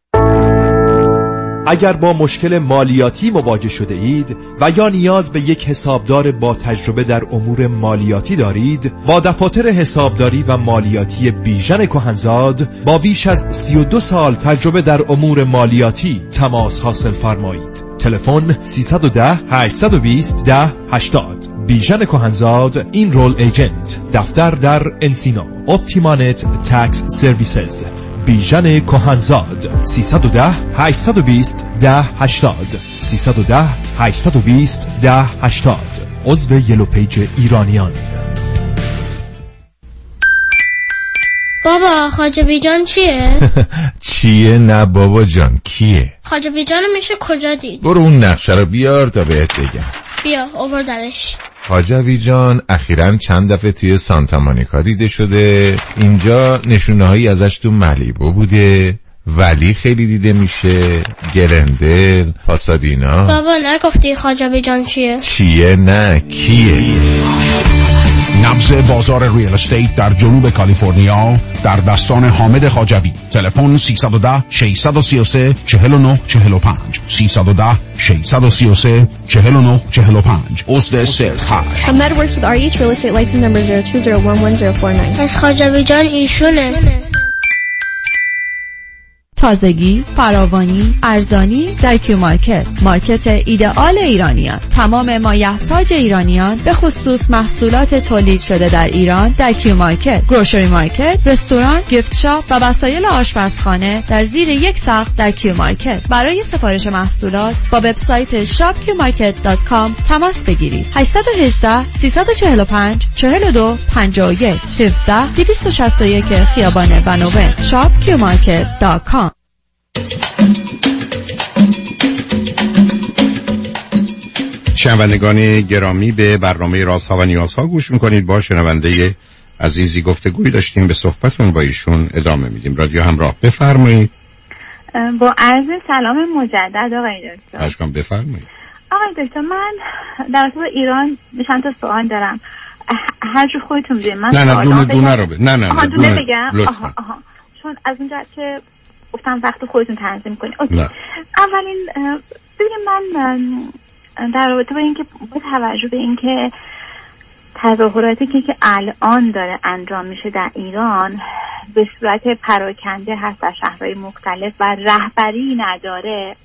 اگر با مشکل مالیاتی مواجه شده اید و یا نیاز به یک حسابدار با تجربه در امور مالیاتی دارید، با دفاتر حسابداری و مالیاتی بیژن کهنزاد با بیش از سی و دو سال تجربه در امور مالیاتی تماس حاصل فرمایید. تلفن سیصد و ده هشتصد و بیست ده هشتاد. بیژن کهنزاد این رول ایجنت، دفتر در انسینو. اپتیمانت تکس سرویسز. بیژن کهنزاد سیصد و ده هشتصد و بیست ده هشتاد سیصد و ده هشتصد و بیست ده هشتاد. عضو یلو پیج ایرانیان. بابا خواجه جان چیه؟ چیه؟ نه بابا جان کیه؟ خواجه جان میشه کجا دید؟ برو اون نقشه رو بیار تا بهت بگم. بیا آوردنش. حاجوی جان اخیراً چند دفعه توی سانتا مونیکا دیده شده. اینجا نشونه‌هایی ازش تو ملیبو بوده، ولی خیلی دیده میشه. گرندل، پاسادینا. بابا نگفتی خواجوی جان چیه؟ چیه؟ نه کیه؟ نبض رأس بازار ریال استیت در جنوب کالیفرنیا در دستان حامد خواجوی. تلفن سیصد و ده ششصد و سی و سه چهل و نه چهل و پنج سیصد و ده ششصد و سی و سه چهل و نه چهل و پنج. عضو سیلز هشت. Ahmed works with R E H Real Estate license number zero two zero one one zero four nine. از خواجوی جان ایشونه. تازگی، فراوانی، ارزانی در کیو مارکت. مارکت ایدئال ایرانیان. تمام مایحتاج ایرانیان به خصوص محصولات تولید شده در ایران در کیو مارکت. گروشری مارکت، رستوران، گیفت شاپ و وسایل آشپزخانه در زیر یک سقف در کیو مارکت. برای سفارش محصولات با وبسایت شاپ کیو مارکت دات کام تماس بگیرید. هشت یک هشت سه چهار پنج چهار دو پنج یک هفده دویست و شصت و یک خیابان بنوبن. شاپ کیو مارکت دات کام. شنوندگان گرامی، به برنامه رازها و نیازها گوش میکنید. با شنونده عزیزی گفتگوی داشتیم، به صحبتون با ایشون ادامه میدیم. رادیو همراه، بفرمایید. با عرض سلام مجدد آقای دکتر. اشکام بفرمایید. آقای دکتر، من در اصل ایران چند تا سوال دارم، هر جو خودتون بگید. من نه نه دونه دونه رو ب... نه نه نه دونه بگم. لطفا. آها آها. چون از اونجا که گفتم وقت خودتون تنظیم کنید. اوکی. اولین ببینید، من در رابطه با اینکه با توجه به اینکه تظاهراتی که که الان داره انجام میشه در ایران به صورت پراکنده هست در شهرهای مختلف و رهبری نداره،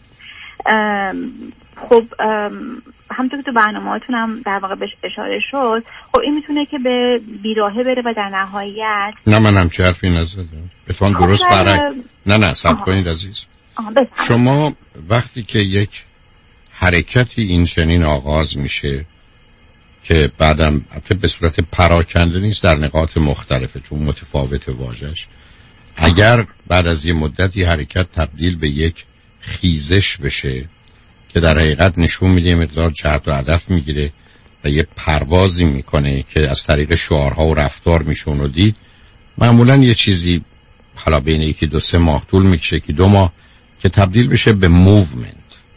خب همونطور که تو برنامه‌هاتون هم در واقع بهش اشاره شد، خب این میتونه که به بیراهه بره و در نهایت نه من هم چه حرفی نزدم. اتفاقا درست برعکس. نه نه صبر کنید عزیز. شما وقتی که یک حرکتی این چنین آغاز میشه که بعدم به صورت پراکنده نیست، در نقاط مختلفه چون متفاوت واژش، اگر بعد از یه مدتی حرکت تبدیل به یک خیزش بشه که در حقیقت نشون میده مقدار جهت و هدف میگیره و یه پروازی میکنه که از طریق شعارها و رفتار میشون و دید، معمولا یه چیزی حالا بین یکی دو سه ماه طول میکشه که دو ماه که تبدیل بشه به موومنت.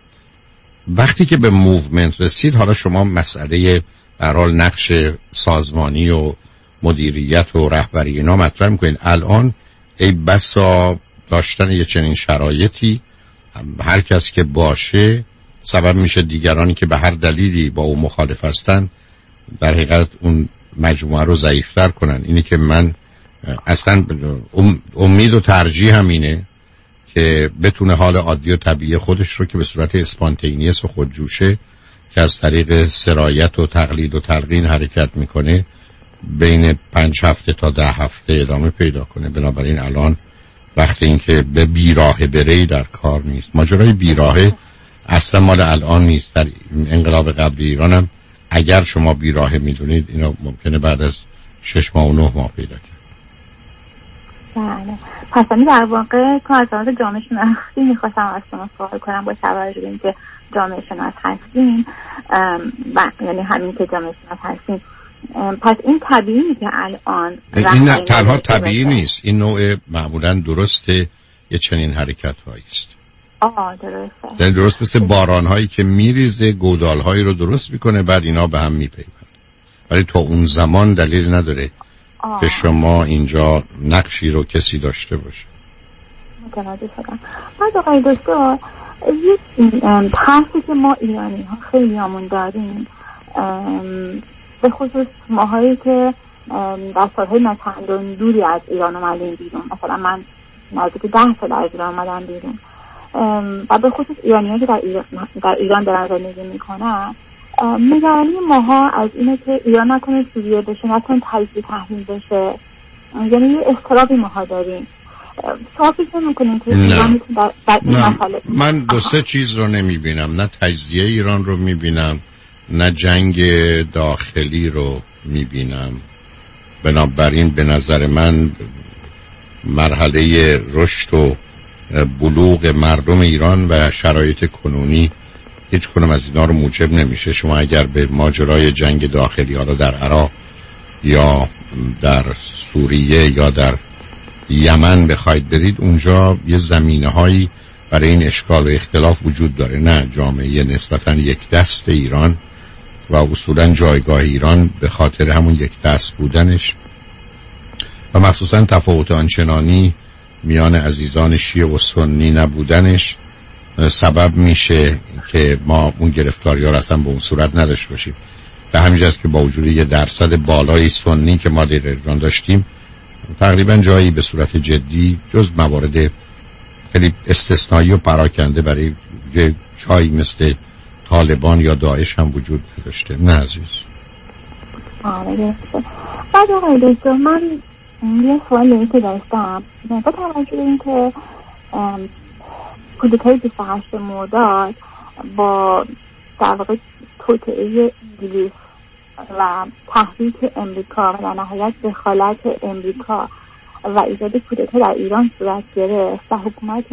وقتی که به موومنت رسید، حالا شما مسئله به هر حال نقش سازمانی و مدیریت و رهبری اینا مطرح میکنین. الان ای بسا داشتن یه چنین شرایطی هر کس که باشه سبب میشه دیگرانی که به هر دلیلی با او مخالف هستن در حقیقت اون مجموعه رو ضعیفتر کنن. اینی که من اصلا امید و ترجیح همینه که بتونه حال عادی و طبیعی خودش رو که به صورت اسپانتینیس و خودجوشه که از طریق سرایت و تقلید و تلقین حرکت میکنه بین پنج هفته تا ده هفته ادامه پیدا کنه. بنابراین الان وقت این که به بیراهه بره در کار نیست. ماجرای بیراهه اصلا مال الان نیست. در انقلاب قبلی ایران هم اگر شما بیراهه میدونید اینا ممکنه بعد از شش ماه و نه ماه پیدا کنه. بله. پس من در واقع کارزارات جامعه شناختی میخواستم از شما سوال کنم با توجه به اینکه جامعه شناس هستیم و یعنی همین که جامعه شناس هستیم، پس این طبیعی که الان این نه تنها طبیعی نیست، این نوع معمولا درسته یه چنین حرکت هایی است. آه درسته. یعنی درست مثل باران هایی که میریزه گودال هایی رو درست میکنه بعد اینا به هم میپیوند، ولی تا اون زمان دلیل نداره آه. که شما اینجا نقشی رو کسی داشته باشه. متوجه شدم. بعد آقای دکتر، یک ترسی که ما ایرانی ها خیلی همون داریم، به خصوص ماهایی که در سالهای نچندان دوری از ایران اومدیم بیرون، مثلا من نزدیک ده سال از ایران اومدم بیرون و به خصوص ایرانی ها که در ایران, در ایران دارن زندگی میکنن، نگرانی ماها از اینه که ایران نکنه سوریه بشه، نکنه تجزیه تحمیل بشه، یعنی یه اضطرابی ماها داریم. شما فکر نمی‌کنید که ایران در, در این مسئله؟ من دو سه چیز رو نمیبینم، نه تجزیه ایران رو میبینم نه جنگ داخلی رو میبینم. بنابراین به نظر من مرحله رشد و بلوغ مردم ایران و شرایط کنونی هیچ کنم از اینا رو موجب نمیشه. شما اگر به ماجرای جنگ داخلی حالا در عراق یا در سوریه یا در یمن بخواید برید، اونجا یه زمینه هایی برای این اشکال و اختلاف وجود داره. نه جامعه نسبتاً یک دست ایران و اصولا جایگاه ایران به خاطر همون یک دست بودنش و مخصوصا تفاوت آنچنانی میان عزیزان شیعه و سنی نبودنش سبب میشه که ما اون گرفتاری ها رو اصلا به اون صورت نداشته باشیم. به همین جاست که با وجود یه درصد بالای سنی که ما در ایران داشتیم تقریبا جایی به صورت جدی جز موارد خیلی استثنایی و پراکنده برای یه جایی مثل طالبان یا داعش هم وجود نداشته. نه عزیز. آره بعد آقای دکتر من یه سوالی که داشتم با توجه به این که کودتای بیست و هشت مرداد با در واقع توطئه انگلیس و تحریک امریکا و در نهایت دخالت امریکا و ایجاد کودتا در ایران صورت گرفت و حکومت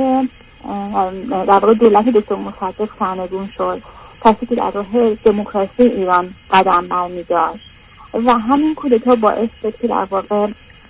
در واقع دولت دکتر مصدق سرنگون شد، کسی که در راه دموکراسی ایران قدم برمی‌داشت و همین کودتا باعث شد که در واقع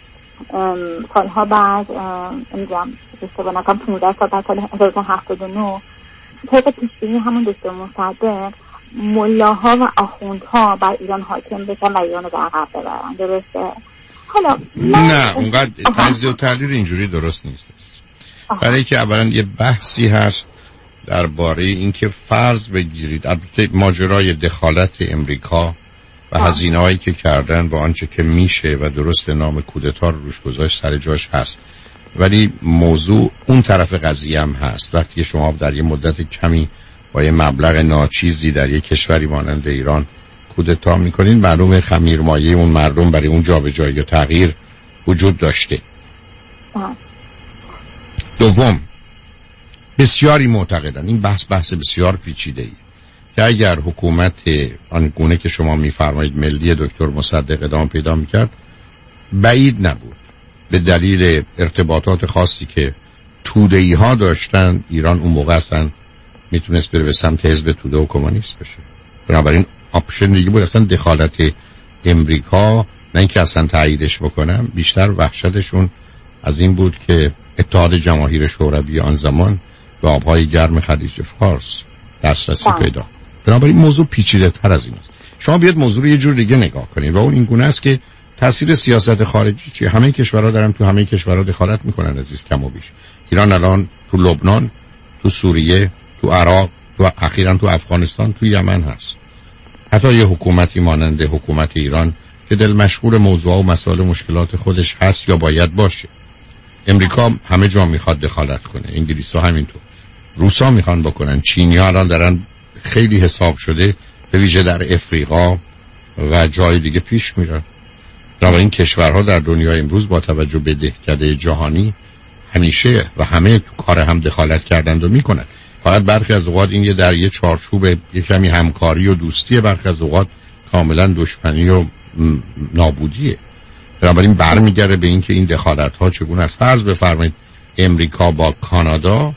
سالها بعد نمی‌دونم اشتباه نکنم پانزده سال بعد سال هزار و نهصد و هفتاد و نه طبق پیش‌بینی همون دکتر مصدق ملاها و آخوندها بر ایران حاکم بشن و ایران رو به عقب ببرن. درسته؟ حالا نه اونقدر تجزیه و تحلیل اینجوری درست نیست. برای که اولا یه بحثی هست درباره اینکه فرض بگیرید البته ماجرای دخالت امریکا و هزینه‌هایی که کردن با آنچه که میشه و درست نام کودتا رو روش گذاشت سر جاش هست، ولی موضوع اون طرف قضیه هم هست. وقتی شما در یه مدت کمی با یه مبلغ ناچیزی در یک کشوری مانند ایران کودتا میکنین، معلومه خمیرمایه اون مردم برای اون جابجایی و تغییر وجود داشته. آه. دوم، بسیاری معتقدن این بحث بحث بسیار پیچیده‌ای که اگر حکومت آنگونه که شما میفرمایید ملی دکتر مصدق ادامه پیدا میکرد بعید نبود به دلیل ارتباطات خاصی که توده‌ای ها داشتن ایران اون موقع اصلا میتونست بره به سمت حزب توده و کمونیست بشه. بنابراین آپشن دیگه بود اصلا دخالت امریکا، نه اینکه اصلا تاییدش بکنم، بیشتر وحشتشون از این بود که اتحاد جماهیر شوروی آن زمان به آبهای گرم خلیج فارس دسترسی پیدا. بنابراین موضوع پیچیده تر از این است. شما بیاد موضوع رو یه جور دیگه نگاه کنید و اون این گونه است که تاثیر سیاست خارجی چیه؟ همه کشورها دارن تو همه کشورها دخالت میکنن عزیز، کم و بیش. ایران الان تو لبنان، تو سوریه، تو عراق، تو اخیراً تو افغانستان، تو یمن هست. حتی یه حکومتی مانند حکومت ایران که دل مشغول موضوع و مسائل و مشکلات خودش هست یا باید باشه. امریکا همه جا میخواد دخالت کنه، انگلیس‌ها همینطور، روسا میخوان بکنن، چینی‌ها الان دارن خیلی حساب شده به ویژه در افریقا و جای دیگه پیش میرن. در این کشورها در دنیای امروز با توجه به دهکده جهانی همیشه و همه تو کار هم دخالت کردند و میکنن. فقط برخی از اوقات این یه در یه چارچوب یه کمی همکاری و دوستیه، برخی از اوقات کاملا دشمنی و نابودیه. بنابراین برمیگره به این که این دخالت ها چگونه است. فرض بفرمایید امریکا با کانادا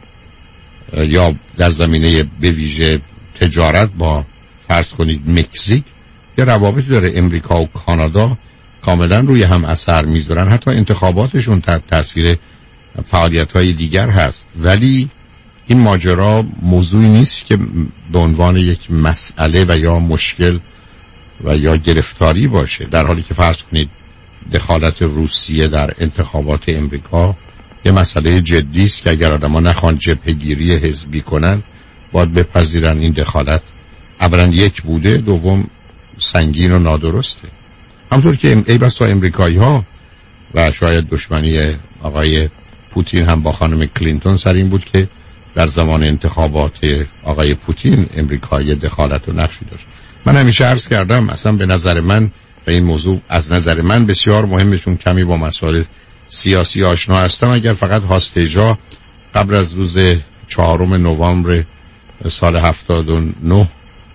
یا در زمینه به ویژه تجارت با فرض کنید مکزیک یه روابطی داره، امریکا و کانادا کاملا روی هم اثر میذارن، حتی انتخاباتشون تحت تاثیر فعالیت های دیگر هست، ولی این ماجرا موضوعی نیست که به عنوان یک مسئله و یا مشکل و یا گرفتاری باشه، در حالی که فرض کنید دخالت روسیه در انتخابات امریکا یه مسئله جدی است که اگر آدم‌ها نخوان جبهه‌گیری حزبی کنن باید بپذیرن این دخالت اولا یک بوده، دوم سنگین و نادرسته. همونطور که ای بس تا امریکایی‌ها و شاید دشمنی آقای پوتین هم با خانم کلینتون سر این بود که در زمان انتخابات آقای پوتین امریکایی دخالت و نقشی داشت. من همیشه عرض کردم اصلا به نظر من و این موضوع از نظر من بسیار مهمشون کمی با مسائل سیاسی آشنا هستم. اگر فقط هاستیجا قبل از روز چهارم نوامبر سال هفتاد و نه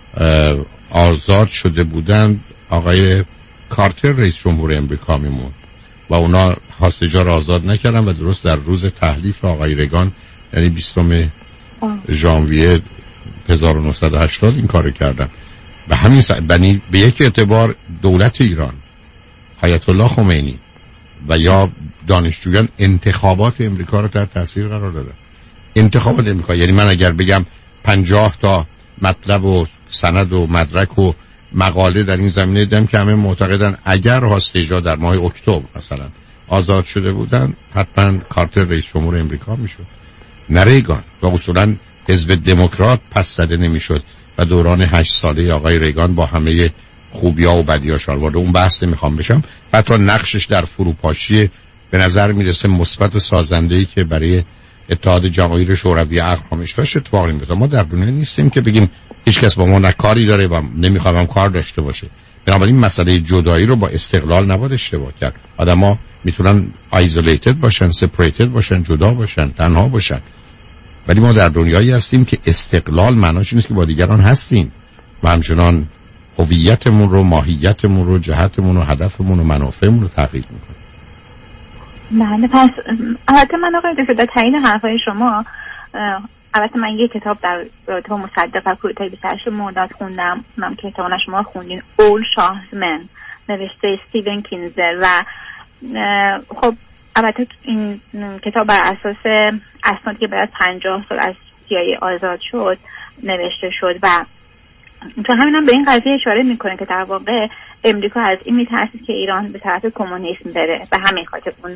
آزاد شده بودند، آقای کارتر رئیس جمهور امریکا میموند و اونا هاستیجا را آزاد نکردن و درست در روز تحلیف آقای رگان یعنی بیستم ژانویه هزار و نهصد و هشتاد این کار کردن. به همین س... بنی به یک اعتبار دولت ایران، آیت الله خمینی و یا دانشجویان انتخابات امریکا رو در تاثیر قرار دادن. انتخابات امریکا یعنی من اگر بگم پنجاه تا مطلب و سند و مدرک و مقاله در این زمینه دیدم که همه معتقدن اگر هاستیجا در ماه اکتبر مثلا آزاد شده بودن حتما کارتر رئیس جمهور امریکا میشد، نه ریگان. و اصولا حزب دموکرات پس زده نمیشد و دوران هشت ساله آقای ریگان با همه خوبیا و بدیاش آورده. اون بحث نمیخوام بشم. حتی نقشش در فروپاشی به نظر میرسه مثبت و سازنده‌ای که برای اتحاد جماهیر شوروی اقوامش داشت اتفاق نمیفته. ما در دنیا نیستیم که بگیم هیچ کس با ما نه کاری داره و نمیخوام هم کار داشته باشه. بنابراین مسئله جدایی رو با استقلال نباید اشتباه کرد. آدم‌ها میتونن آیزولیتد باشن، سپریتد باشن، جدا باشن، تنها باشن. ولی ما در دنیایی هستیم که استقلال معناش نیست که با دیگران هستیم و همچنان هویتمون رو، ماهیتمون رو، جهتمون رو، هدفمون و منافعمون رو تغییر میکنه. بله، پس البته من آقای دکتر در تایید حرفای شما، البته من یک کتاب در رابطه با مصدق و کودتای بیست و هشت مرداد خوندم، من که احتمالا شما خوندین، اول شاهزمن نوشته استیون کینزر. و خب البته این کتاب بر اساس اسنادی که بعد از پنجاه سال از سی‌آی‌ای آزاد شد نوشته شد و تو همین هم به این قضیه اشاره میکنه که در واقع امریکا از این میترسید که ایران به طرف کمونیسم بره و همین خاطر اون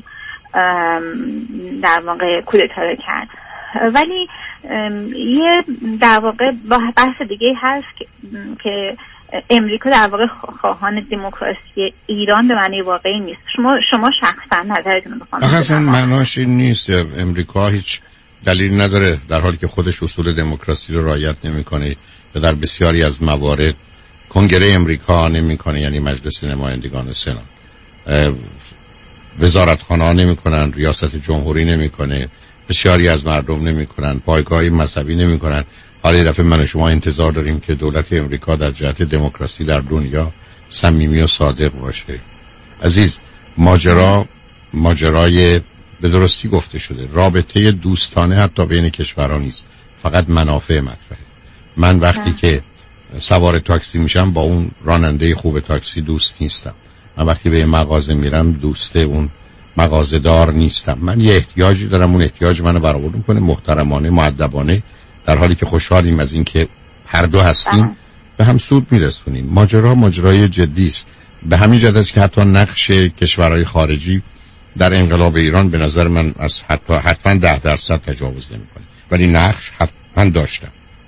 در واقع کودتا رو کرد. ولی یه در واقع بحث دیگه هست که امریکا در واقع خواهان دموکراسی ایران به معنی واقعی نیست. شما شما شخصا نظرتون رو بخوام بگم. اصلا معناش این نیست. امریکا هیچ دلیل نداره در حالی که خودش اصول دموکراسی رو رعایت نمیکنه و در بسیاری از موارد کنگره امریکا نمیکنه، یعنی مجلس نمایندگان سنا، وزارتخانه‌ها نمیکنن، ریاست جمهوری نمیکنه، بسیاری از مردم نمیکنن، پایگاه مذهبی نمیکنن. حالا یه دفعه من و شما انتظار داریم که دولت امریکا در جهت دموکراسی در دنیا صمیمی و صادق باشه. عزیز، ماجرا ماجرای به درستی گفته شده رابطه دوستانه حتی بین کشورها نیست، فقط منافع مطرحه. من وقتی ده. که سوار تاکسی میشم با اون راننده خوب تاکسی دوست نیستم. من وقتی به مغازه میرم دوست اون مغازه دار نیستم. من یه احتیاجی دارم، اون احتیاج منو برآورده میکنه محترمانه، مؤدبانه، در حالی که خوشحالیم از این که هر دو هستیم ده. به هم سود میرسونیم. ماجرا ماجرای جدی است. به همین جهت است که حتی نقش کشورهای خارجی در انقلاب ایران به نظر من از حتی حتما ده درصد تجاوز نمیکنه، ولی نقش حتما داشتم.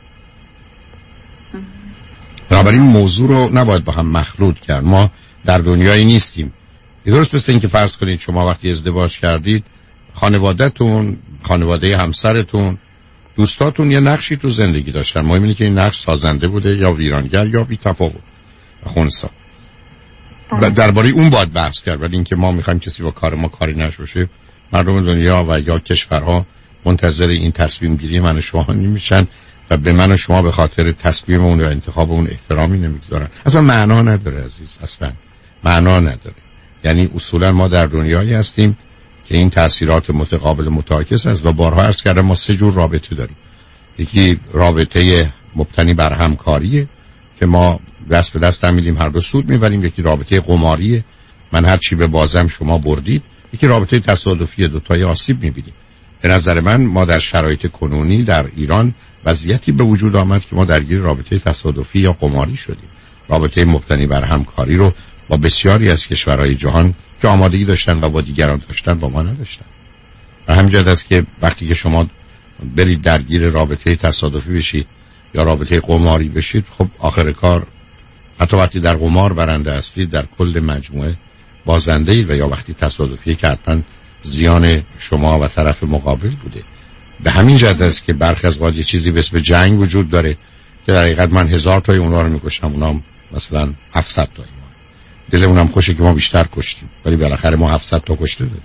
بنابراین موضوع رو نباید با هم مخلوط کرد. ما در دنیایی نیستیم. درست مثل این که فرض کنید شما وقتی ازدواج کردید خانواده‌تون، خانواده همسرتون، دوستاتون یه نقشی تو زندگی داشتن. مهم اینه که این نقش سازنده بوده یا ویرانگر یا بی تفاوت و خنثی. و درباره اون باید بحث کرد. ولی اینکه ما میخوایم کسی با کار ما کاری نشه، مردم دنیا و یا کشورها منتظر این تصمیم گیری من و شما نمیشن و به من و شما به خاطر تصمیم اون یا انتخاب اون احترامی نمیگذارن. اصلا معنا نداره عزیز، اصلا معنا نداره. یعنی اصولا ما در دنیایی هستیم که این تأثیرات متقابل متعاکس است و بارها عرض کردم ما سه جور رابطه داریم. یکی رابطه مبتنی بر همکاریه که ما دست به دست هم میدیم، هر دو سود میبریم. یکی رابطه قماریه، من هر چی به بازم شما بردید. یکی رابطه تصادفی، دو تای آسیب میبینیم. به نظر من ما در شرایط کنونی در ایران وضعیتی به وجود آمد که ما درگیر رابطه تصادفی یا قماری شدیم. رابطه مبتنی بر همکاری رو با بسیاری از کشورهای جهان که آمادگی داشتن و با دیگران داشتن با ما نداشتن. و همینجاست است که وقتی که شما برید درگیر رابطه تصادفی بشید یا رابطه قماری بشید، خب آخر کار حتی وقتی در قمار برنده هستید در کل مجموعه بازنده اید و یا وقتی تصادفیه که حتما زیان شما و طرف مقابل بوده. به همین جهت است که برخی از وقت یه چیزی به اسم جنگ وجود داره که در حقیقت من هزار تای اونا رو میکشم، اونا هم مثلا هفتصد تای ما. دلمون هم خوشه که ما بیشتر کشتیم ولی بالاخره ما هفتصد تا کشته داریم.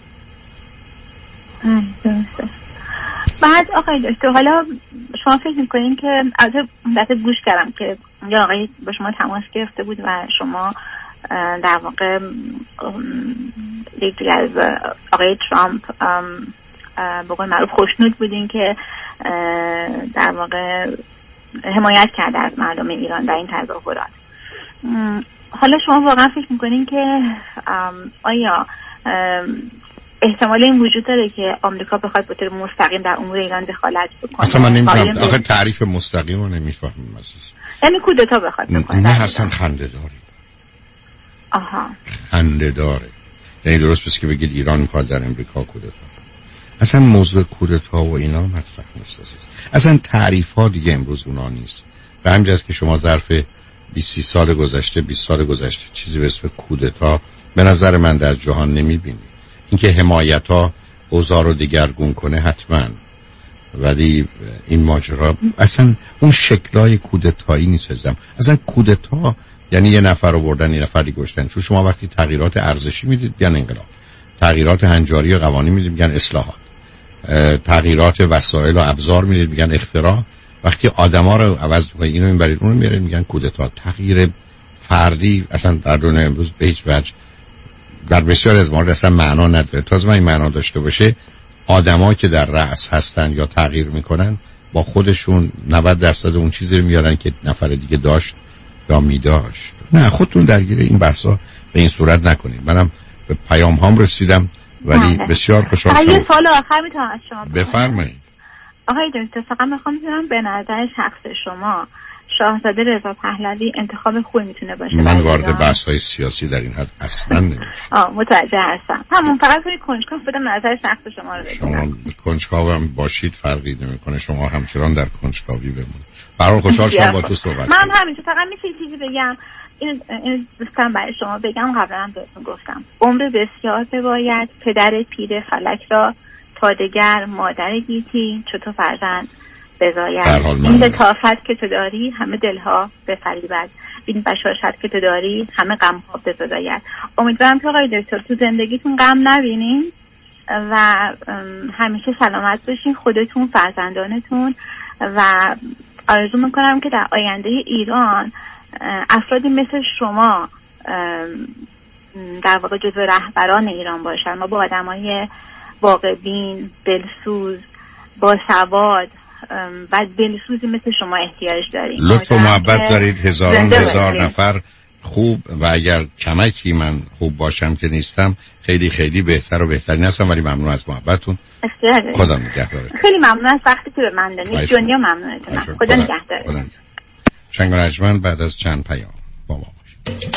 بعد آقای دکتر، حالا شما فکر میکنین که از دفعه گوش کردم که یه آقای با شما تماس گرفته بود و شما در واقع یکی از آقای ترامپ به قول معروف خوشنود بودین که در واقع حمایت کرده از مردم ایران در این تظاهرات. حالا شما واقعا فکر میکنین که آیا احتمال این وجود داره که آمریکا بخواد به طور مستقیم در امور ایران دخالت بکنه. اصلا من نمی‌فهمم، آخه تعریف مستقیم رو نمی‌فهمم عزیز. یعنی کودتا بخواد بکنه. نه اصلا خنده داره. آها. خنده داره. یعنی درست بس که بگید ایران می‌خواد در امریکا کودتا. اصلا موضوع کودتا و اینا مطرح نیست عزیز. اصلا تعریف‌ها دیگه امروز اونا نیست. به همین جاست که شما ظرف بیست سال گذشته بیست سال گذشته چیزی به اسم کودتا به نظر من در جهان نمی‌بینید. اینکه حمایت‌ها اوضاع رو دگرگون کنه حتما، ولی این ماجرا اصلا اون شکلای کودتایی نیست ازم. اصلا کودتا یعنی یه نفر رو بردن یه نفر دیگه کشتن. چون شما وقتی تغییرات ارزشی میدید میگن انقلاب، تغییرات هنجاری و قوانین میدید میگن اصلاحات، تغییرات وسایل و ابزار میدید میگن اختراع. وقتی آدما رو عوض می‌کنید اینو میبرید اونو میارید میگن کودتا. تغییر فردی اصلا در دنیای امروز به هیچ وجه در بسیار از موارد اصلا معنا نداره. تازه این معنا داشته باشه آدمایی که در رأس هستن یا تغییر میکنن با خودشون نود درصد اون چیزی رو میارن که نفر دیگه داشت یا میداشت. نه خودتون درگیر این بحثا به این صورت نکنید. منم به پیام هام رسیدم ولی نه. بسیار خوشحال شدم. یه سوال آخر میتونم از شما بفرمایید. آقای دکتر فقط میخوام بدونم به نظر شخص شما شاهزاده رضا پهلوی انتخاب خوبی میتونه باشه؟ من وارد بحث‌های سیاسی در این حد اصلا نمیشم. آه متوجه هستم. همون فقط توی کنجکاو بدم نظر شخص شما رو بدونم. شما کنجکاو هم باشید فرقی نمیکنه، شما همچنان در کنجکاوی بمونید. برای خوشحال شدم با تو صحبت من همینطور فقط میشه چیزی بگم، این این دوستم برای شما بگم، قبلا هم بهتون گفتم عمر بسیار بباید پدر پیر فلک را تا دگر مادر گیتی چطور فرزند بزاید. این لطافت که تو داری همه دلها بفریبد، این بشاشت که تو داری همه غمها بزاید. امیدوارم که آقای دکتر تو زندگیتون غم نبینین و همیشه سلامت باشین، خودتون، فرزندانتون، و آرزو میکنم که در آینده ایران افرادی مثل شما در واقع جزو رهبران ایران باشن. ما با آدمای واقع‌بین، دلسوز، باسواد و دلسوزی مثل شما احتیاج داریم. لطف و محبت دارید هزاران هزار نفر خوب، و اگر کمکی من خوب باشم که نیستم خیلی خیلی بهتر و بهترین هستم، ولی ممنون از محبتتون. خدا نگهدار. خیلی ممنون از وقتی که به من دادید. دنیا ممنونتونم. خدا نگهدار. شنگ و نجمن بعد از چند پیام با ما باشید.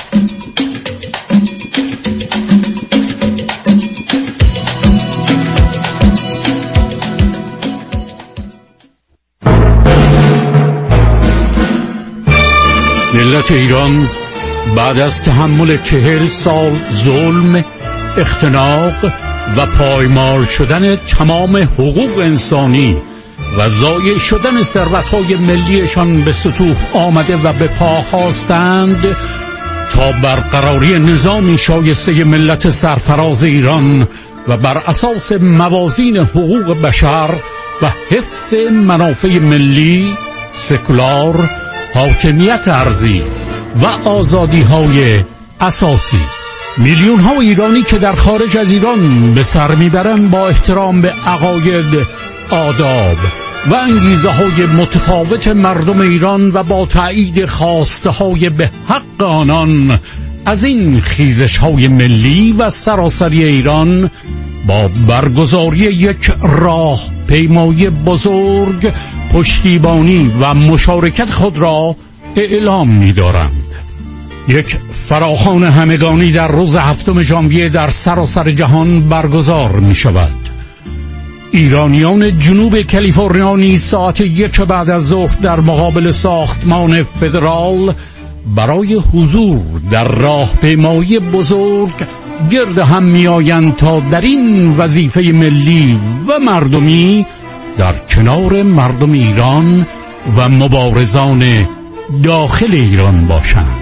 ملت ایران بعد از تحمل چهل سال ظلم، اختناق و پایمال شدن تمام حقوق انسانی و ضایع شدن ثروت‌های ملیشان به سطوح آمده و به پا خواستند تا برقراری نظامی شایسته ملت سرفراز ایران و بر اساس موازین حقوق بشر و حفظ منافع ملی، سکولار، حاکمیت ارضی و آزادی‌های اساسی. میلیون‌ها ایرانی که در خارج از ایران به سر میبرند با احترام به عقاید، آداب و انگیزه‌های متفاوت مردم ایران و با تأیید خواسته‌های به حق آنان از این خیزش‌های ملی و سراسری ایران با برگزاری یک راه پیمایی بزرگ پشتیبانی و مشارکت خود را اعلام می‌دارند. یک فراخوان همگانی در روز هفتم ژانویه در سراسر جهان برگزار می‌شود. ایرانیان جنوب کالیفرنیا نیز ساعت یک بعد از ظهر در مقابل ساختمان فدرال برای حضور در راهپیمایی بزرگ گرد هم می‌آیند تا در این وظیفه ملی و مردمی در کنار مردم ایران و مبارزان داخل ایران باشند.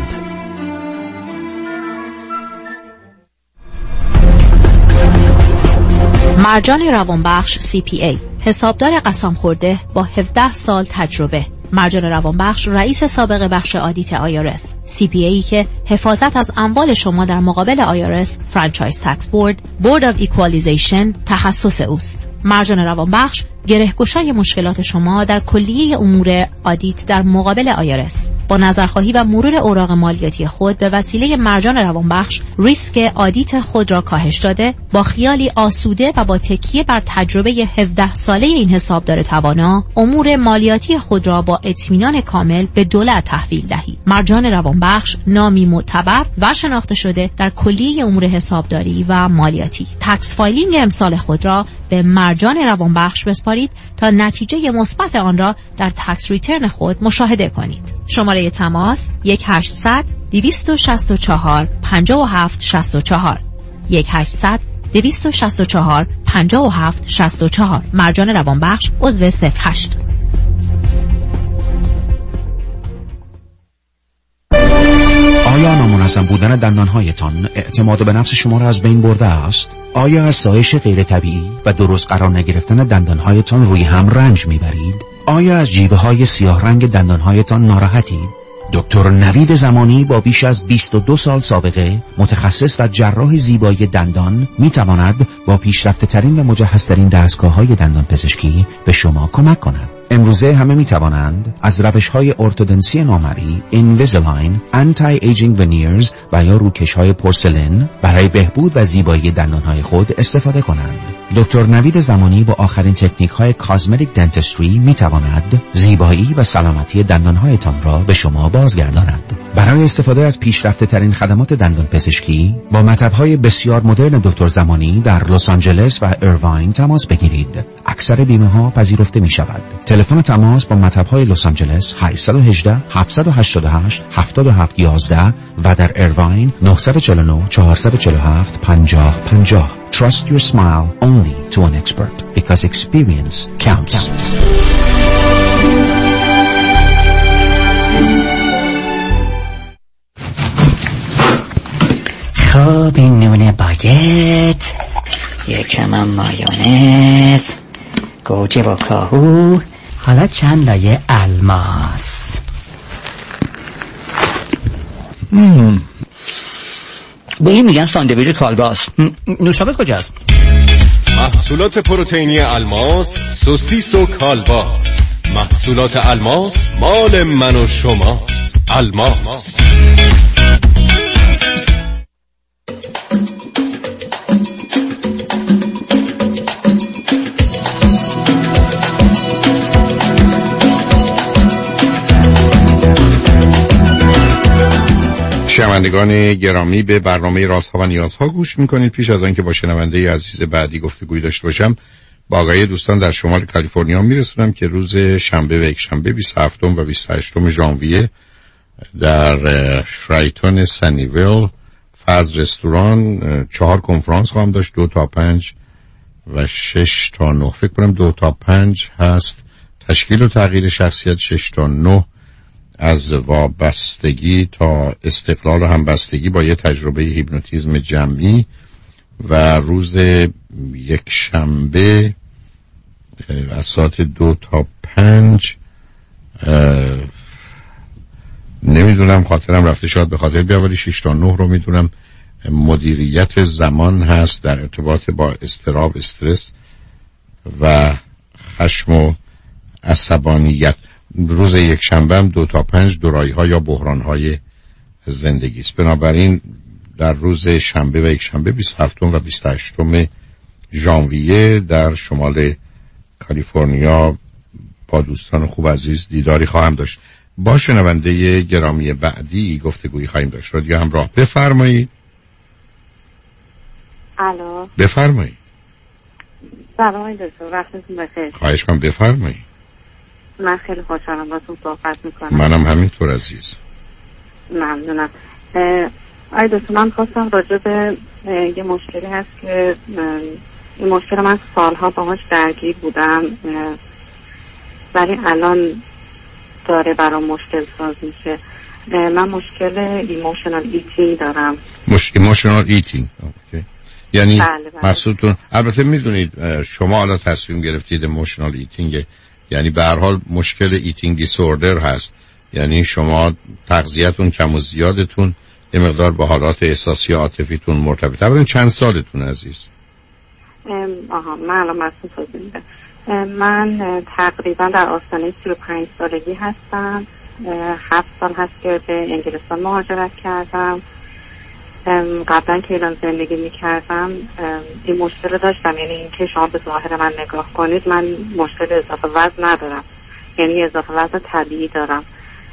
مرجان روانبخش سی پی ای، حسابدار قسم خورده با هفده سال تجربه. مرجان روانبخش رئیس سابق بخش آدیت آی آر اس، سی پی ای که حفاظت از اموال شما در مقابل آی آر اس، فرانچایز تکس بورد، بورد آف ایکوالیزیشن تخصص اوست. مرجان روانبخش گره‌گشای مشکلات شما در کلیه امور آدیت در مقابل آیارس. با نظرخواهی و مرور اوراق مالیاتی خود به وسیله مرجان روانبخش ریسک آدیت خود را کاهش داده، با خیالی آسوده و با تکیه بر تجربه هفده ساله این حسابدار توانا، امور مالیاتی خود را با اطمینان کامل به دولت تحویل دهید. مرجان روانبخش نامی معتبر و شناخته شده در کلیه امور حسابداری و مالیاتی. تکس فایلینگ امسال خود را به مرجان روانبخش بسپارید تا نتیجه مثبت آن را در تکس ریترن خود مشاهده کنید. شماره تماس یک هشتصد دویست و شصت و چهار پنجاه و هفت شصت و چهار یک هشتصد دویست و شصت و چهار پنجاه و هفت شصت و چهار. مرجان روانبخش عضو صفر هشت. آیا نامنظم بودن دندانهایتان اعتماد به نفس شما را از بین برده است؟ آیا از سایش غیر طبیعی و درست قرار نگرفتن دندانهایتان روی هم رنج میبرید؟ آیا از جیوه های سیاه رنگ دندانهایتان ناراحتید؟ دکتر نوید زمانی با بیش از بیست و دو سال سابقه، متخصص و جراح زیبایی دندان، میتواند با پیشرفته ترین و مجهزترین دستگاه های دندان پزشکی به شما کمک کند. امروزه همه می توانند از روش‌های ارتودنسی نامری، اینویزیلاین، آنتی ایجینگ ونیرز و یا روکش‌های پورسلین برای بهبود و زیبایی دندان‌های خود استفاده کنند. دکتر نوید زمانی با آخرین تکنیک‌های کاسمتیک دنتستری می تواند زیبایی و سلامتی دندان‌هایتان را به شما بازگرداند. برای استفاده از پیشرفته ترین خدمات دندان پزشکی با مطب‌های بسیار مدرن دکتر زمانی در لس آنجلس و ایرواین تماس بگیرید. اکثر بیمه‌ها پذیرفته می‌شود. تلفن تماس با مطب‌های لس آنجلس هشت یک هشت هفت هشت هشت هفت هفت یک یک و در ایرواین نه چهار نه چهار چهار هفت پنجاه پنجاه. Trust your smile only to an expert because experience counts. خب این نونه باگت، یکم هم مایونز، گوجه و کاهو، حالا چند لایه الماس. مم. به این میگن ساندویچ کالباس. نوشابه کجاست؟ محصولات پروتئینی الماس، سوسیس و کالباس. محصولات الماس مال من و شما. الماس. شنوندگان گرامی، به برنامه رازها و نیازها گوش میکنید. پیش از آنکه با شنونده عزیز بعدی گفتگوی داشته باشم، با آقای دوستان در شمال کالیفرنیا میرسونم که روز شنبه و یک شنبه بیست و هفتم و بیست و هشتم ژانویه در شرایتون سنیویل فاز رستوران چهار کنفرانس خواهم داشت. دو تا پنج و شش تا نه، فکر کنم دو تا پنج هست تشکیل و تغییر شخصیت، شش تا نه از وابستگی تا استقلال و همبستگی با یه تجربه هیپنوتیزم جمعی، و روز یک شنبه از ساعت دو تا پنج نمیدونم، خاطرم رفته، شاید به خاطر بیا، ولی شش تا نه رو میدونم مدیریت زمان هست در ارتباط با اضطراب، استرس و خشم و عصبانیت. روز یک شنبه هم دو تا پنج دورایی ها یا بحران های زندگی است. بنابراین در روز شنبه و یک شنبه بیست و هفتم و بیست و هشتم ژانویه در شمال کالیفرنیا با دوستان خوب عزیز دیداری خواهم داشت. با شنونده گرامی بعدی گفتگویی خواهیم داشت. رادیو همراه، بفرمایید. الو، بفرمایید. سلام دکتر، وقتتون بخیر. خواهش کنم بفرمایید. من خیلی خوشحالم باهاتون صحبت میکنم. منم همینطور عزیز. ممنونم. آی دکتر، من خواستم راجع به یه مشکلی هست که این مشکل من سالها باهاش درگیر بودم، ولی الان داره برام مشکل ساز میشه. من مشکل ایموشنال ایتینگ دارم. مش... ایموشنال ایتینگ اوکی. یعنی بله بله. مقصودتون، البته میدونید شما حالا تصمیم گرفتید ایموشنال ایتینگ، یعنی به هر حال مشکل ایتینگ دیسوردر هست، یعنی شما تغذیه‌تون کم و زیادتون یه مقدار با حالات احساسی عاطفیتون مرتبطه. اولا چند سالتون عزیز؟ آها من الان مسئول توضیح میدم. من تقریبا در آستانه سی و پنج سالگی هستم. هفت سال هست که به انگلستان مهاجرت کردم. قبلا که ایران زندگی میکردم این مشکل داشتم، یعنی این که شما به ظاهر من نگاه کنید من مشکل اضافه وزن ندارم، یعنی اضافه وزن طبیعی دارم.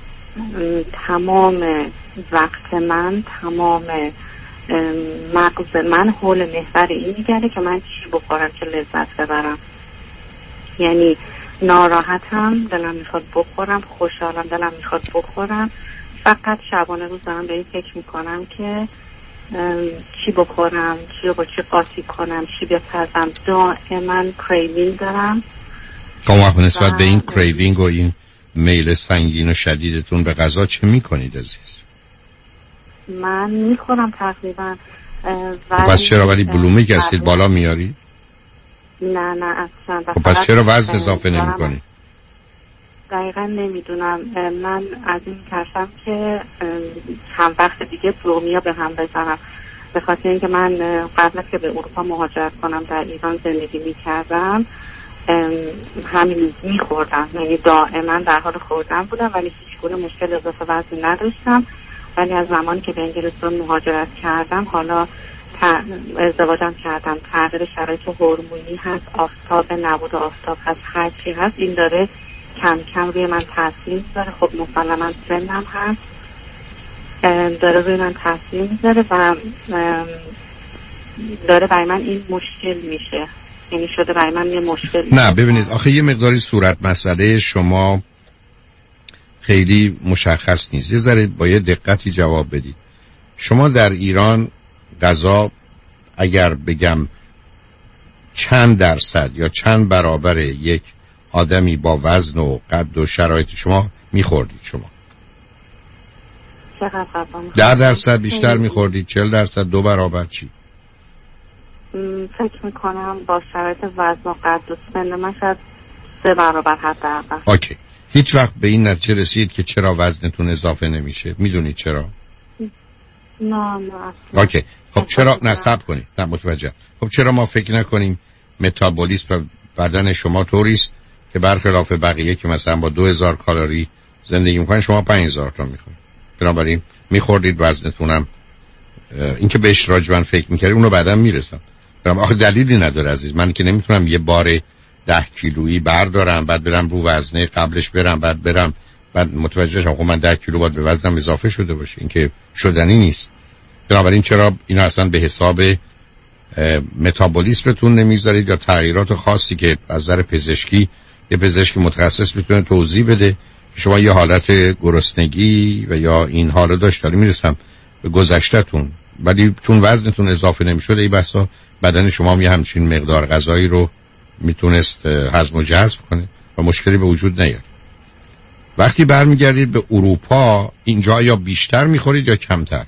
تمام وقت من، تمام مغز من حول محور این میگرده که من چی بخورم که لذت ببرم. یعنی ناراحتم دلم میخواد بخورم، خوشحالم دلم میخواد بخورم. فقط شبانه روز دارم به این فکر میکنم که چی بخورم، چی رو با چی قاطی کنم، چی بپزم. دائما کریوینگ دارم. کما نسبت به این کریوینگ و این میل سنگین و شدیدتون به غذا چه میکنید عزیز؟ من میخورم تقریبا. پس چرا ولی بلومیک هستید بالا میاری؟ نه نه اصلا. خب پس چرا وزن اضافه نمی کنی؟ دقیقا نمیدونم. من از این ترسم که هم وقت دیگه بلومیا به هم بزنم، به خاطر اینکه من قبل از که به اروپا مهاجرت کنم در ایران زندگی میکردم همین میخوردم، یعنی دائما در حال خوردن بودم ولی هیچ گونه مشکل اضافه وزن نداشتم. ولی از زمانی که به انگلستان مهاجرت کردم، حالا ازدواجم کردم، تغییر شرایط هورمونی هست، آفتاب نبود آفتاب هست، هر چی هست، این داره کم کم روی من تاثیر میذاره. خب مسلما سنم هست، داره روی من تاثیر میذاره و داره برای من این مشکل میشه، یعنی شده برای من یه مشکل. نه ببینید آخه یه مقداری صورت مسئله شما خیلی مشخص نیست، یه ذره با یه دقتی جواب بدید. شما در ایران غذا اگر بگم چند درصد یا چند برابر یک آدمی با وزن و قد و شرایط شما میخوردید؟ شما ده درصد بیشتر میخوردید؟ چل درصد؟ دو برابر؟ چی؟ فکر میکنم با شرایط وزن و قد و سن من شاید سه برابر حداقل. اوکی. هیچ وقت به این نتیجه رسید که چرا وزنتون اضافه نمیشه؟ میدونید چرا؟ نه نه. اوکی. خب چرا نصب کنید؟ نه متوجه. خب چرا ما فکر نکنیم متابولیسم بدن شما طوریست که برخلاف بقیه که مثلا با دو هزار کالری زندگی میکنن شما پنج هزار تا میخورید، بنابراین میخوردید وزنتونم این که بهش راجبن فکر میکردید اونو بعدا میرسم. برام آخه دلیلی نداره عزیز، من که نمیتونم یه بار ده کیلویی بردارم بعد برم رو وزنه قبلش برم بعد برم بعد متوجه شم خب من ده کیلو باید به وزنم اضافه شده باشه، این که شدنی نیست. بنابراین چرا اینو اصلا به حساب متابولیسمتون نمیذارید یا تغییرات خاصی که از نظر پزشکی یه پزشک متخصص میتونه توضیح بده که شما یه حالت گرسنگی و یا این حالو داشت؟ داریم میرسم به گذشته‌تون ولی چون وزنتون اضافه نمیشده این بسا بدن شما هم یه همچین مقدار غذایی رو میتونست هضم و جذب کنه و مشکلی به وجود نیاد. وقتی برمیگردید به اروپا اینجا یا بیشتر میخورید یا کمتر؟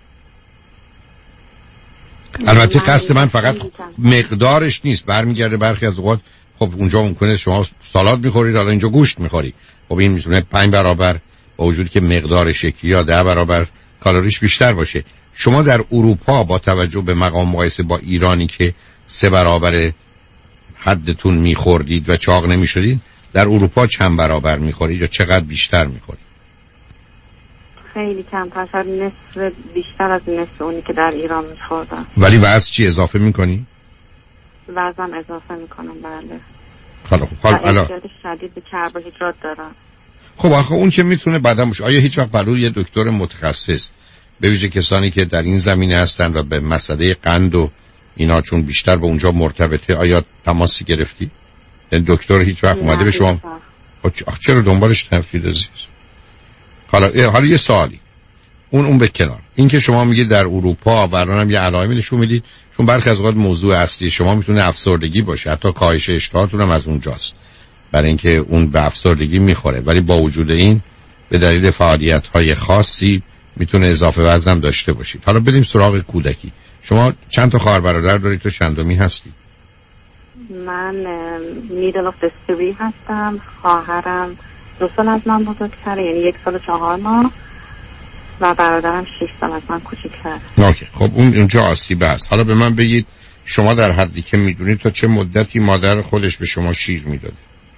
البته قصد من فقط مقدارش نیست، برمیگرده برخی از اوقات خب اونجا ممکنه شما سالاد میخورید حالا اینجا گوشت میخوری، خب این میتونه پنج برابر با وجود که مقدارش یکی یا ده برابر کالریش بیشتر باشه. شما در اروپا با توجه به مقام مقایسه با ایرانی که سه برابر حدتون میخوردید و چاق نمیشدید، در اروپا چند برابر میخورید یا چقدر بیشتر میخورید؟ خیلی کمتر، شاید نصف بیشتر از نصف اونی که در ایران میخوردم. ولی وزن چی اضافه میکنی؟ وزن اضافه میکنم بله. حالا خب حالا حالا شدید به کربوهیدرات دارم. خب آخه اون که میتونه بعدا باشه. آیا هیچ وقت برای یه دکتر متخصص به ویژه کسانی که در این زمینه هستن و به مسئله قند و اینا چون بیشتر به اونجا مرتبطه آیا تماسی گرفتی؟ این دکتر هیچ وقت اومده به شما چرا دنبالش نرفتید عزیز؟ حالا حالا یه سوالی اون اون به کنار، این که شما میگید در اروپا و الانم یه علائمی نشون میدید، چون برخی از اوقات موضوع اصلی شما میتونه افسردگی باشه، حتی کاهش اشتهاتون هم از اونجاست برای اینکه اون به افسردگی میخوره، ولی با وجود این به دلیل فعالیت‌های خاصی میتونه اضافه وزن هم داشته باشید. حالا بریم سراغ کودکی. شما چند تا خواهر برادر دارید؟ تو چندمی هستی؟ من میدل آف دستری هستم. خواهرم دو سال از من بزرگتره، یعنی یک سال و چهار ماه، و برادرم شش سال از من کوچیک‌تره. اوکی. خب اون اونجا آسیب هست. حالا به من بگید شما در حدی که میدونید تا چه مدتی مادر خودش به شما شیر میداده؟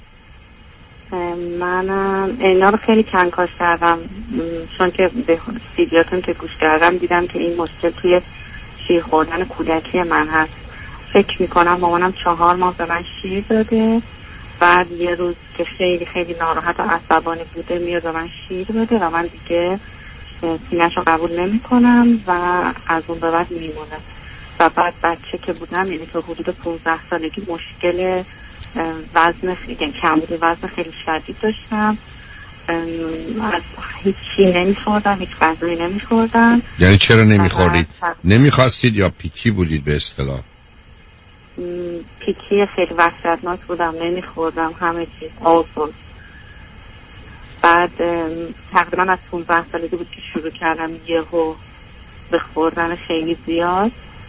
منم اینا رو خیلی کنکاش کردم، چون که به سیدیاتون که گوش کردم دیدم که این مشکل توی شیر خوردن کودکی من هست. فکر میکنم مامانم چهار ماه به من شیر داده، بعد یه روز که خیلی خیلی ناراحت و عصبانی بوده میاد به من شیر بده و من دیگه سینه‌ش رو قبول نمی کنم و از اون به بعد میمونه. و بعد بچه که بودم، یعنی که حدود پونزده سالگی مشکل وزن خیلی کمبود وزن خیلی شدید داشتم. از هیچی نمیخوردم، هیچ غذایی نمیخوردم. یعنی چرا نمیخورید؟ نمیخواستید یا پیکی بودید به اصطلاح؟ پیکی خیلی وحشتناک بودم، نمیخوردم همه چیز آسون. بعد تقریبا از پونزده سالگی بود که شروع کردم یهو به خوردن خیلی زیاد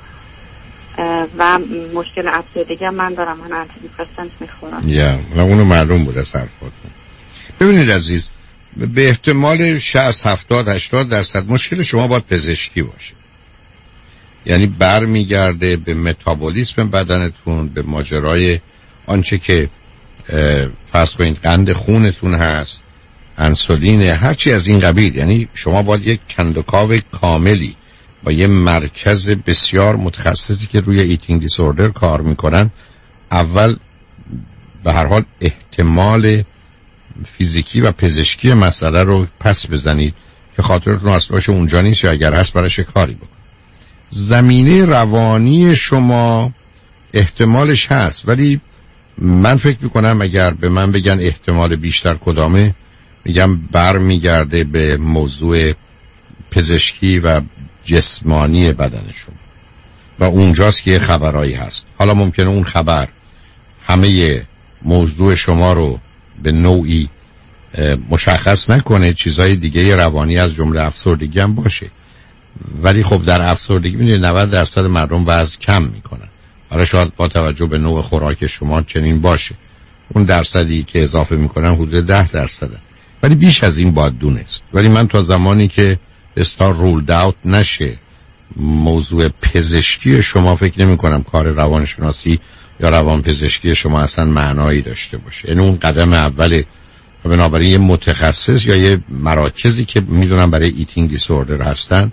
و مشکل افسردگی هم من دارم. من آنتی دیپرسنت میخورم. یا yeah. اونو معلوم بود از حرفاتون. ببینید عزیز، به احتمال شصت هفتاد هشتاد درصد مشکل شما باید پزشکی باشه. یعنی بر میگرده به متابولیسم بدنتون، به ماجرای آنچه که فرض کنید قند خونتون هست، انسولین، هرچی از این قبیل. یعنی شما باید یک کندوکاو کاملی با یه مرکز بسیار متخصصی که روی ایتینگ دیسوردر کار میکنن اول به هر حال احتمال فیزیکی و پزشکی مسئله رو پس بزنید که خاطرتون اصلا باشه اونجا نیست یا اگر هست براش کاری بکن. زمینه روانی شما احتمالش هست، ولی من فکر میکنم اگر به من بگن احتمال بیشتر کدامه، میگم بر میگرده به موضوع پزشکی و جسمانی بدنشون و اونجاست که یه خبرایی هست. حالا ممکنه اون خبر همه موضوع شما رو به نوعی مشخص نکنه، چیزای دیگه روانی از جمله افسردگی هم باشه، ولی خب در افسردگی میدونید نود درصد مردم وزن کم میکنن. حالا شاید با توجه به نوع خوراک شما چنین باشه، اون درصدی که اضافه میکنن حدود ده درصده، ولی بیش از این باید دونست. ولی من تا زمانی که استار رولد اوت نشه موضوع پزشکی شما، فکر نمی کنم کار روانشناسی یا روانپزشکی شما اصلا معنایی داشته باشه. یعنی اون قدم اوله و بنابراین یه متخصص یا یه مراکزی که میدونم برای ایتینگ دیسوردر هستن،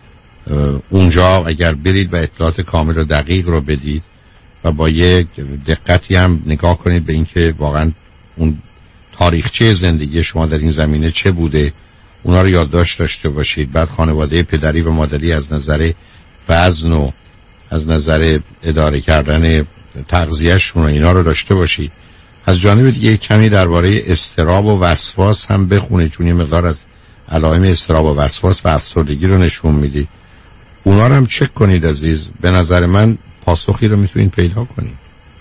اونجا اگر برید و اطلاعات کامل و دقیق رو بدید و با یه دقتی هم نگاه کنید به اینکه واقعا اون تاریخچه زندگی شما در این زمینه چه بوده، اونا رو یادداشت داشته باشید. بعد خانواده پدری و مادری از نظر وزن و از نظر اداره کردن تغذیه‌شون و اینا رو داشته باشید. از جانب دیگه کمی درباره اضطراب و وسواس هم بخونید، چون یه مقدار از علائم اضطراب و وسواس و افسردگی رو نشون میده. اونا رو هم چک کنید عزیز. به نظر من پاسخی رو میتونید پیدا کنید.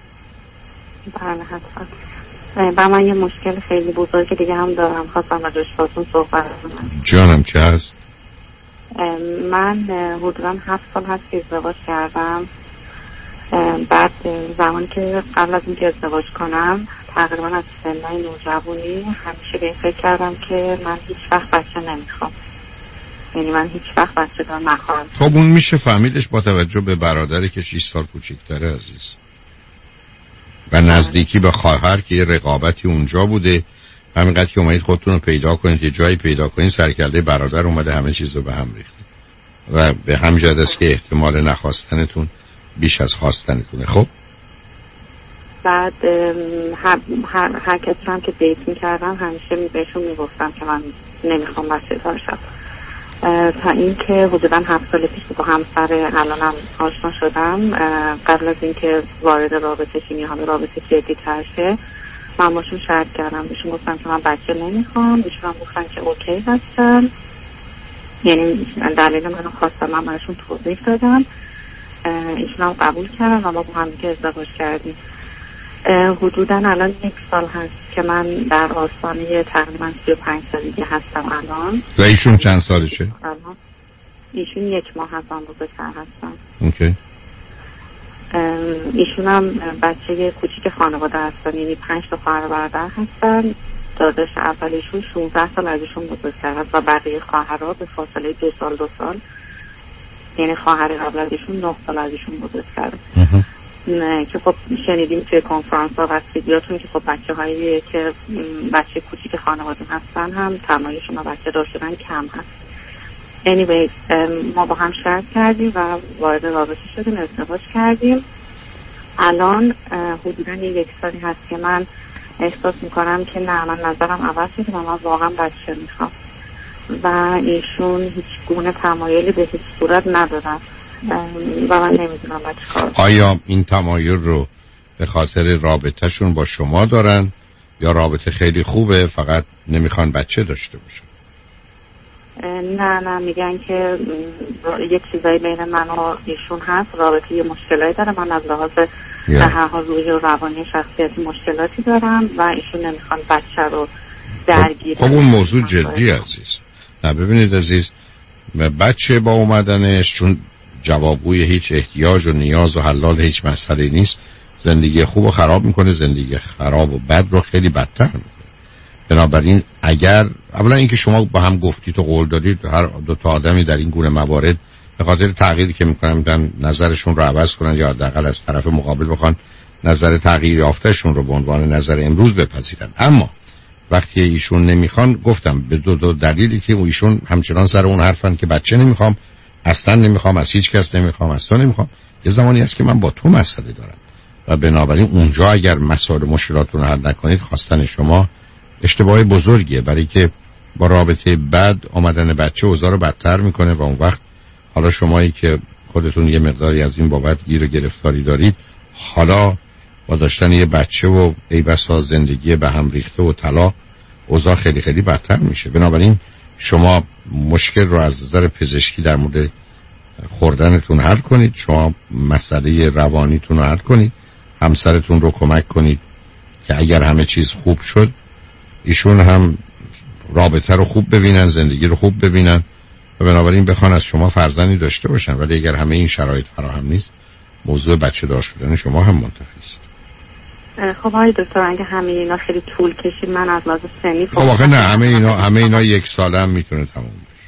بله حتما. با من یه مشکل خیلی بزرگ دیگه هم دارم، خواستم راجعش باهاتون صحبت کنم. جانم چه هست؟ من حدوداً هفت سال هست که ازدواج کردم. بعد زمانی که قبل از اینکه ازدواج کنم تقریبا از سنای نوجوانی همیشه به این فکر کردم که من هیچ وقت بچه نمیخوام، یعنی من هیچ وقت بچه دار نخواهم. خب اون میشه فهمیدش با توجه به برادری که شش سال کوچیک‌تره عزیز و نزدیکی به خواهر که یه رقابتی اونجا بوده. همینقدر که اومدید خودتون رو پیدا کنید، یه جایی پیدا کنید، سرکله برادر اومده همه چیز رو به هم ریخته و به هم جد است که احتمال نخواستنتون بیش از خواستنتونه. خب بعد هر, هر, هر کسی هم که دیت میکردم همیشه بهشون میگفتم که من نمیخوام بچه دار شم، تا اینکه حدودا هفت سال پیش با همسر الانم آشنا شدم. قبل از اینکه وارد رابطه شیم یا همه رابطه جدی تر شه، من باشون شرط کردم، بهشون گفتم که من بچه نمیخوام، بهشون هم گفتم که اوکی هستم، یعنی دلیل منو خواستم، من براشون توضیح دادم، ایشون هم قبول کردن و ما با هم دیگه ازدواج کردیم. حدودا الان یک سال هست که من در آستانه تقریبا سی و پنج سالگی هستم الان. و ایشون چند سالشه؟ الان ایشون یک ماه هستم بزرگتر هستم. اوکی. ایشون هم بچه کوچیک خانواده هستن، یعنی پنج تا خواهر و برادر هستن. داداش اولیشون شانزده سال ازشون بزرگتر هست و بقیه خواهرها به فاصله دو سال دو سال یعنی خواهر قبل از ایشون نه سال از ایشون بزرگتره. نه که خب شنیدیم توی کنفرانس ها و ویدیوهاتون که خب بچه هایی که بچه کوچیک خانواده هستن هم تمایلشون و بچه دار شدن کم هست. anyway ما با هم شرط کردیم و وارد رابطه شدیم، ازدواج کردیم. الان حدودا یک سالی هست که من احساس میکنم که نه، من نظرم عوض شده و من واقعا بچه میخوام و ایشون هیچ گونه تمایلی به هیچ صورت ندارن و من نمیدونم باید چه کار. آیا این تمایل رو به خاطر رابطهشون با شما دارن یا رابطه خیلی خوبه فقط نمیخوان بچه داشته باشن؟ نه نه میگن که یک چیزایی بین من و ایشون هست، رابطه یه مشکلاتی داره، من از لحاظ به هر حال روحی و روانی شخصیتی مشکلاتی دارم و ایشون نمیخوان بچه رو درگیر. خب اون موضوع جدی عزیز. نه ببینید عزیز، بچه با اومدنش چون جوابگوی هیچ احتیاج و نیاز و حلال هیچ مسئله نیست، زندگی خوب و خراب میکنه، زندگی خراب و بد رو خیلی بدتر میکنه. بنابراین اگر اولا اینکه شما با هم گفتید و قول دادید هر دو تا آدمی در این گونه موارد به خاطر تغییری که میکنن میدن نظرشون رو عوض کنن یا حداقل از طرف مقابل بخوان نظر تغییر یافتهشون رو به عنوان نظر امروز بپذیرن. اما وقتی ایشون نمیخوان، گفتم به دو دو دلیلی که ایشون همچنان سر اون حرفن که بچه نمیخوام، اصلا نمیخوام، از هیچ کس نمیخوام، از تو نمیخوام. یه زمانی هست که من با تو مسئله دارم و بنابراین اونجا اگر مسائل مشکلاتون رو حل نکنید خواستن شما اشتباه بزرگیه، برای که با رابطه بد آمدن بچه اوضاع رو بدتر میکنه و اون وقت حالا شمایی که خودتون یه مقداری از این بابت گیر و گرفتاری دارید، حالا با داشتن یه بچه و ای بسا زندگی به هم ریخته و طلاق اوضاع خیلی خیلی بدتر میشه. بنابراین شما مشکل رو از نظر پزشکی در مورد خوردنتون حل کنید، شما مسئله روانیتون رو حل کنید، همسرتون رو کمک کنید که اگر همه چیز خوب شد ایشون هم رابطه رو خوب ببینن، زندگی رو خوب ببینن و بنابراین بخوان از شما فرزندی داشته باشن. ولی اگر همه این شرایط فراهم نیست، موضوع بچه دار شدن شما هم منتفی است. خب آقای دکتر اگه همه اینا خیلی طول کشید من از لحاظ سنی خب واقعا نه، همه اینا همه اینا یک ساله هم میتونه تموم بشه.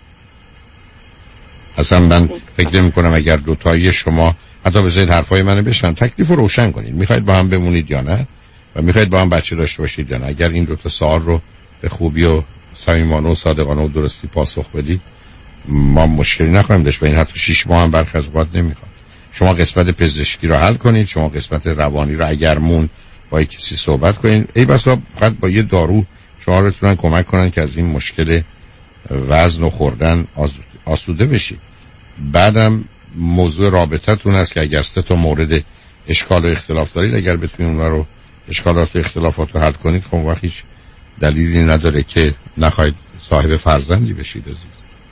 اصلا من فکر نمی کنم اگر دوتایی شما حتی بذارید حرفای منو بشنن، تکلیف رو روشن کنید، میخواید با هم بمونید یا نه و میخواید با هم بچه داشته باشید یا نه. اگر این دو تا سوال رو به خوبی و صمیمانه و صادقانه و درستی پاسخ بدید ما مشکلی نخواهیم داشت و این حتی شش ماه هم برخی از اوقات نمیخواد. شما قسمت پزشکی رو حل کنید، شما قسمت روانی رو اگر مون با کسی صحبت کنید، ای بسا فقط با یه دارو شما رو بتونن کمک کنن که از این مشکل وزن و خوردن آسوده بشید. بعدم موضوع رابطتون هست که اگر سه تا مورد اشکال و اختلاف دارید، اگر بتونید اونها رو اشکالات و اختلافات رو حل کنید، خب وقت هیچ دلیلی نداره که نخواهید صاحب فرزندی بشید. عزیز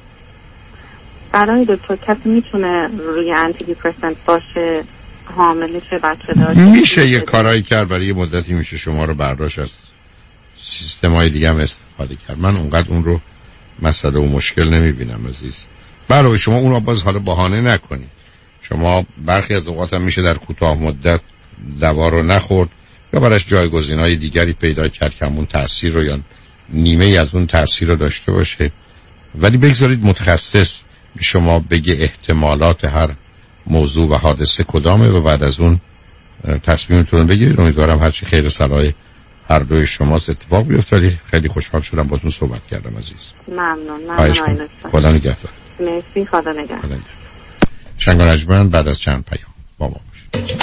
برای دکتر کسی میتونه روی انتی دیپرسنت باشه، حامل شه، بچه دار میشه یه کارایی کرد، برای یه مدتی میشه شما رو برداشت از سیستمای دیگه هم استفاده کرد. من اونقدر اون رو مسئله و مشکل نمیبینم عزیز. برای شما اون رو باز حالا بهانه نکنید. شما برخی از اوقات هم میشه در کوتاه مدت دوا رو نخورد یا براش جایگزینای دیگری پیدا کرد که همون تأثیر رو یا نیمه از اون تأثیر رو داشته باشه. ولی بگذارید متخصص شما بگه احتمالات هر موضوع و حادثه کدامه و بعد از اون تصمیمتون بگیرید. امیدوارم هرچی خیر صلاح هر دوی شماست اتفاق بیفته. خیلی خوشحال شدم باهاتون صحبت کردم عزیز. ممنون. ممنون. خدا نگهدار. مرسی. خدا نگهدار. شنگ و نجمن بعد از چند پیام با ما باشید.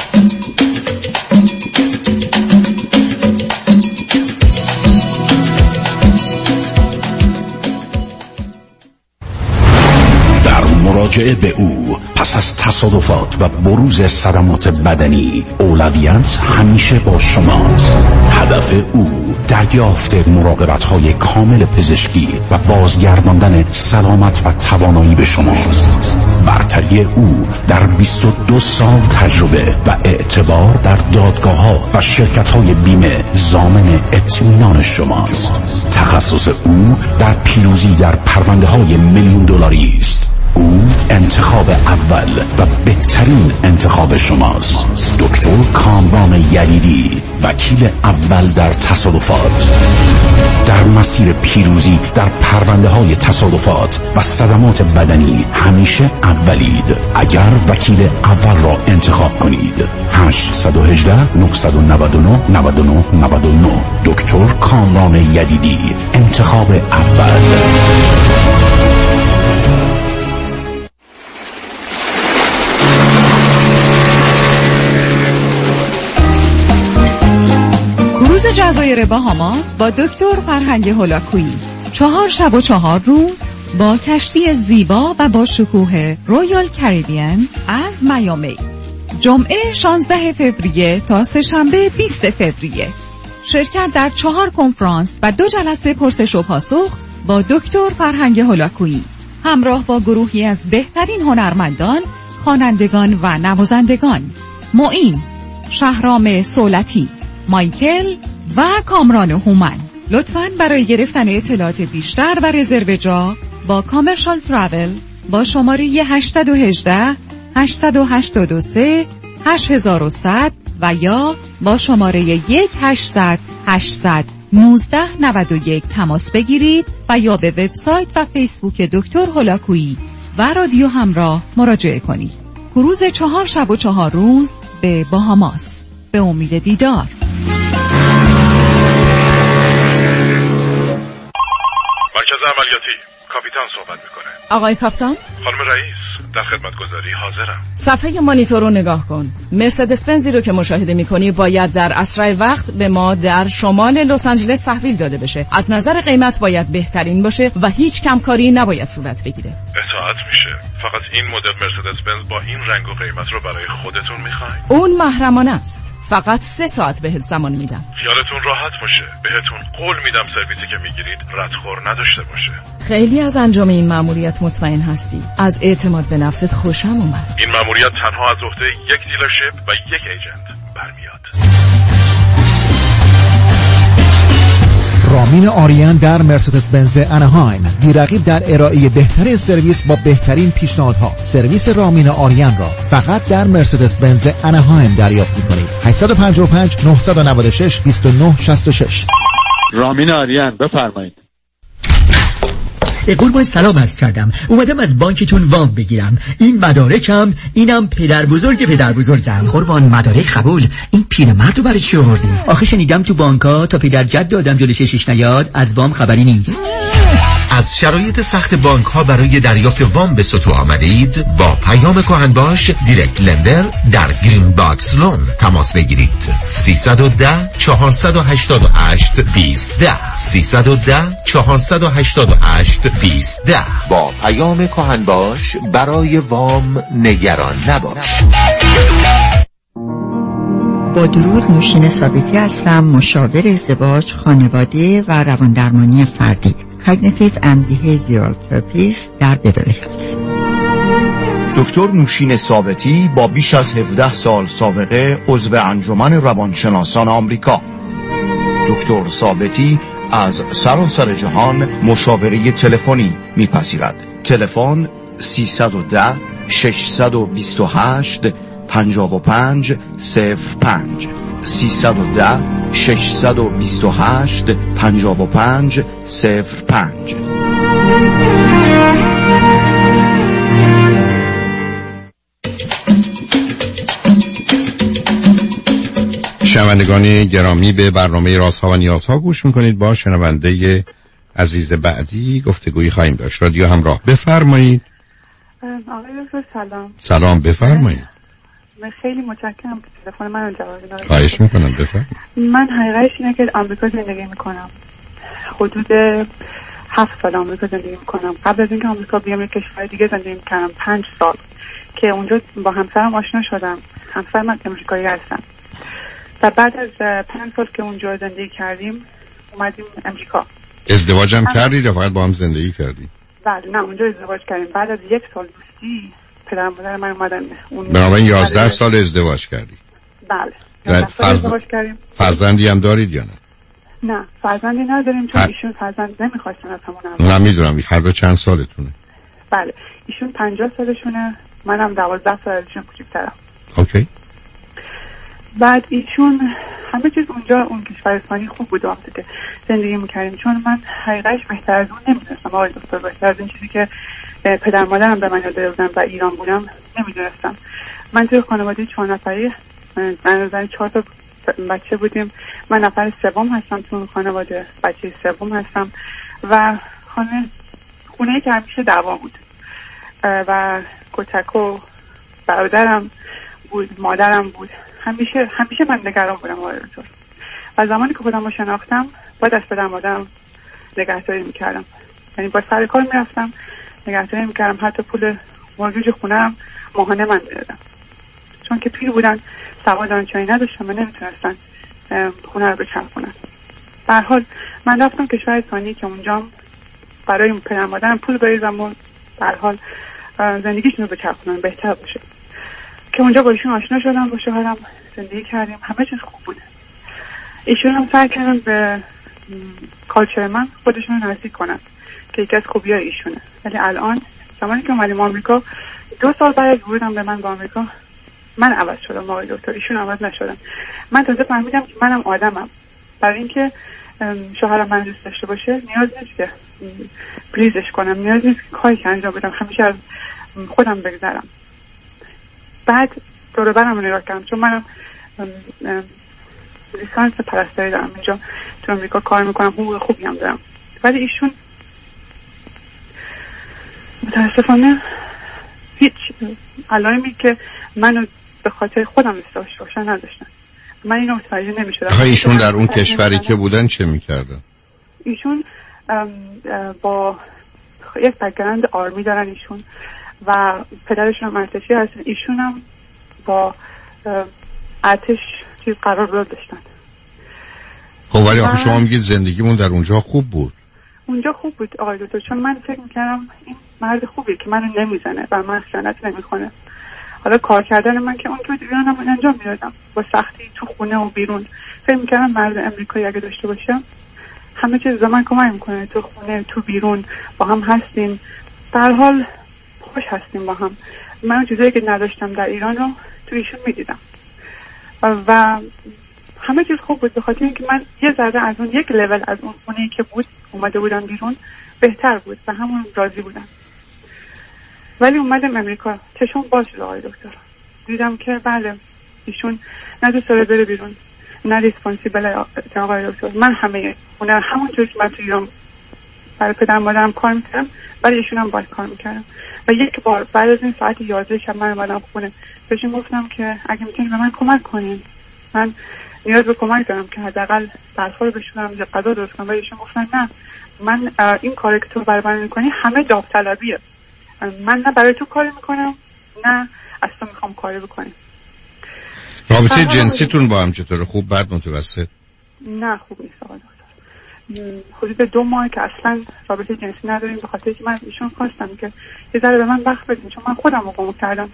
مراجعه به او پس از تصادفات و بروز صدمات بدنی اولویت همیشه با شماست. هدف او دریافت مراقبت‌های کامل پزشکی و بازگرداندن سلامت و توانایی به شماست. برتری او در بیست و دو سال تجربه و اعتبار در دادگاه‌ها و شرکت‌های بیمه ضامن اطمینان شماست. تخصص او در پیروزی در پرونده‌های میلیون دلاری است. او انتخاب اول و بهترین انتخاب شماست. دکتر کامران یدیدی، وکیل اول در تصادفات، در مسیر پیروزی در پرونده های تصادفات و صدمات بدنی همیشه اولید. اگر وکیل اول را انتخاب کنید هشت یک هشت نه نه نه نه نه نه نه. دکتر کامران یدیدی، انتخاب اول. کروز جزایر باهاماس با دکتر فرهنگ هولاکویی، چهار شب و چهار روز با کشتی زیبا و با شکوه رویال کریبین از میامی، جمعه شانزده فوریه تا سه‌شنبه بیست فوریه. شرکت در چهار کنفرانس و دو جلسه پرسش و پاسخ با دکتر فرهنگ هولاکویی، همراه با گروهی از بهترین هنرمندان، خوانندگان و نوازندگان. معین شهرام سولتی، مایکل و کامران هومن. لطفاً برای گرفتن اطلاعات بیشتر و رزرو جا با کامرشال تراول با شماره هشت یک هشت هشت هشت سه هشت صفر صفر و یا با شماره یک هشتصد هشتصد نوزده نود و یک تماس بگیرید و یا به وبسایت و فیسبوک دکتر هولاکویی و رادیو همراه مراجعه کنید. کروز چهار شب و چهار روز به باهاماس، به امید دیدار. مرکز عملیاتی، کاپیتان صحبت میکنه. آقای کاپیتان؟ خانم رئیس، در خدمتگزاری حاضرم. صفحه مانیتور رو نگاه کن. مرسدس بنزی رو که مشاهده میکنی باید در اسرع وقت به ما در شمال لس آنجلس تحویل داده بشه. از نظر قیمت باید بهترین باشه و هیچ کمکاری نباید صورت بگیره. اطاعت میشه. فقط این مدل مرسدس بنز با این رنگ و قیمت رو برای خودتون میخواین؟ اون محرمانه است. فقط سه ساعت بهت زمان میدم. خیالتون راحت باشه. بهتون قول میدم سرویسی که میگیرید ردخور نداشته باشه. خیلی از انجام این مأموریت مطمئن هستی. از اعتماد به نفست خوشم اومد. این مأموریت تنها از عهده یک دیلرشیپ و یک ایجنت برمیاد. رامین آریان در مرسدس بنز اناهایم، بی‌رقیب در ارائه بهترین سرویس با بهترین پیشنهادها. سرویس رامین آریان را فقط در مرسدس بنز اناهایم دریافت می‌کنید. هشت پنج پنج نه نه شش دو نه شش شش. رامین آریان، بفرمایید. قربان سلام عرض کردم. اومدم از بانکتون وام بگیرم. این مدارکم، اینم پدر بزرگ پدر بزرگم. قربان مدارک قبول. این پیرمردو برای چی آوردی؟ آخه شنیدم تو بانکا تا پدر جد آدم جلوش شیش نیاد از وام خبری نیست. از شرایط سخت بانک ها برای دریافت وام به سطوح آمدید؟ با پیام کهن باش دیرکت لندر در گرین باکس لونز تماس بگیرید. سیصد و ده چهارصد و هشتاد و هشت بیست ده سیصد و ده چهارصد و هشتاد و هشت بیست ده. با پیام کهن باش برای وام نگران نباش. با درود، نوشین ثابتی هستم، مشاور ازدواج، خانواده و رواندرمانی فردی، Cognitive and Behavioral Therapist در بیورلی هیلز. دکتر نوشین ثابتی با بیش از هفده سال سابقه عضو انجمن روانشناسان آمریکا. دکتر ثابتی از سراسر جهان مشاوره تلفنی میپذیرد. تلفن سیصد و ده ششصد و بیست و هشت پنجاه و پنج صفر پنج سیصد و ده ششصد و بیست و هشت پنجاه و پنج صفر پنج. شنوندگان گرامی، به برنامه رازها و نیازها گوش میکنید. با شنونده عزیز بعدی گفتگویی خواهیم داشت. رادیو همراه، بفرمایید. آقای دکتر سلام. سلام، بفرمایید. من خیلی متشکرم که تلفن من رو جواب دادید. خواهش میکنم، بفرمایید. من حقیقتش اینه که آمریکا زندگی میکنم. حدود هفت سال آمریکا زندگی میکنم. قبل از اینکه آمریکا بیام یک کشور دیگه زندگی میکردم پنج سال که اونجا با همسرم آشنا شدم. همسر من تماشاگری هستن. و بعد از پنج سال که اونجا زندگی کردیم اومدیم امریکا. ازدواجم کردید یا فقط با هم زندگی کردید؟ بله، نه اونجا ازدواج کردیم. بعد از یک سال دوستی پدرم مادر من اومدن. اون بنابراین یازده سال ازدواج کردید. بله. یازده سال فرز... ازدواج کردیم. فرزندی هم دارید یا نه؟ نه، فرزندی نداریم چون هر... ایشون فرزند نمیخواستن از همون. نه میدونم. هر دو چند سالتونه؟ بله، ایشون پنجاه سالشونه، منم دوازده سال ازشون کوچیک‌ترم. اوکی. بعد ایشون همه چیز اونجا اون کشور اسپانی خوب بود وقتی که زندگی میکردیم، چون من حقیقتش بهتر از اون نمیدونستم آقای دکتر، بهتر از این چیزی که پدر مادرم به من داده بودن و ایران بودم نمیدونستم. من توی خانواده چهار نفری زن زن چهار تا بچه بودیم، من نفر سوم هستم تو اون خانواده، بچه سوم هستم و خانه خونه‌ای که همیشه دعوا بود و کتک و برادرم بود، مادرم بود، همیشه همیشه من نگران بودم آقای دکتر. و زمانی که خودم رو شناختم باید از پدر مادرم نگهداری میکردم، یعنی با سر کار میرفتم نگهداری میکردم، حتی پول مورگیج خونه‌ام ماهانه من میدادم، چون که پیر بودن، سواد دانشگاهی نداشتم و نمیتونستن خونه رو بچرخونن. به هر حال من رفتم کشور اسپانی که اونجا برای پدر مادرم پول بریزم و به هر حال زندگیشون رو بچرخونن بهتر باشه، که اونجا با ایشون آشنا شدم، با شوهرم زندگی کردیم، همه چیز خوب بود. ایشون هم سعی کردن به کالچر من خودشون رو نزدیک کنن که یکی از خوبی‌های ایشونه. ولی الان زمانی که اومدیم آمریکا، دو سال بعد از ورودم به من به آمریکا، من عوض شدم آقای دکتر، ایشون عوض نشدن. من تازه فهمیدم که منم آدمم، برای اینکه شوهرم من دوست داشته باشه نیاز نیست که پلیزش کنم، نیاز نیست که کاری که انجام بدم همیشه از خودم بگذرم. بعد دور برم رو نگاه کردم، چون منم لیسانس پرستاری دارم، اینجا تو امریکا کار میکنم، حقوق خوبی هم دارم، ولی ایشون متاسفانه هیچ علائمی که منو به خاطر خودم استفاده باشن نداشتن. من اینو متوجه نمیشدم. آخه ایشون در اون کشوری که بودن چه میکردن؟ ایشون با یک بک‌گراند آرمی دارن ایشون و پدرشون هم ارتشی هستن، ایشون هم با ارتش چیز قرار داشتن. خب ولی آخه شما میگید زندگیمون در اونجا خوب بود. اونجا خوب بود آقای دکتر، چون من فکر میکردم این مرد خوبیه که منو نمیزنه و من خیانت نمیکنه. حالا کار کردن من که اون تو ایران هم انجام میدادم با سختی تو خونه و بیرون، فکر میکردم مرد امریکایی اگه داشته باشم همه چیز زمان کمک میکنه، تو خونه تو بیرون با هم هستیم، در حال خوش هستیم با هم. من اون چیزایی که نداشتم در ایران رو تو ایشون میدیدم و همه چیز خوب بود، به خاطر اینکه من یه ذره از اون یک لول از اون خونه‌ای که بود اومده بودم بیرون بهتر بود و همون راضی بودم. ولی اومدم امریکا، چشم باز شد آقای دکتر، دیدم که بله ایشون نه دوست داره بره بیرون، نه ریسپانسیبل آقای دکتر. من همه خونه همونطور که من تو ایران برای پدر مادرم کار میکردم برای ایشون هم باید کار میکردم و یک بار بعد از این ساعت یازده شب من اومدم خونه، بهشون گفتم که اگه میتونید به من کمک کنین، من نیاز به کمک دارم که حداقل برفا رو بشورم یا غذا درست کنم. و ایشون گفتن نه، من این کاری که تو برای من میکنی همه داوطلبیه، من نه برای تو کاری میکنم نه از تو میخوام کاری بکنی. رابطه جنسیتون با هم چطوره؟ خوب بد متوسط؟ نه خوب نیست آقای دکتر. حدود دو ماه که اصلا رابطه جنسی نداریم، به خاطر که من ایشون خواستم که یه ذره به من وقت بدین، چون من خودم رو گم کردم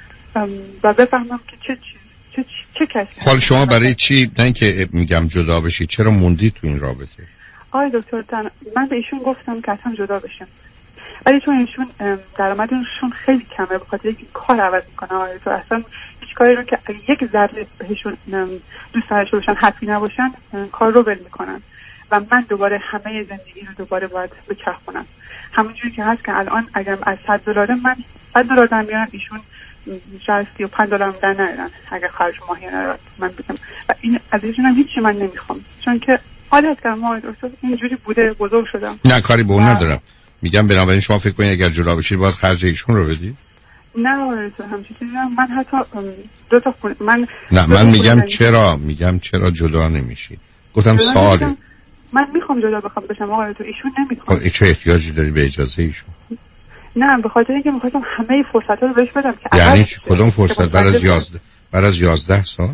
و بفهمم که چه چیز چه چه کسی. حال شما برای چی نه که میگم جدا بشید، چرا موندید تو این رابطه؟ آقای دکتر من به ایشون گفتم که اصلا جدا بشم، ولی چون ایشون درآمدشون خیلی کمه، به خاطر اینکه کار عوض میکنه آقای دکتر، اصلا هیچ کاری رو که یک ذره بهشون دوست داشته باشن حقی نباشن کار رو ول میکنن و من دوباره همه زندگی رو دوباره باید بچرخونم. همونجوری که هست که الان اگر از صد دلار من صد دلار در میارم، ایشون شاید سی و پنج دلار در نیارن اگر خرج ماهیانه من بدم و این از ایشون هم هیچی من نمیخوام، چون که عادت کردم آقای دکتر، اینجوری بوده بزرگ شدم. نه کاری به اون ندارم، میگم بنابراین شما فکر کنید اگر جدا بشید باید خرج ایشون رو بدید؟ نه آقای دکتر همچین چیزی نه. من حتی دو تا خونه من نه من میگم چرا میگم چرا جدا نمیشید؟ گفتم سواله. من میخوام جدا بخوام بشم آقای دکتر، ایشون نمیخوام. خب چه احتیاجی داری به اجازه ایشون؟ نه به خاطر اینکه میخواستم همه فرصت‌ها رو بهش بدم که یعنی کدوم فرصت؟ بعد از یازده بعد از یازده سال؟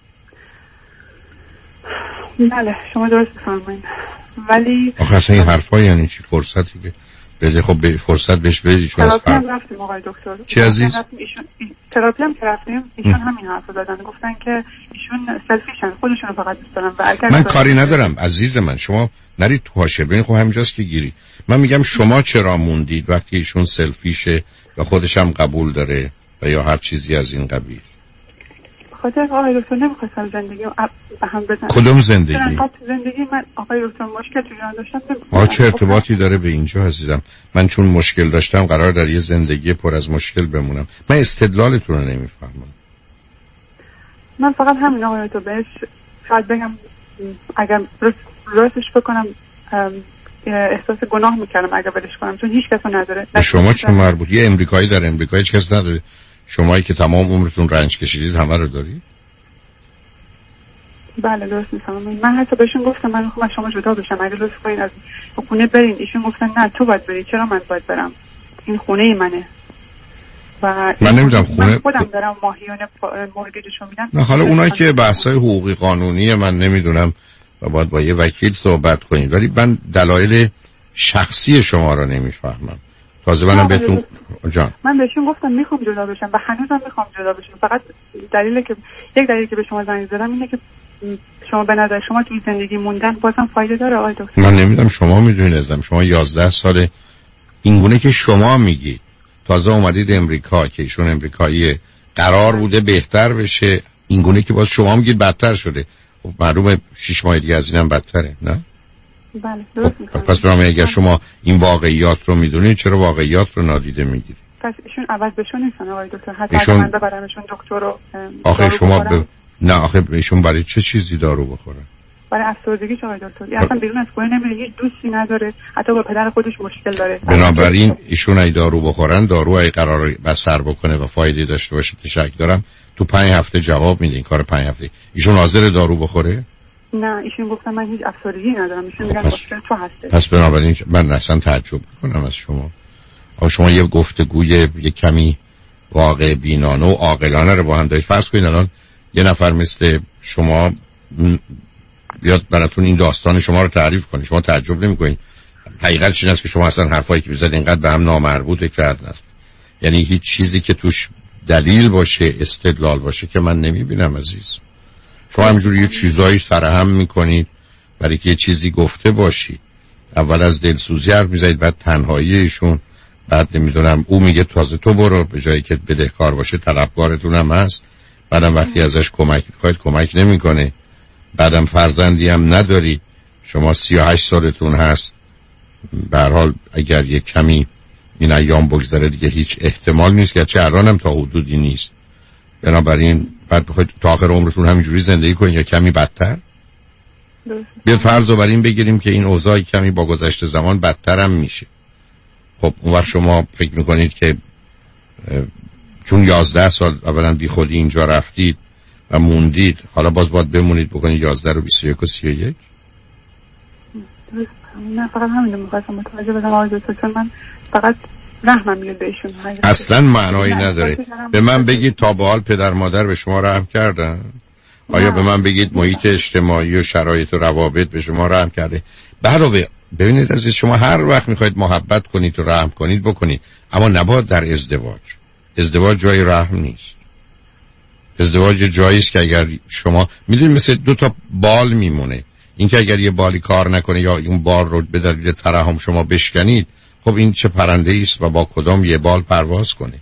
بله شما درست می‌فرمایید، ولی آخه اصلا این حرفا یعنی چی؟ فرصتی که بده خب به فرصت بهش بدید. چون از تراپی هم رفتیم آقای دکتر. چی عزیز؟ ایشون تراپی هم که رفتیم ایشون همین حرفو دادن، گفتن که ایشون سلفیشن، خودشون رو فقط دوست دارن و اگر من کاری ندارم عزیز من، شما نرید تو حاشیه ببین. خب همینجاست که گیری. من میگم شما چرا موندید وقتی ایشون سلفیشه یا خودش هم قبول داره و یا هر چیزی از این قبیل؟ خاطر آقای دکتر نمیخواستم زندگی رو به هم بزنم. کدوم زندگی؟ زندگی من آقای دکتر مشکل تو ایران داشتم. آه چه ارتباطی داره به اینجا عزیزم؟ من چون مشکل داشتم قرار در یه زندگی پر از مشکل بمونم. من استدلالتون رو نمیفهمم. من فقط همین آقای دکتر بهش شاید بگم اگر راستش بکنم احساس گناه میکردم اگر ولش کنم، چون هیچ کس نداره. به شما چه مربوط؟ یه امریکایی در امریکا هیچ کس نداره. شمایی که تمام عمرتون رنج کشیدید همه رو دارید؟ بله درست میفهمم. من حتی بهشون گفتم من میخوام از شما جدا بشم، اگه لطف کنین از خونه برین. ایشون گفتن نه تو باید بری. چرا من باید برم؟ این خونه منه و من نمیدونم خونه من خودم دارم ماهیانه مورگیجشو میدم. نه حالا اونایی که بحثای حقوقی قانونی من نمیدونم و باید با یه وکیل صحبت کنید، ولی من دلایل شخصی شما رو نمیفهمم. تازه منم بهتون جان من بهشون گفتم میخوام جدا بشم و هنوزم میخوام جدا بشم. فقط دلیلی که یک دلیلی که به شما زنگ زدم اینه که شما به نظر شما توی زندگی موندن بازم فایده داره آقای دکتر؟ من نمیدونم، شما میدونید ازم. شما یازده ساله اینگونه که شما میگید تازه اومدید امریکا که ایشون امریکایی قرار بوده بهتر بشه، اینگونه که باز شما میگید بدتر شده. خب معلومه شش ماه دیگه از اینم بدتره نه؟ بله درست خب پس برام اگر شما این واقعیات رو میدونید چرا واقعیات رو نادیده میگیرید؟ پس ایشون عوض بشون نیستن آقای دکتر؟ حتی ایشون... من ببرمشون دکتر رو آخه شما ب... نه آخه ایشون برای چه چیزی دارو بخورن؟ برای افسردگی آقای دکتر. اصلا بیرون از خونه نمیره، هیچ دوستی نداره، حتی با پدر خودش مشکل داره. بنابراین ایشون ای دارو بخورن، دارو ای قرار بسر بکنه و فایده داشته باشه تشک دارم تو پنج هفته جواب میدین کار پنج هفته. ایشون حاضر دارو بخوره؟ نه ایشون گفتن من هیچ افسردگی ندارم. ایشون میگن مشکل تو هسته. پس بنابراین من اصلا تعجب میکنم از شما. آ شما یه گفتگوی یه کمی واقع بینانه و عاقلانه رو با هم دارید. فرض کنید الان یه نفر مثل شما بیاد براتون این داستان شما رو تعریف کنه، شما تعجب نمی‌کنید؟ حقیقتش این است که شما اصلا حرفایی که می‌زنید اینقدر به هم نامربوطه کردن. یعنی هیچ چیزی که توش دلیل باشه، استدلال باشه که من نمی‌بینم عزیز. شما همینجوری یه چیزایی سرهم می‌کنید برای که یه چیزی گفته باشید. اول از دلسوزی حرف می‌زنید، بعد تنهاییشون، بعد نمی‌دونم او میگه تازه تو برو، به جایی که بدهکار باشه طلبکارتون هم هست. بعدم وقتی ازش کمک می‌خواید کمک نمی‌کنه. بعدم فرزندی هم نداری، شما سی و هشت سالتون هست. به هر حال اگر یک کمی این ایام بگذره دیگه هیچ احتمال نیست که چه الانم تا حدودی نیست. بنابراین بعد بخواید تا آخر عمرتون همینجوری زندگی کنید یا کمی بدتر؟ بیاد فرض رو بر این بگیریم که این اوضاع کمی با گذشت زمان بدتر هم میشه. خب اون وقت شما فکر میکنید که چون یازده سال اولا بی خودی اینجا رفتید و موندید، حالا باز باید بمونید بکنید یازده رو بیست و یک و سی و یک؟ نه فقط همین رو میخواستم متوجه بدم آقای دکتر، چون من فقط رحمم میاد بهشون. اصلا معنایی نداره. به من بگید تا به حال پدر مادر به شما رحم کردن؟ آیا به من بگید محیط اجتماعی و شرایط و روابط به شما رحم کرده؟ به علاوه ببینید عزیز، شما هر وقت میخواید محبت کنید و رحم کنید بکنید، اما نباید در ازدواج. ازدواج جای رحم نیست. ازدواج جایی است که اگر شما میدونید مثل دو تا بال میمونه، این که اگر یه بالی کار نکنه یا اون بال رو به دلیل ترحم شما بشکنید، خب این چه پرنده است و با کدام یه بال پرواز کنه؟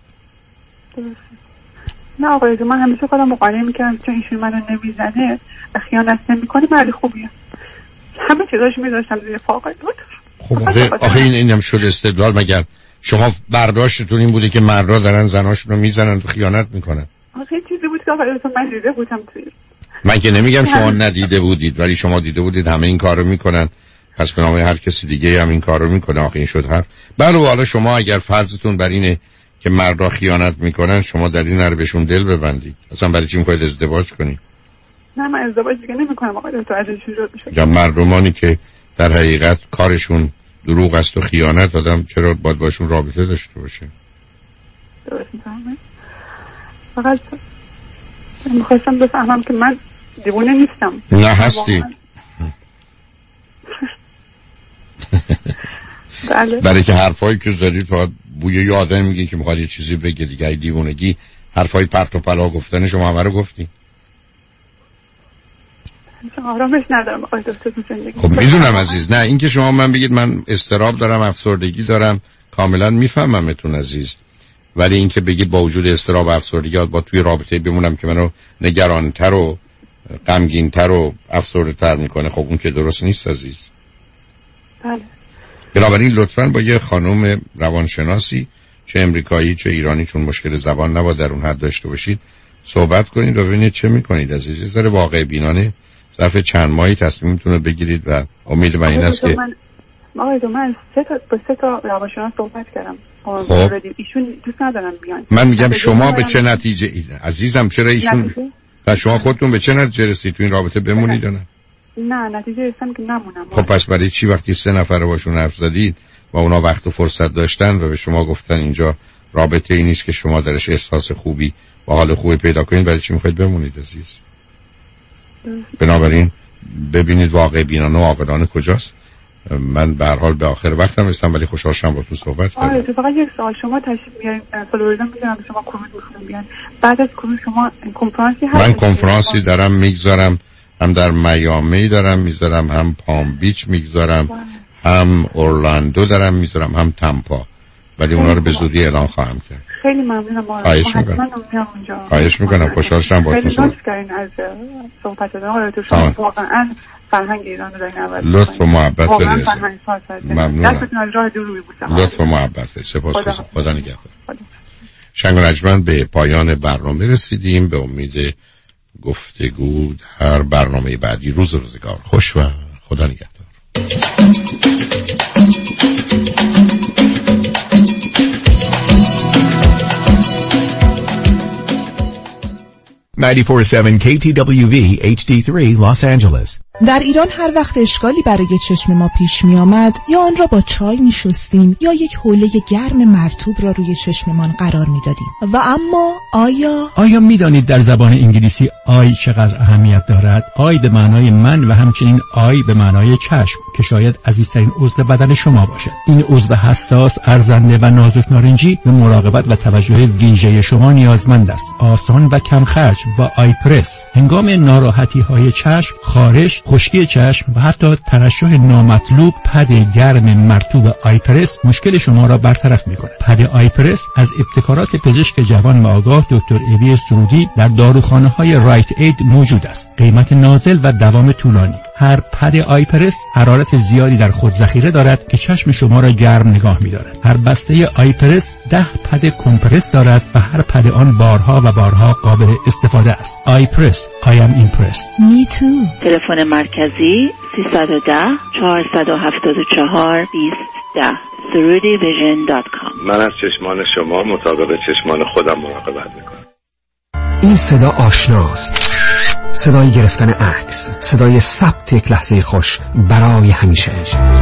نه آقای من همیشه خودم مقایسه میکردم چون ایشون منو نمیزنه و خیانت نمیکنه مرد خوبیه، همه چیزاش میذاشتم زیر پا. خب آخه, آخه این اینم شد استدلال؟ مگر شما برداشتتون این بوده که مردها دارن زناشون رو میزنن و خیانت میکنن؟ آخه چیزی بود که آقای من دیده بودم توی. من که نمیگم شما ندیده بودید، ولی شما دیده بودید همه این کارو میکنن، پس به نام هر کسی دیگه هم این کارو میکنه. آخه این شد حرف. بله حالا شما اگر فرضتون بر اینه که مردها خیانت میکنن، شما در این رو بهشون دل ببندید. اصلا برای چی میخواید ازدواج کنید؟ نه من ازدواج دیگه نمیکنم آقای دکتر، ازشون جدا بشم. یا مردمانی که در حقیقت کارشون دروغ است و خیانت، آدم چرا باید باشون رابطه داشته باشه؟ درست میفهمم. فقط میخواستم بفهمم که من دیوونه نیستم. نه هستی. بله. برای که حرفایی که زدید تا بوی یه آدم میگه که میخواد یه چیزی بگه دیگه، ای دیوونگی حرفای پرت و پلا گفتن شما همه رو گفتی. آرامش ندارم آقای دکتر تو زندگی. خب میدونم عزیز، نه این که شما من بگید من استراب دارم، افسردگی دارم، کاملا میفهممتون عزیز، ولی اینکه بگید با وجود اضطراب و افسردگی با توی رابطه بمونم که منو نگرانتر و غمگین‌تر و افسرده‌تر میکنه، خب اون که درست نیست عزیز. بله. بنابراین لطفاً با یه خانم روانشناسی چه امریکایی چه ایرانی، چون مشکل زبان نباید در اون حد داشته باشید، صحبت کنید و ببینید چه میکنید عزیز. یه ذره واقع بینانه ظرف چند ماهی تصمیمتون رو بگیرید و امید من این است که آقای دو من سه تا با سه تا روانشناس صحبت کردم. خب ایشون دوست ندارن بیان. من میگم شما به چه نتیجه ای عزیزم؟ چرا ایشون و شما خودتون به چه نتیجه رسید تو این رابطه بمونید یا نه؟ نه نتیجه رسیدم که نمونم. خب پس برای چی وقتی سه نفر باشون حرف زدید و اونا وقت و فرصت داشتن و به شما گفتن اینجا رابطه ای نیست که شما درش احساس خوبی و حال خوبی پیدا کنید، برای چی میخواید بمونید عزیز؟ بنابراین ببینید واقع بینانه و عاقلانه کجاست. من به هر حال به آخر وقتم رسیدم ولی خوشحال شدم با تو صحبت کردم. آره تو فقط یک سوال، شما تشریف بیارین فلوریدا، میدونم شما کروز میخواین بیان، بعد از کروز شما کنفرانسی هست؟ من کنفرانسی دارم میگذارم، هم در میامی دارم میذارم، هم پام بیچ میگذارم، هم اورلاندو دارم میذارم، هم تامپا، ولی اونا رو به زودی اعلان خواهم کرد. خیلی ممنونم. خواهش میکنم. خواهش میکنم. خوشحال شدم با تو صحبت کردین. از صحبت دادن تو شما واقعا فرهنگ ایران رو دارین عوض لطف و محبت دارید. ممنونم. دستتون از راه دور روی بودم. لطف و محبت. سپاسگزارم. خدا نگهدار. شنگ و نجمن به پایان برنامه رسیدیم. به امید گفتگو هر برنامه بعدی. روز روزگار خوش و خدا نگهدار. نود و چهار ممیز هفت کی تی دبلیو وی اچ دی سه Los Angeles. در ایران هر وقت اشکالی برای چشم ما پیش می آمد یا آن را با چای می شستیم یا یک حوله گرم مرطوب را روی چشممان قرار می دادیم. و اما آیا آیا می دانید در زبان انگلیسی آی چقدر اهمیت دارد؟ آی به معنای من و همچنین آی به معنای چشم که شاید عزیزترین عضو بدن شما باشد. این عضو حساس، ارزنده و نازک نارنجی به مراقبت و توجه ویژه شما نیازمند است. آسان و کم خرج با آی پرس. هنگام ناراحتی های چشم، خارش، خشکی چشم و حتی ترشح نامطلوب، پد گرم مرطوب آیپرس مشکل شما را برطرف می‌کند. پد آیپرس از ابتکارات پزشک جوان و آگاه دکتر ایوی سرودی در داروخانه‌های رایت اید موجود است. قیمت نازل و دوام طولانی. هر پد آیپرس حرارت زیادی در خود ذخیره دارد که چشم شما را گرم نگاه می‌دارد. هر بسته آیپرس ده پد کمپرس دارد و هر پد آن بارها و بارها قابل استفاده است. آیپرس I am impressed. Me too. تلفن مرکزی سیصد و ده چهارصد و هفتاد و چهار بیست ده سرودی ویژن دات کام. من از چشمان شما مطابق چشمان خودم مراقبت میکنم. این صدا آشناست. صدای گرفتن عکس، صدای ثبت یک لحظه خوش برای همیشه.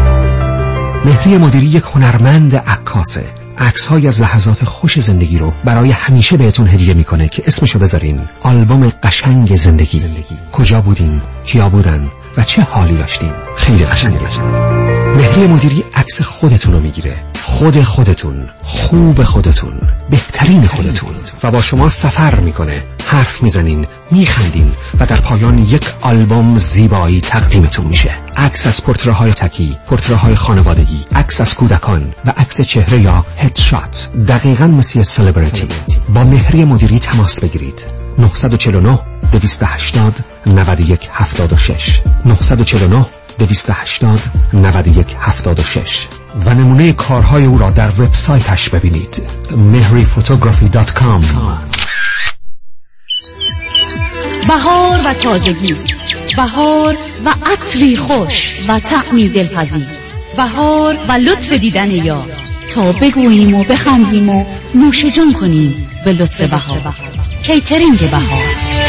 مهری مدیری یک هنرمند عکاسه. عکس‌های از لحظات خوش زندگی رو برای همیشه بهتون هدیه میکنه که اسمشو بذارین آلبوم قشنگ زندگی. زندگی کجا بودین، کیا بودن و چه حالی داشتین. خیلی قشنگه. مهری مدیری عکس خودتون رو میگیره، خود خودتون، خوب خودتون، بهترین خودتون و با شما سفر میکنه. حرف میزنین، میخندین و در پایان یک آلبوم زیبایی تقدیمتون میشه. عکس از پورتره‌های تکی، پورتره‌های خانوادگی، عکس از کودکان و عکس چهره یا هدشات، دقیقاً مثل سلبریتی. با مهری مدیری تماس بگیرید. نه چهار نه دویست و هشتاد نود و یک هفتاد و شش نه چهار نه دویست و هشتاد نود و یک هفتاد و شش و نمونه کارهای او را در وبسایتش ببینید مهری فوتوگرافی دات کام. بهار و تازگی، بهار و عطری خوش و طعمی دلپذیر، بهار و لطف دیدن یار، تا بگوییم و بخندیم و نوش جان کنیم به لطف بهار. کیترینگ بهار،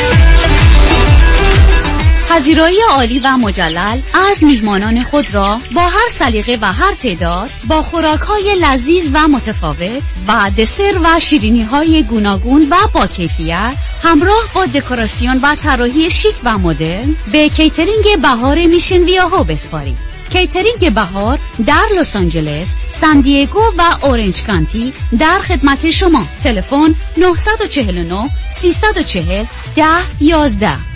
پذیرایی عالی و مجلل از میهمانان خود را با هر سلیقه و هر تعداد، با خوراک‌های لذیذ و متفاوت و دسر و شیرینی‌های گوناگون و با کیفیت، همراه با دکوراسیون و طراحی شیک و مدرن، به کیترینگ بهار میشن ویاها بسپارید. کیترینگ بهار در لس آنجلس، سان دیگو و اورنج کانتی در خدمت شما. تلفن نه چهار نه سیصد و چهل ده یازده